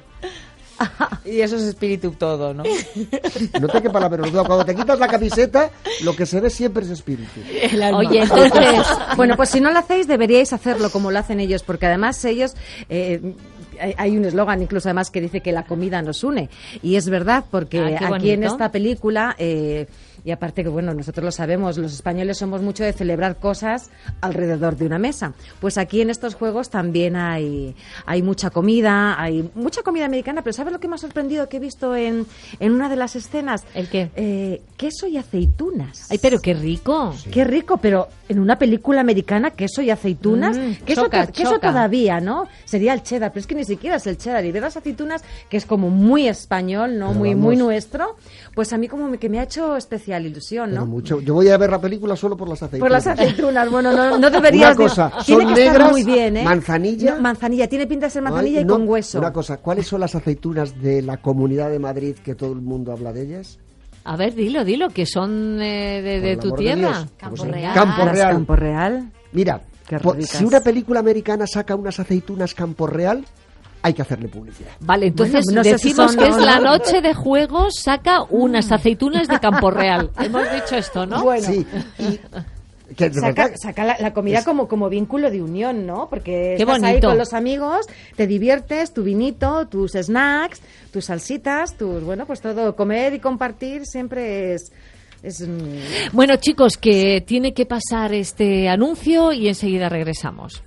Y eso es espíritu todo, ¿no? No te quepa la menor duda. Cuando te quitas la camiseta, lo que se ve siempre es espíritu. Oye, entonces, Bueno, pues si no lo hacéis, deberíais hacerlo como lo hacen ellos, porque además ellos... eh, hay- hay un eslogan incluso además que dice que la comida nos une. Y es verdad, porque Ah, qué aquí en bonito. esta película... eh, y aparte que, bueno, nosotros lo sabemos, los españoles somos mucho de celebrar cosas alrededor de una mesa. Pues aquí en estos juegos también hay, hay mucha comida, hay mucha comida americana, pero ¿sabes lo que me ha sorprendido que he visto en, en una de las escenas? ¿el qué? Eh, queso y aceitunas. Ay, pero qué rico. Qué rico, pero en una película americana, queso y aceitunas, Mm, queso, choca, to- queso choca. todavía, ¿no? Sería el cheddar, pero es que ni siquiera es el cheddar. Y ver las aceitunas, que es como muy español, ¿no? Pero Muy, vamos. muy nuestro, pues a mí como me- que me ha hecho especial ilusión, Pero ¿no? mucho. Yo voy a ver la película solo por las aceitunas. Por las aceitunas, bueno, no, no deberías... Una cosa, de- tiene son que estar negras, muy bien, ¿eh? manzanilla. No, manzanilla, tiene pinta de ser manzanilla Ay, y no, con hueso. Una cosa, ¿cuáles son las aceitunas de la Comunidad de Madrid que todo el mundo habla de ellas? A ver, dilo, dilo, que son eh, de, Por de el tu amor de tierra. Dios. Campo Pues, Real. Campo Las Real. Campo Real. Mira, Qué po- ricas. si una película americana saca unas aceitunas Campo Real, hay que hacerle publicidad. Vale, entonces Bueno, no sé si decimos son, que no, es la no. noche de juegos, saca unas aceitunas de Campo Real. Hemos dicho esto, ¿no? Bueno. Sí, y que de Saca, verdad, saca la, la comida es- como, como vínculo de unión, ¿no? Porque Qué estás ahí bonito. con los amigos, te diviertes, tu vinito, tus snacks, tus salsitas, tus, bueno, pues todo, comer y compartir siempre es... es mm, Bueno, chicos, que tiene que pasar este anuncio y enseguida regresamos.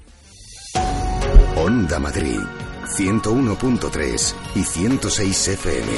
Onda Madrid, ciento uno punto tres y ciento seis F M.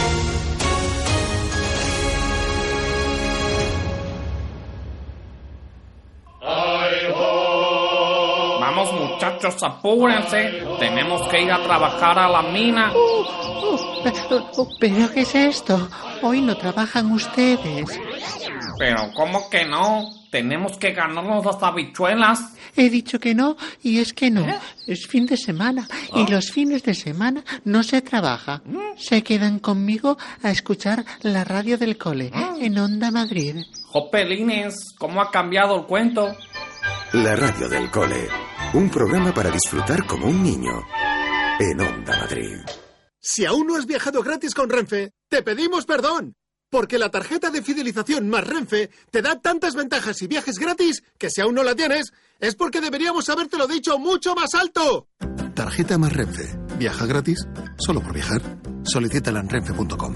Vamos muchachos, apúrense. Tenemos que ir a trabajar a la mina. ¿Pero qué es esto? Hoy no trabajan ustedes. Pero ¿cómo que no? Tenemos que ganarnos las habichuelas. He dicho que no, y es que no. Es fin de semana, y los fines de semana no se trabaja. Se quedan conmigo a escuchar la radio del cole, en Onda Madrid. Jopelines, ¿cómo ha cambiado el cuento? La radio del cole, un programa para disfrutar como un niño en Onda Madrid. Si aún no has viajado gratis con Renfe, te pedimos perdón. Porque la tarjeta de fidelización más Renfe te da tantas ventajas y viajes gratis que si aún no la tienes, es porque deberíamos habértelo dicho mucho más alto. Tarjeta más Renfe. ¿Viaja gratis? Solo por viajar. Solicítala en renfe punto com.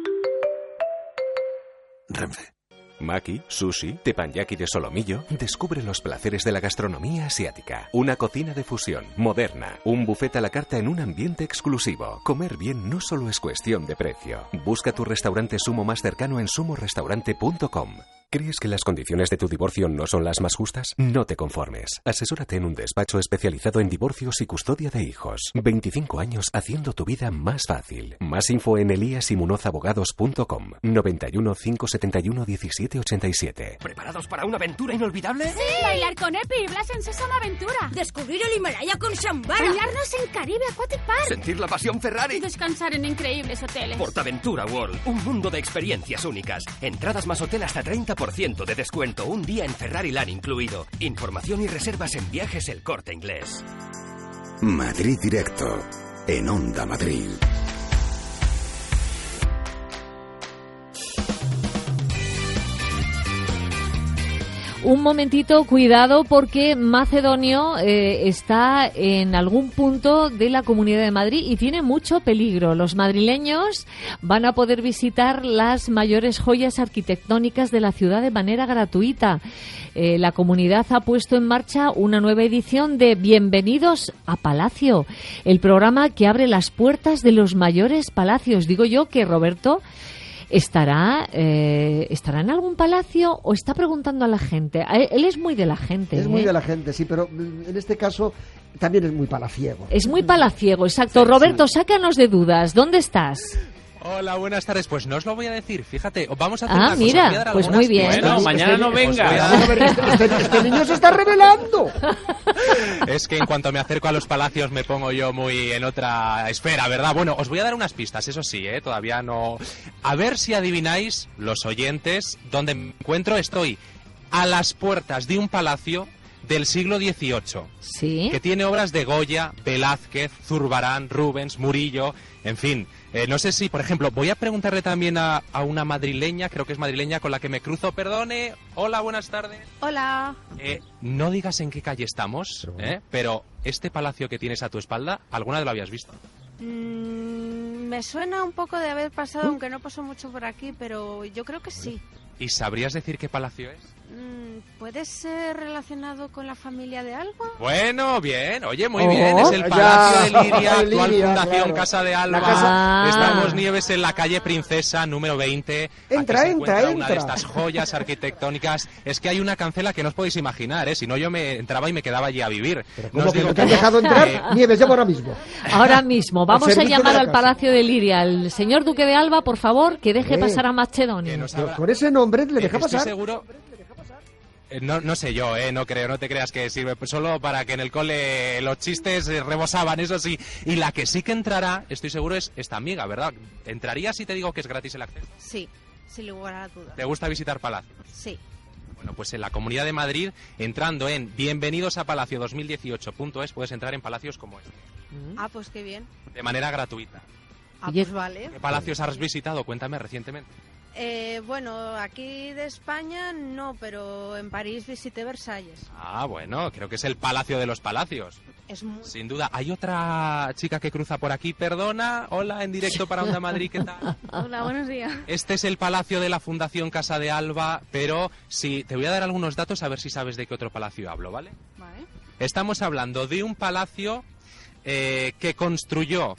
Renfe. Maki, sushi, teppanyaki de solomillo. Descubre los placeres de la gastronomía asiática. Una cocina de fusión, moderna. Un buffet a la carta en un ambiente exclusivo. Comer bien no solo es cuestión de precio. Busca tu restaurante Sumo más cercano en sumo restaurante punto com. ¿Crees que las condiciones de tu divorcio no son las más justas? No te conformes. Asesórate en un despacho especializado en divorcios y custodia de hijos. veinticinco años haciendo tu vida más fácil. Más info en elías y munoz abogados punto com. noventa y uno, cinco setenta y uno, diecisiete ochenta y siete. ¿Preparados para una aventura inolvidable? ¡Sí! Bailar con Epi y Blas en Sésamo Aventura. Descubrir el Himalaya con Shambhala. Bañarnos en Caribe Aquatic Park. Sentir la pasión Ferrari. Y descansar en increíbles hoteles. Portaventura World, un mundo de experiencias únicas. Entradas más hotel hasta treinta por ciento de descuento, un día en Ferrari Land incluido. Información y reservas en Viajes El Corte Inglés. Madrid Directo, en Onda Madrid. Un momentito, cuidado, porque Macedonio eh, está en algún punto de la Comunidad de Madrid y tiene mucho peligro. Los madrileños van a poder visitar las mayores joyas arquitectónicas de la ciudad de manera gratuita. Eh, la comunidad ha puesto en marcha una nueva edición de Bienvenidos a Palacio, el programa que abre las puertas de los mayores palacios. Digo yo que Roberto ¿Estará, eh, ¿Estará en algún palacio o está preguntando a la gente? Él es muy de la gente. Es ¿eh? muy de la gente, sí, pero en este caso también es muy palaciego. Es muy palaciego, exacto. Sí, Roberto, sí. sácanos de dudas. ¿Dónde estás? Hola, buenas tardes. Pues no os lo voy a decir, fíjate. Vamos a hacer Ah, una mira, cosa. Voy a dar pues algunas muy bien. pistas. Bueno, mañana no venga. Os voy a dar- Este, este- este niño se está revelando. Es que en cuanto me acerco a los palacios me pongo yo muy en otra esfera, ¿verdad? Bueno, os voy a dar unas pistas, eso sí, ¿eh? Todavía no... A ver si adivináis, los oyentes, dónde me encuentro. Estoy a las puertas de un palacio del siglo dieciocho. Sí. Que tiene obras de Goya, Velázquez, Zurbarán, Rubens, Murillo, en fin. Eh, no sé si, por ejemplo, voy a preguntarle también a, a una madrileña, creo que es madrileña, con la que me cruzo. Perdone, hola, buenas tardes. Hola. Eh, no digas en qué calle estamos, ¿eh? Pero este palacio que tienes a tu espalda, ¿alguna vez lo habías visto? Mm, me suena un poco de haber pasado, aunque no paso mucho por aquí, pero yo creo que sí. ¿Y sabrías decir qué palacio es? Mm, ¿Puede ser relacionado con la familia de Alba? Bueno, bien, oye, muy Oh, bien, es el ya. Palacio de Liria, De actual Liria, Fundación claro. Casa de Alba. La casa- Ah. Estamos Nieves en la calle Princesa, número veinte. Entra, Aquí se entra, encuentra una de entra. estas joyas arquitectónicas. Es que hay una cancela que no os podéis imaginar, ¿eh? Si no, yo me entraba y me quedaba allí a vivir. No ¿Cómo os que digo no te han que dejado no, entrar? eh, Nieves, llama ahora mismo. Ahora mismo. Vamos a servicio llamar de la al casa. Palacio de Liria. El señor Duque de Alba, por favor, que deje Eh, pasar a Macedonio. Pero con ese nombre le Eh, deja estoy pasar. seguro. Eh, No, no sé yo, eh, no creo, no te creas que sirve solo para que en el cole los chistes eh, rebosaban, eso sí. Y la que sí que entrará, estoy seguro, es esta amiga, ¿verdad? ¿Entraría si te digo que es gratis el acceso? Sí, sin lugar a duda. ¿Te gusta visitar palacios? Sí. Bueno, pues en la Comunidad de Madrid, entrando en bienvenidos a palacio dos mil dieciocho punto es, puedes entrar en palacios como este, Ah, pues qué bien. de manera gratuita. Ah, pues vale. ¿Qué palacios has visitado? Cuéntame recientemente. Eh, bueno, aquí de España no, pero en París visité Versalles. Ah, bueno, creo que es el Palacio de los Palacios. Es muy... Sin duda. Hay otra chica que cruza por aquí. Perdona. Hola, en directo para Onda Madrid. ¿Qué tal? Hola, buenos días. Este es el palacio de la Fundación Casa de Alba, pero sí, te voy a dar algunos datos a ver si sabes de qué otro palacio hablo, ¿vale? Vale. Estamos hablando de un palacio eh, que construyó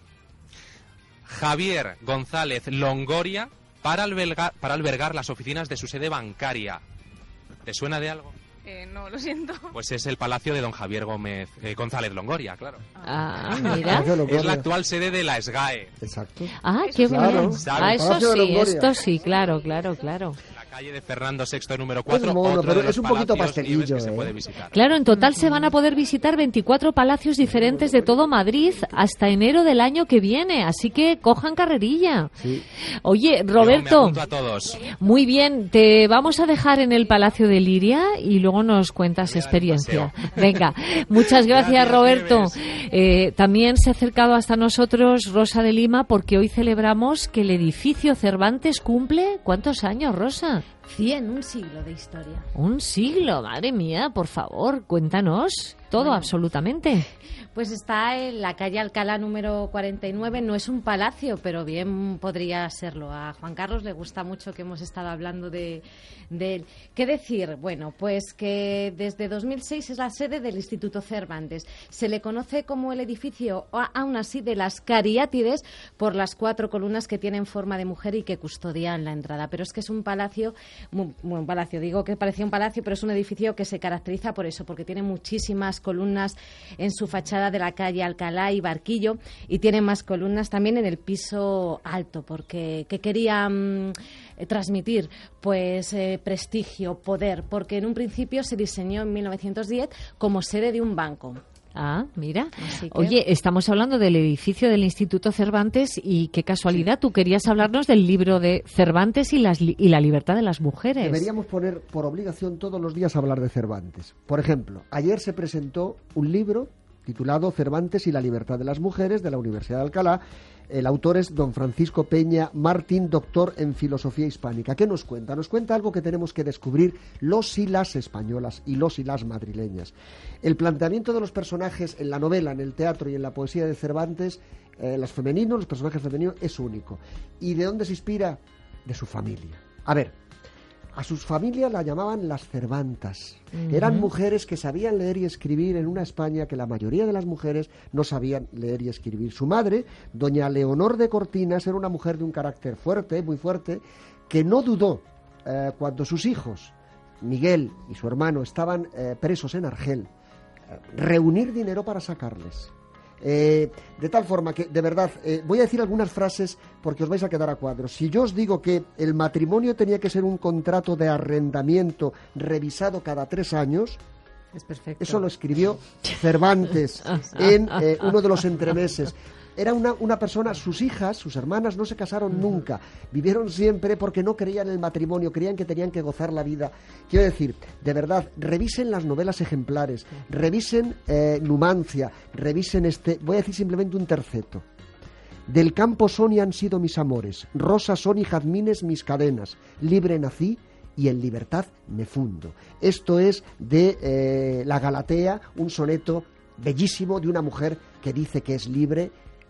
Javier González Longoria para albergar, para albergar las oficinas de su sede bancaria. ¿Te suena de algo? Eh, no, lo siento. Pues es el palacio de don Javier Gómez eh, González Longoria, claro. Ah, mira. Es la actual sede de la SGAE. Exacto. Ah, qué Claro. bien. ¿Sabe? Ah, El eso Palacio de sí, Longoria. esto sí, claro, claro, claro. Calle de Fernando sexto número cuatro. Es mono, otro pero de los es un poquito palacios Nieves pastelillo, que se ¿eh? puede visitar. Claro, en total se van a poder visitar veinticuatro palacios diferentes de todo Madrid hasta enero del año que viene, así que cojan carrerilla. Oye, Yo me Roberto, apunto a todos. muy bien, te vamos a dejar en el Palacio de Liria y luego nos cuentas experiencia. Venga, muchas gracias, Gracias, Roberto. Nieves. Eh, también se ha acercado hasta nosotros Rosa de Lima porque hoy celebramos que el edificio Cervantes cumple, ¿cuántos años, Rosa? Cien, un siglo de historia. Un siglo, madre mía, por favor, cuéntanos todo, Bueno. absolutamente. Pues está en la calle Alcalá número cuarenta y nueve. No es un palacio, pero bien podría serlo. A Juan Carlos le gusta mucho que hemos estado hablando de, de él. ¿Qué decir? Bueno, pues que desde dos mil seis es la sede del Instituto Cervantes. Se le conoce como el edificio, a- aún así, de las Cariátides por las cuatro columnas que tienen forma de mujer y que custodian la entrada. Pero es que es un palacio, mu- mu- un palacio, digo que parecía un palacio, pero es un edificio que se caracteriza por eso, porque tiene muchísimas columnas en su fachada de la calle Alcalá y Barquillo, y tiene más columnas también en el piso alto, porque que quería mm, eh, transmitir pues eh, prestigio, poder, porque en un principio se diseñó en mil novecientos diez como sede de un banco. Ah, mira. Así que- Oye, estamos hablando del edificio del Instituto Cervantes y qué casualidad, tú querías hablarnos del libro de Cervantes y, las, li- y la libertad de las mujeres. Deberíamos poner por obligación todos los días hablar de Cervantes. Por ejemplo, ayer se presentó un libro titulado Cervantes y la libertad de las mujeres de la Universidad de Alcalá, El autor es don Francisco Peña Martín, doctor en filosofía hispánica. ¿Qué nos cuenta? Nos cuenta algo que tenemos que descubrir los y las españolas y los y las madrileñas. El planteamiento de los personajes en la novela, en el teatro y en la poesía de Cervantes, eh, los femeninos, los personajes femeninos, es único. ¿Y de dónde se inspira? De su familia. A ver, a sus familias la llamaban las Cervantas. Uh-huh. Eran mujeres que sabían leer y escribir en una España que la mayoría de las mujeres no sabían leer y escribir. Su madre, doña Leonor de Cortinas, era una mujer de un carácter fuerte, muy fuerte, que no dudó eh, cuando sus hijos, Miguel y su hermano, estaban eh, presos en Argel, eh, reunir dinero para sacarles. Eh, de tal forma que, de verdad, eh, voy a decir algunas frases porque os vais a quedar a cuadros. Si yo os digo que el matrimonio tenía que ser un contrato de arrendamiento revisado cada tres años, es perfecto. Eso lo escribió Cervantes en eh, uno de los entremeses. Era una, una persona, sus hijas, sus hermanas no se casaron nunca, vivieron siempre porque no creían en el matrimonio, creían que tenían que gozar la vida. Quiero decir, de verdad, revisen las novelas ejemplares, revisen eh, Numancia, revisen este, voy a decir simplemente un terceto. Del campo son y han sido mis amores, rosas son y jazmines mis cadenas, libre nací y en libertad me fundo. Esto es de eh, la Galatea, un soneto bellísimo de una mujer que dice que es libre.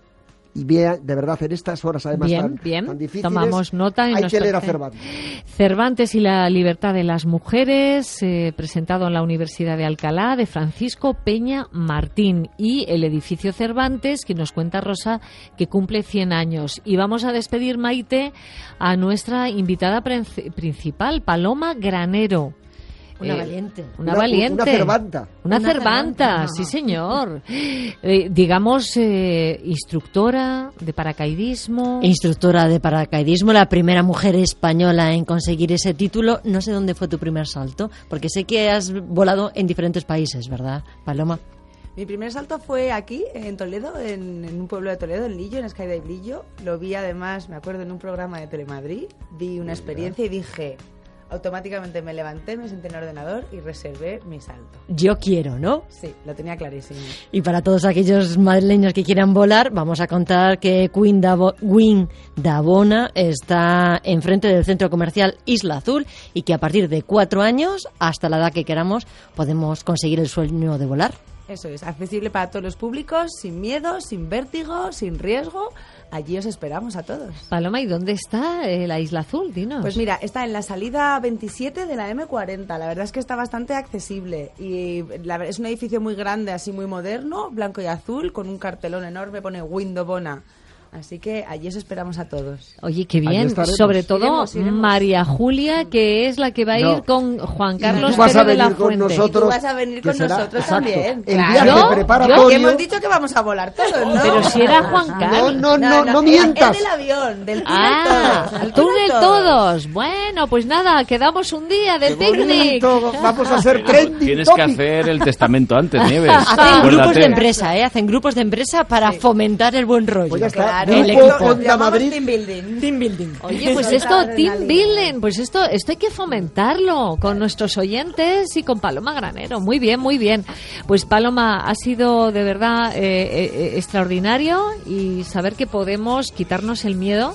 Y vea, de verdad, en estas horas además bien, tan, bien. tan difíciles, tomamos nota y hay nos que leer a parece... Cervantes. Cervantes y la libertad de las mujeres, eh, presentado en la Universidad de Alcalá, de Francisco Peña Martín, y el edificio Cervantes, que nos cuenta Rosa, que cumple cien años. Y vamos a despedir, Maite, a nuestra invitada principal, Paloma Granero. Una eh, valiente. Una, una valiente. Una cervanta. Una, una cervanta, cervanta, sí señor. Eh, digamos, eh, instructora de paracaidismo. Instructora de paracaidismo, la primera mujer española en conseguir ese título. No sé dónde fue tu primer salto, porque sé que has volado en diferentes países, ¿verdad, Paloma? Mi primer salto fue aquí, en Toledo, en, en un pueblo de Toledo, en Lillo, en Skydive Lillo. Lo vi además, me acuerdo, en un programa de Telemadrid. Vi una experiencia y dije... Automáticamente me levanté, me senté en el ordenador y reservé mi salto. Yo quiero, ¿no? Sí, lo tenía clarísimo. Y para todos aquellos madrileños que quieran volar, vamos a contar que Queen Davo- Wing Davona está enfrente del centro comercial Isla Azul y que a partir de cuatro años, hasta la edad que queramos, podemos conseguir el sueño de volar. Eso es, accesible para todos los públicos, sin miedo, sin vértigo, sin riesgo. Allí os esperamos a todos. Paloma, ¿y dónde está eh, la Isla Azul? Dinos. Pues mira, está en la salida veintisiete de la eme cuarenta. La verdad es que está bastante accesible. Y la, es un edificio muy grande, así muy moderno, blanco y azul, con un cartelón enorme, pone Windobona. Así que allí os esperamos a todos. Oye, qué bien. Sobre todo iremos, iremos. María Julia, que es la que va a ir no. con Juan Carlos y tú vas Pérez a venir de la con Fuente. nosotros, y tú vas a venir con será, nosotros exacto, también. El Claro. viaje ¿Yo? preparatorio. Que hemos dicho que vamos a volar todos, ¿no? Pero si era Juan Carlos. No, no, no, no, no mientas. Es del avión, del túnel Ah, todos. al túnel todos. Bueno, pues nada, quedamos un día de Qué picnic. bonito, vamos a hacer trending Tienes topic. que hacer el testamento antes, Nieves. Hacen Acuérdate. grupos de empresa, ¿eh? Hacen grupos de empresa para Sí. fomentar el buen rollo. Pues ya está. Claro, El Grupo equipo. Onda llamamos Madrid. Team building. Team building. Oye, pues Soltar esto, Team adrenalina. Building, pues esto, esto hay que fomentarlo con nuestros oyentes y con Paloma Granero. Muy bien, muy bien. Pues Paloma, ha sido de verdad eh, eh, extraordinario y saber que podemos quitarnos el miedo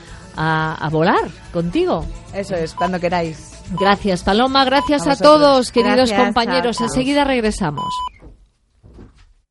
a, a volar contigo. Eso es, cuando queráis. Gracias, Paloma. Gracias A a, vosotros. todos, queridos Gracias, compañeros. chao, chao. Enseguida regresamos.